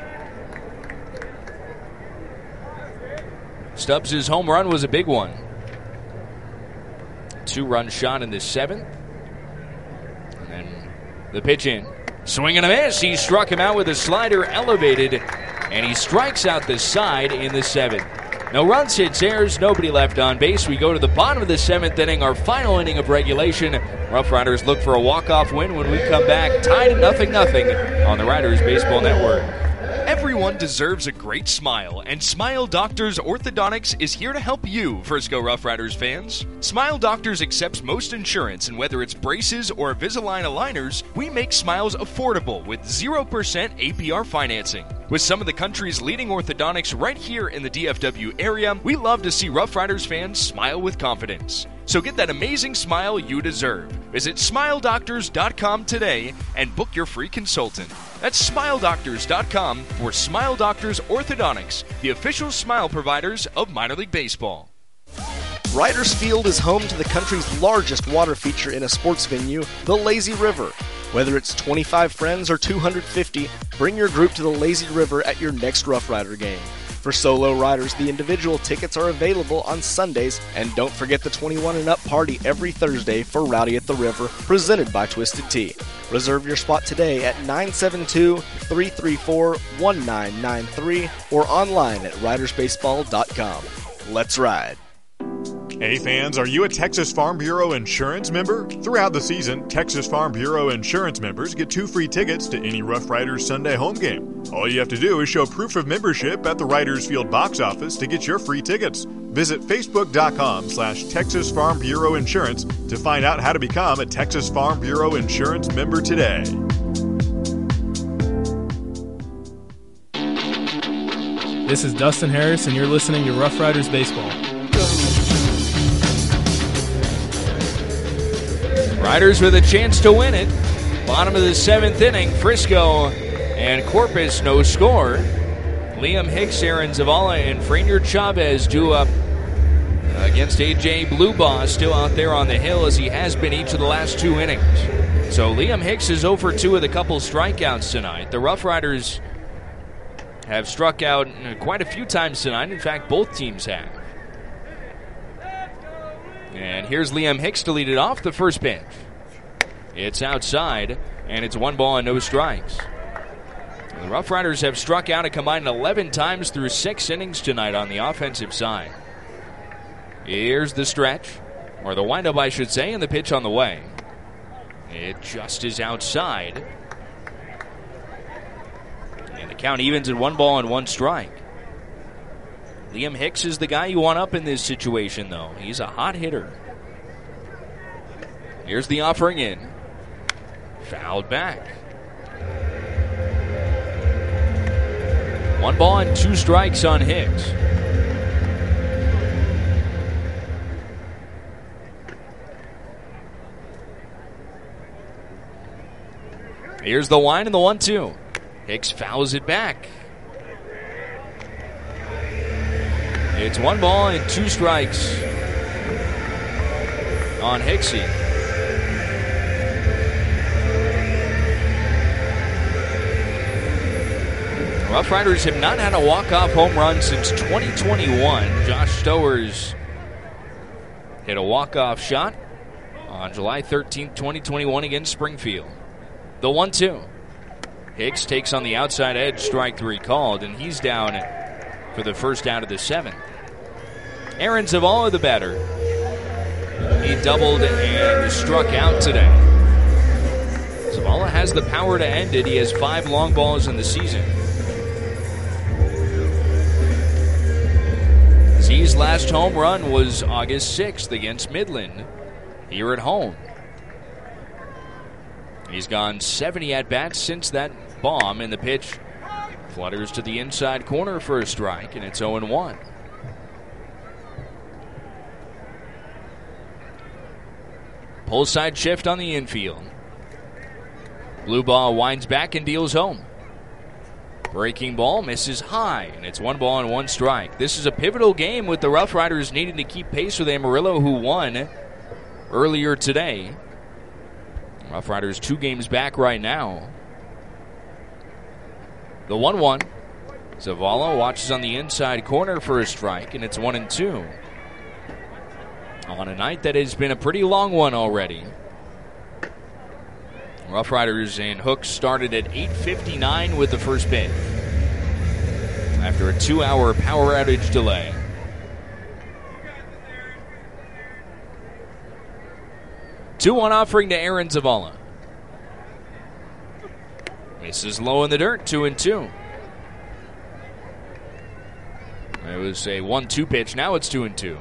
E: Stubbs' home run was a big one. Two-run shot in the seventh. And then the pitch in. Swing and a miss. He struck him out with a slider elevated, and he strikes out the side in the seventh. No runs, hits, errors, nobody left on base. We go to the bottom of the seventh inning, our final inning of regulation. Rough Riders look for a walk-off win when we come back, tied at nothing nothing on the Riders Baseball Network.
I: Everyone deserves a great smile, and Smile Doctors Orthodontics is here to help you, Frisco Rough Riders fans. Smile Doctors accepts most insurance, and whether it's braces or Invisalign aligners, we make smiles affordable with zero percent A P R financing. With some of the country's leading orthodontics right here in the D F W area, we love to see Rough Riders fans smile with confidence. So get that amazing smile you deserve. Visit smile doctors dot com today and book your free consultant. That's smile doctors dot com for Smile Doctors Orthodontics, the official smile providers of minor league baseball.
R: Riders Field is home to the country's largest water feature in a sports venue, the Lazy River. Whether it's twenty-five friends or two hundred fifty, bring your group to the Lazy River at your next Rough Rider game. For solo riders, the individual tickets are available on Sundays, and don't forget the twenty-one and up party every Thursday for Rowdy at the River, presented by Twisted Tea. Reserve your spot today at nine seven two, three three four, one nine nine three or online at riders baseball dot com. Let's ride.
F: Hey fans, are you a Texas Farm Bureau insurance member? Throughout the season, Texas Farm Bureau insurance members get two free tickets to any Rough Riders Sunday home game. All you have to do is show proof of membership at the Riders Field box office to get your free tickets. Visit facebook.com slash Texas Farm Bureau Insurance to find out how to become a Texas Farm Bureau insurance member today.
V: This is Dustin Harris, and you're listening to Rough Riders Baseball.
E: Riders with a chance to win it. Bottom of the seventh inning, Frisco and Corpus no score. Liam Hicks, Aaron Zavala, and Franier Chavez do up against A J Bluebaugh, still out there on the hill as he has been each of the last two innings. So Liam Hicks is oh for two with a couple strikeouts tonight. The Rough Riders have struck out quite a few times tonight. In fact, both teams have. And here's Liam Hicks to lead it off, the first pitch. It's outside, and it's one ball and no strikes. The Rough Riders have struck out a combined eleven times through six innings tonight on the offensive side. Here's the stretch, or the windup, I should say, and the pitch on the way. It just is outside. And the count evens at one ball and one strike. Liam Hicks is the guy you want up in this situation, though. He's a hot hitter. Here's the offering in. Fouled back. One ball and two strikes on Hicks. Here's the line and the one two. Hicks fouls it back. It's one ball and two strikes on Hicksy. Rough Riders have not had a walk-off home run since twenty twenty-one. Josh Stowers hit a walk-off shot on July thirteenth, twenty twenty-one against Springfield. The one two. Hicks takes on the outside edge, strike three called, and he's down for the first out of the seventh. Aaron Zavala, the batter. He doubled and struck out today. Zavala has the power to end it. He has five long balls in the season. Z's last home run was August sixth against Midland here at home. He's gone seventy at-bats since that bomb, and the pitch flutters to the inside corner for a strike, and it's oh and one. Pull side shift on the infield. Blue ball winds back and deals home. Breaking ball misses high, and it's one ball and one strike. This is a pivotal game with the Rough Riders needing to keep pace with Amarillo, who won earlier today. Rough Riders two games back right now. The one one. Zavala watches on the inside corner for a strike, and it's one and two. On a night that has been a pretty long one already. Rough Riders and Hooks started at eight fifty-nine with the first pitch. After a two-hour power outage delay. two one offering to Aaron Zavala. Misses low in the dirt, two and two. It was a one two pitch, now it's two and two.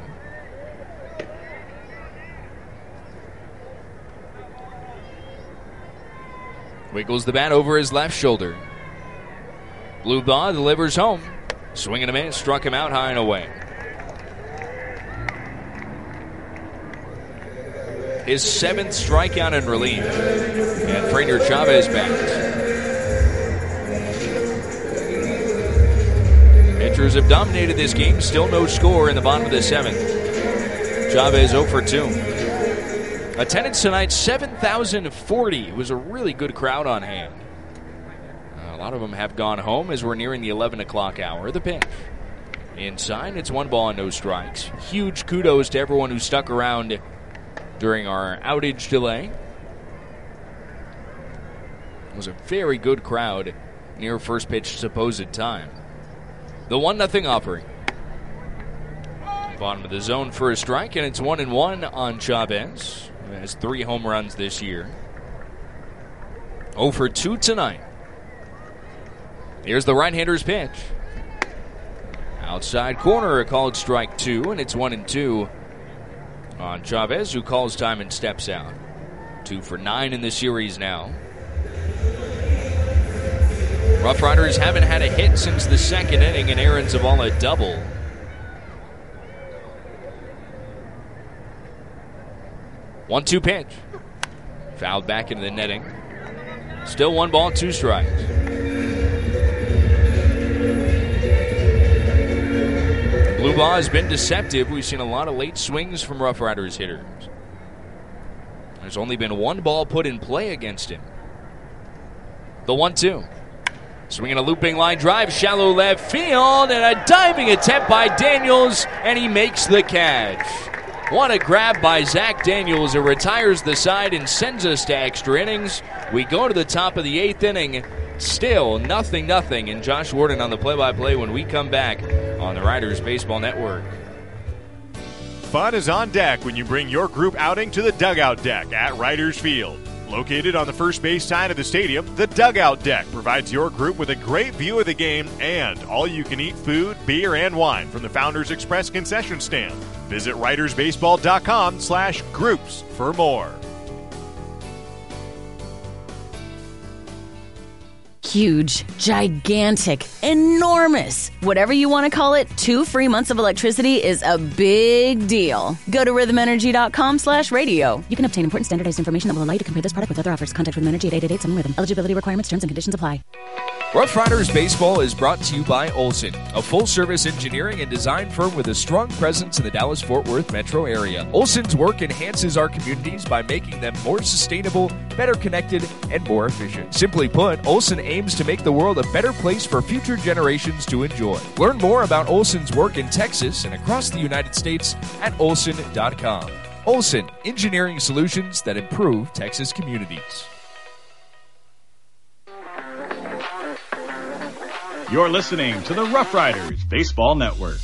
E: Wiggles the bat over his left shoulder. Blue ball delivers home. Swing and a miss, struck him out high and away. His seventh strikeout in relief. And Frater Chavez bats. Pitchers have dominated this game. Still no score in the bottom of the seventh. Chavez oh for two. Attendance tonight, seven thousand forty. It was a really good crowd on hand. Uh, a lot of them have gone home as we're nearing the eleven o'clock hour. The pitch. Inside, it's one ball and no strikes. Huge kudos to everyone who stuck around during our outage delay. It was a very good crowd near first pitch supposed time. The one nothing offering. Bottom of the zone for a strike, and it's one and one on Chavez. He has three home runs this year. oh for two tonight. Here's the right-hander's pitch. Outside corner, a called strike two, and it's one and two on Chavez, who calls time and steps out. Two for nine in the series now. Rough Riders haven't had a hit since the second inning, and Aaron Zavala double. one two pitch. Fouled back into the netting. Still one ball, two strikes. Blue ball has been deceptive. We've seen a lot of late swings from Rough Riders hitters. There's only been one ball put in play against him. The one two. Swinging a looping line drive, shallow left field, and a diving attempt by Daniels, and he makes the catch. What a grab by Zach Daniels. It retires the side and sends us to extra innings. We go to the top of the eighth inning. Still nothing, nothing. And Josh Warden on the play-by-play when we come back on the Riders Baseball Network.
L: Fun is on deck when you bring your group outing to the Dugout Deck at Riders Field. Located on the first base side of the stadium, the Dugout Deck provides your group with a great view of the game and all-you-can-eat food, beer, and wine from the Founders Express concession stand. Visit ridersbaseball.com slash groups for more.
B: Huge, gigantic, enormous. Whatever you want to call it, two free months of electricity is a big deal. Go to rhythmenergy.com slash radio. You can obtain important standardized information that will allow you to compare this product with other offers. Contact Rhythm Energy at eight eight eight seven Rhythm. Eligibility requirements, terms, and conditions apply.
E: Rough Riders Baseball is brought to you by Olson, a full-service engineering and design firm with a strong presence in the Dallas-Fort Worth metro area. Olson's work enhances our communities by making them more sustainable, better connected, and more efficient. Simply put, Olson aims to make the world a better place for future generations to enjoy. Learn more about Olson's work in Texas and across the United States at olson dot com. Olson, engineering solutions that improve Texas communities.
G: You're listening to the Rough Riders Baseball Network.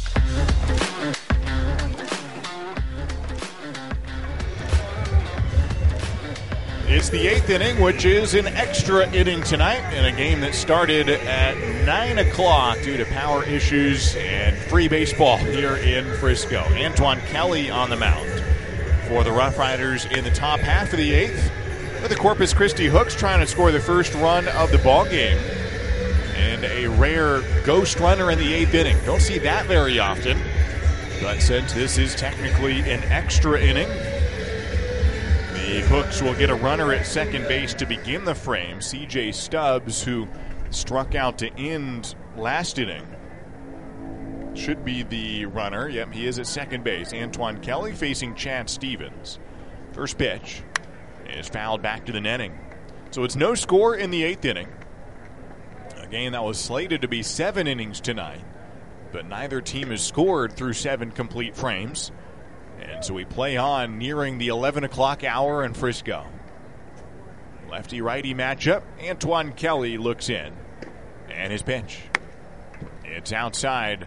L: It's the eighth inning, which is an extra inning tonight in a game that started at nine o'clock due to power issues and free baseball here in Frisco. Antoine Kelly on the mound for the Rough Riders in the top half of the eighth, with the Corpus Christi Hooks trying to score the first run of the ball game. And a rare ghost runner in the eighth inning. Don't see that very often. But since this is technically an extra inning, the Hooks will get a runner at second base to begin the frame. C J Stubbs, who struck out to end last inning, should be the runner. Yep, he is at second base. Antoine Kelly facing Chad Stevens. First pitch is fouled back to the netting. So it's no score in the eighth inning. A game that was slated to be seven innings tonight, but neither team has scored through seven complete frames. And so we play on nearing the eleven o'clock hour in Frisco. Lefty-righty matchup. Antoine Kelly looks in. And his pitch. It's outside.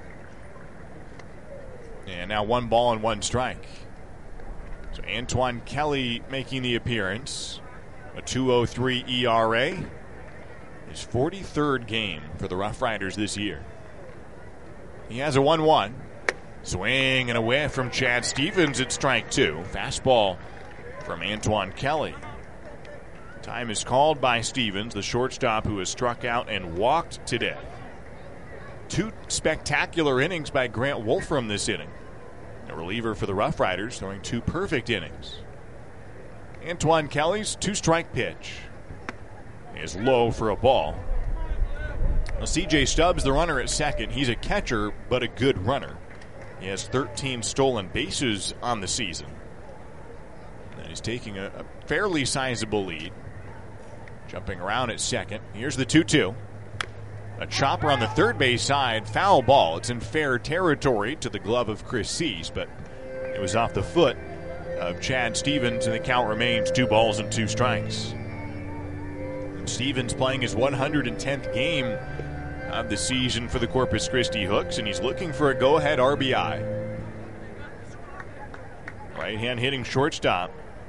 L: And now one ball and one strike. So Antoine Kelly making the appearance. A two oh three E R A. His forty-third game for the Rough Riders this year. He has a one one. Swing and away from Chad Stevens at strike two. Fastball from Antoine Kelly. Time is called by Stevens, the shortstop who has struck out and walked today. Two spectacular innings by Grant Wolfram this inning. A reliever for the Rough Riders, throwing two perfect innings. Antoine Kelly's two-strike pitch is low for a ball. Now, C J Stubbs, the runner at second, he's a catcher, but a good runner. He has thirteen stolen bases on the season. And he's taking a, a fairly sizable lead. Jumping around at second. Here's the two two. A chopper on the third base side, foul ball. It's in fair territory to the glove of Chris Cease, but it was off the foot of Chad Stevens, and the count remains two balls and two strikes. Stevens playing his one hundred tenth game of the season for the Corpus Christi Hooks, and he's looking for a go-ahead R B I. Right-hand hitting shortstop.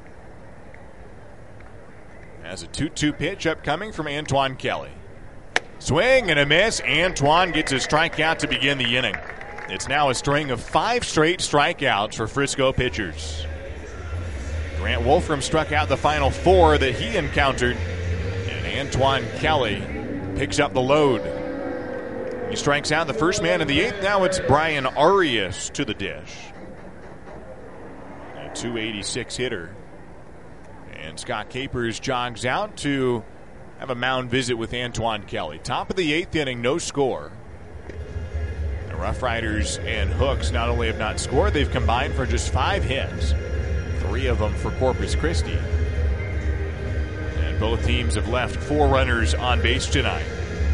L: Has a two two pitch upcoming from Antoine Kelly. Swing and a miss. Antoine gets a strikeout to begin the inning. It's now a string of five straight strikeouts for Frisco pitchers. Grant Wolfram struck out the final four that he encountered. Antoine Kelly picks up the load. He strikes out the first man of the eighth. Now it's Brian Arias to the dish. A two eighty-six hitter. And Scott Capers jogs out to have a mound visit with Antoine Kelly. Top of the eighth inning, no score. The Rough Riders and Hooks not only have not scored, they've combined for just five hits. Three of them for Corpus Christi. Both teams have left four runners on base tonight.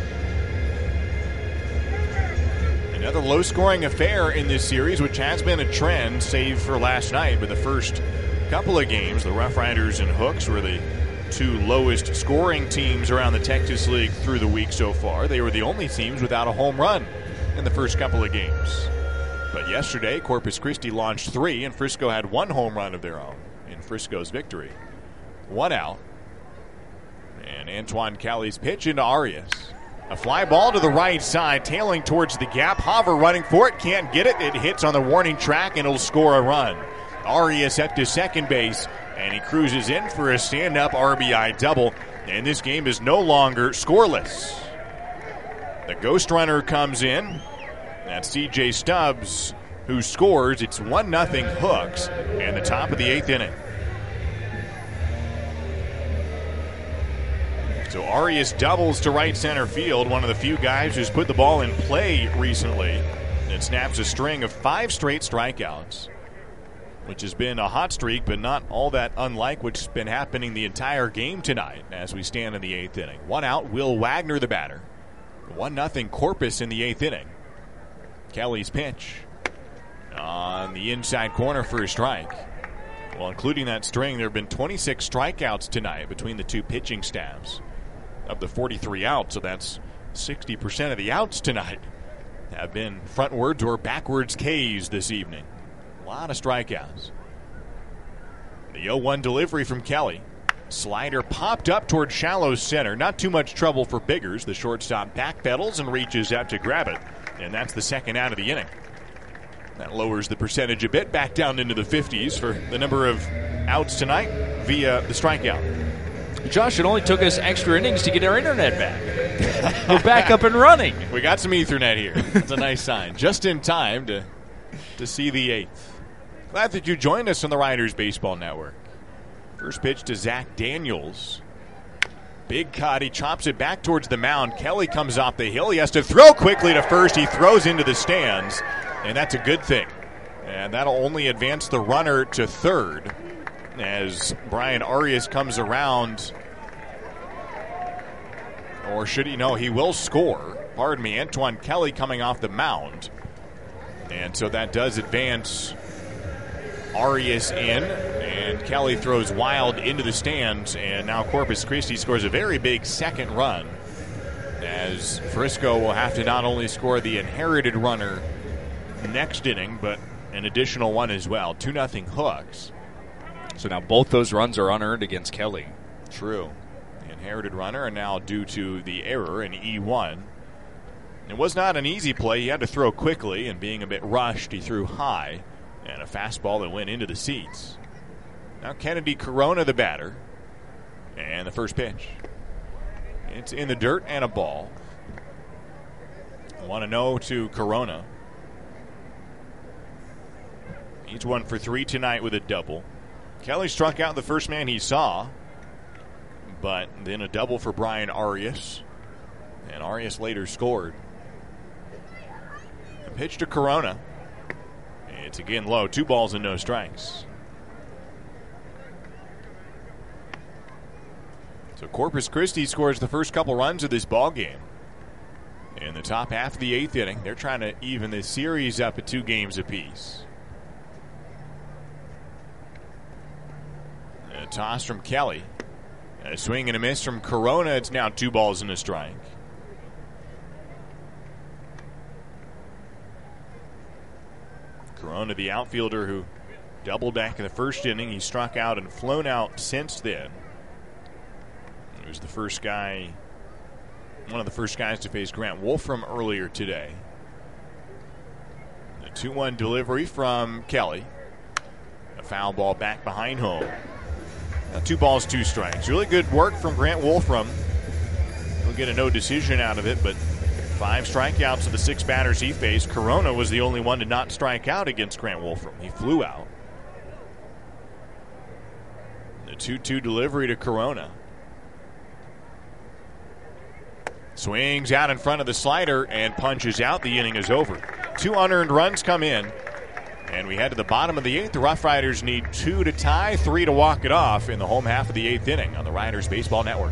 L: Another low-scoring affair in this series, which has been a trend, save for last night. But the first couple of games, the Rough Riders and Hooks were the two lowest scoring teams around the Texas League through the week so far. They were the only teams without a home run in the first couple of games. But yesterday, Corpus Christi launched three, and Frisco had one home run of their own in Frisco's victory. One out. And Antoine Kelly's pitch into Arias. A fly ball to the right side, tailing towards the gap. Haver running for it, can't get it. It hits on the warning track, and it'll score a run. Arias up to second base, and he cruises in for a stand-up R B I double. And this game is no longer scoreless. The ghost runner comes in. That's C J Stubbs, who scores. It's one nothing Hooks in the top of the eighth inning. So Arias doubles to right center field, one of the few guys who's put the ball in play recently. And snaps a string of five straight strikeouts, which has been a hot streak, but not all that unlike what's been happening the entire game tonight as we stand in the eighth inning. One out, Will Wagner the batter. One nothing Corpus in the eighth inning. Kelly's pitch on the inside corner for a strike. Well, including that string, there have been twenty-six strikeouts tonight between the two pitching staffs of the forty-three outs, so that's sixty percent of the outs tonight have been frontwards or backwards Ks this evening. A lot of strikeouts. The oh one delivery from Kelly. Slider popped up toward shallow center. Not too much trouble for Biggers. The shortstop backpedals and reaches out to grab it. And that's the second out of the inning. That lowers the percentage a bit back down into the fifties for the number of outs tonight via the strikeout.
E: Josh, it only took us extra innings to get our internet back. We're back up and running.
L: We got some Ethernet here. That's a nice sign. Just in time to to see the eighth. Glad that you joined us on the Riders Baseball Network. First pitch to Zach Daniels. Big cut. He chops it back towards the mound. Kelly comes off the hill. He has to throw quickly to first. He throws into the stands, and that's a good thing. And that'll only advance the runner to third as Brian Arias comes around. Or should he? No, he will score. Pardon me, Antoine Kelly coming off the mound. And so that does advance Arias in. And Kelly throws wild into the stands. And now Corpus Christi scores a very big second run, as Frisco will have to not only score the inherited runner next inning, but an additional one as well. two nothing Hooks.
E: So now both those runs are unearned against Kelly.
L: True. The inherited runner, and now due to the error in E one. It was not an easy play. He had to throw quickly, and being a bit rushed, he threw high. And a fastball that went into the seats. Now Kennedy Corona the batter. And the first pitch. It's in the dirt and a ball. one oh to Corona. He's one for three tonight with a double. Kelly struck out the first man he saw, but then a double for Brian Arias. And Arias later scored. A pitch to Corona. It's again low. Two balls and no strikes. So Corpus Christi scores the first couple runs of this ball game. In the top half of the eighth inning, they're trying to even this series up at two games apiece. A toss from Kelly. A swing and a miss from Corona. It's now two balls and a strike. Corona, the outfielder who doubled back in the first inning. He struck out and flown out since then. He was the first guy, one of the first guys to face Grant Wolfram earlier today. A two one delivery from Kelly. A foul ball back behind home. Now two balls, two strikes. Really good work from Grant Wolfram. He'll get a no decision out of it, but five strikeouts of the six batters he faced. Corona was the only one to not strike out against Grant Wolfram. He flew out. The two two delivery to Corona. Swings out in front of the slider and punches out. The inning is over. Two unearned runs come in. And we head to the bottom of the eighth. The Rough Riders need two to tie, three to walk it off in the home half of the eighth inning on the Riders Baseball Network.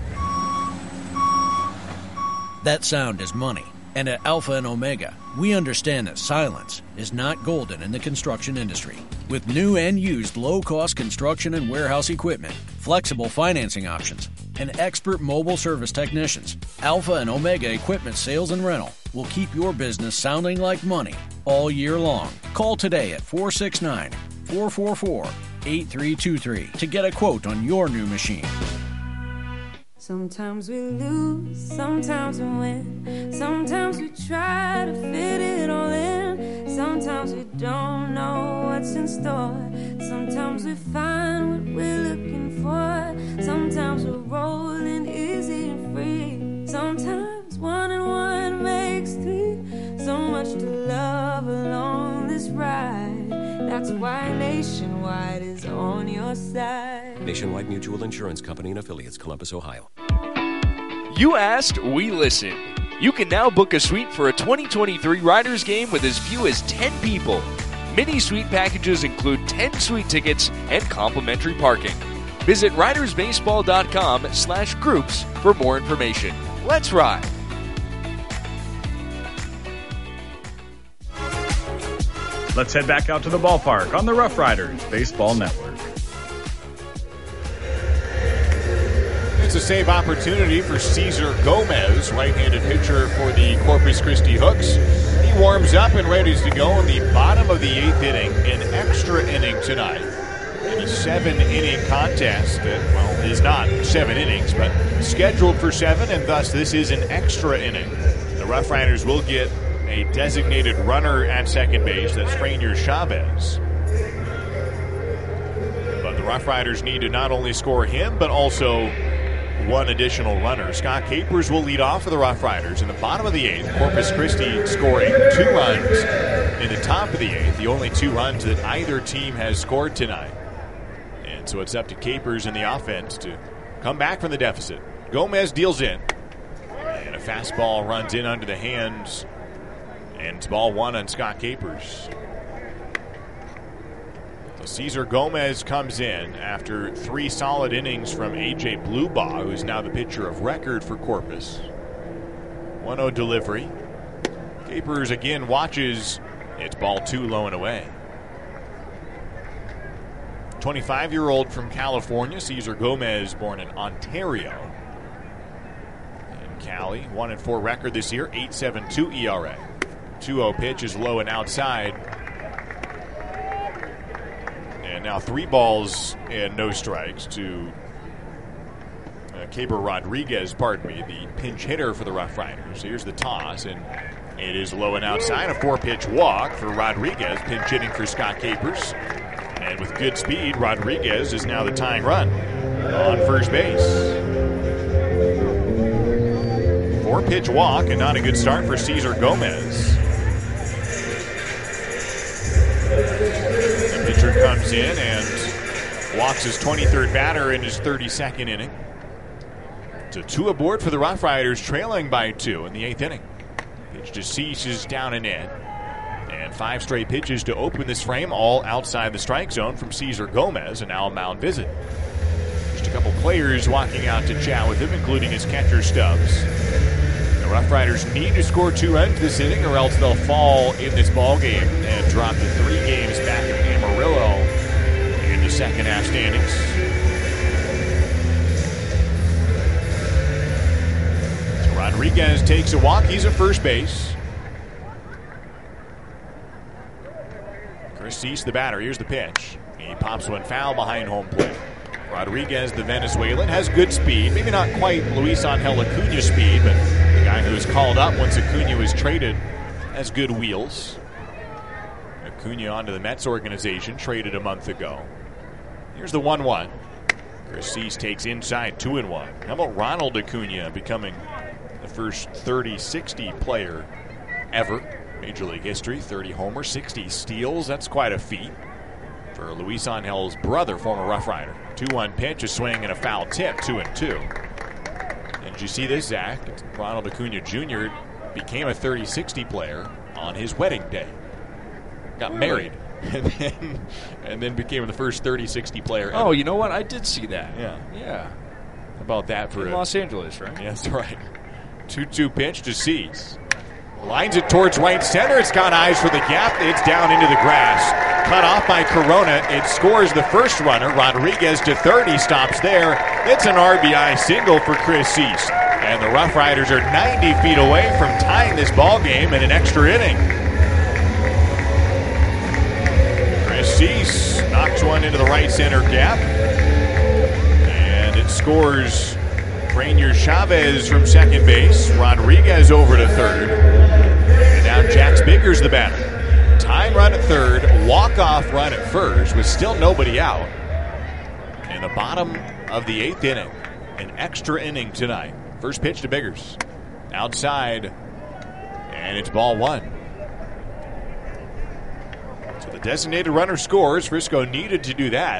J: That sound is money. And at Alpha and Omega, we understand that silence is not golden in the construction industry. With new and used low-cost construction and warehouse equipment, flexible financing options, and expert mobile service technicians, Alpha and Omega Equipment Sales and Rental will keep your business sounding like money all year long. Call today at four six nine, four four four, eight three two three to get a quote on your new machine.
N: Sometimes we lose, sometimes we win. Sometimes we try to fit it all in. Sometimes we don't know what's in store. Sometimes we find what we're looking for. Sometimes we're rolling easy and free. Sometimes one and one makes three. So much to love along this ride. That's why Nationwide is on your side.
T: Nationwide Mutual Insurance Company and Affiliates, Columbus, Ohio.
I: You asked, we listened. You can now book a suite for a twenty twenty-three Riders game with as few as ten people. Mini suite packages include ten suite tickets and complimentary parking. Visit ridersbaseball.com slash groups for more information. Let's ride.
G: Let's head back out to the ballpark on the Rough Riders Baseball Network.
L: It's a save opportunity for Cesar Gomez, right-handed pitcher for the Corpus Christi Hooks. He warms up and ready to go in the bottom of the eighth inning, an extra inning tonight. In a seven-inning contest that, well, is not seven innings, but scheduled for seven, and thus this is an extra inning. The Rough Riders will get a designated runner at second base. That's Rainier Chavez. But the Rough Riders need to not only score him, but also one additional runner. Scott Capers will lead off for the Rough Riders in the bottom of the eighth. Corpus Christi scoring two runs in the top of the eighth, the only two runs that either team has scored tonight. And so it's up to Capers and the offense to come back from the deficit. Gomez deals in, and a fastball runs in under the hands, and it's ball one on Scott Capers. So Cesar Gomez comes in after three solid innings from A J Blubaugh, who is now the pitcher of record for Corpus. one oh delivery. Capers again watches. It's ball two, low and away. twenty-five-year-old from California, Cesar Gomez, born in Ontario. In Cali, one and four record this year, eight point seven two E R A. two oh pitch is low and outside. And now three balls and no strikes to uh, Caber Rodriguez, pardon me, the pinch hitter for the Rough Riders. Here's the toss, and it is low and outside. A four-pitch walk for Rodriguez, pinch hitting for Scott Capers. And with good speed, Rodriguez is now the tying run on first base. Four-pitch walk and not a good start for Cesar Gomez. The pitcher comes in and walks his twenty-third batter in his thirty-second inning. It's a two aboard for the Rough Riders, trailing by two in the eighth inning. Pitch to Cease is down and in. And five straight pitches to open this frame, all outside the strike zone from Cesar Gomez, and now a mound visit. Just a couple players walking out to chat with him, including his catcher Stubbs. The Rough Riders need to score two runs this inning, or else they'll fall in this ball game and drop to three games back of Amarillo in the second half standings. So Rodriguez takes a walk. He's at first base. Chris Cease, the batter. Here's the pitch. He pops one foul behind home plate. Rodriguez, the Venezuelan, has good speed. Maybe not quite Luis Angel Acuna speed, but the guy who was called up once Acuna was traded has good wheels. Acuna onto the Mets organization, traded a month ago. Here's the one one. Chris Cease takes inside, two and one. How about Ronald Acuna becoming the first thirty sixty player ever? Major League history, thirty homers, sixty steals. That's quite a feat for Luis Angel's brother, former Rough Rider. two one pitch, a swing, and a foul tip, two and two. And did you see this, Zach? Ronald Acuna Junior became a thirty sixty player on his wedding day. Got married, and then, and then became the first thirty sixty player ever.
E: Oh, you know what? I did see that.
L: Yeah.
E: Yeah.
L: How about that for
E: In
L: a,
E: Los Angeles, right?
L: Yeah, that's right. two two pitch to Cease. Lines it towards right center. It's got eyes for the gap. It's down into the grass. Cut off by Corona. It scores the first runner. Rodriguez to third. He stops there. It's an R B I single for Chris Cease. And the Rough Riders are ninety feet away from tying this ball game in an extra inning. Chris Cease knocks one into the right center gap. And it scores Rainier Chavez from second base. Rodriguez over to third. And now Jax Biggers the batter. Tying run at third, walk-off run at first with still nobody out. In the bottom of the eighth inning, an extra inning tonight. First pitch to Biggers. Outside, and it's ball one. So the designated runner scores. Frisco needed to do that.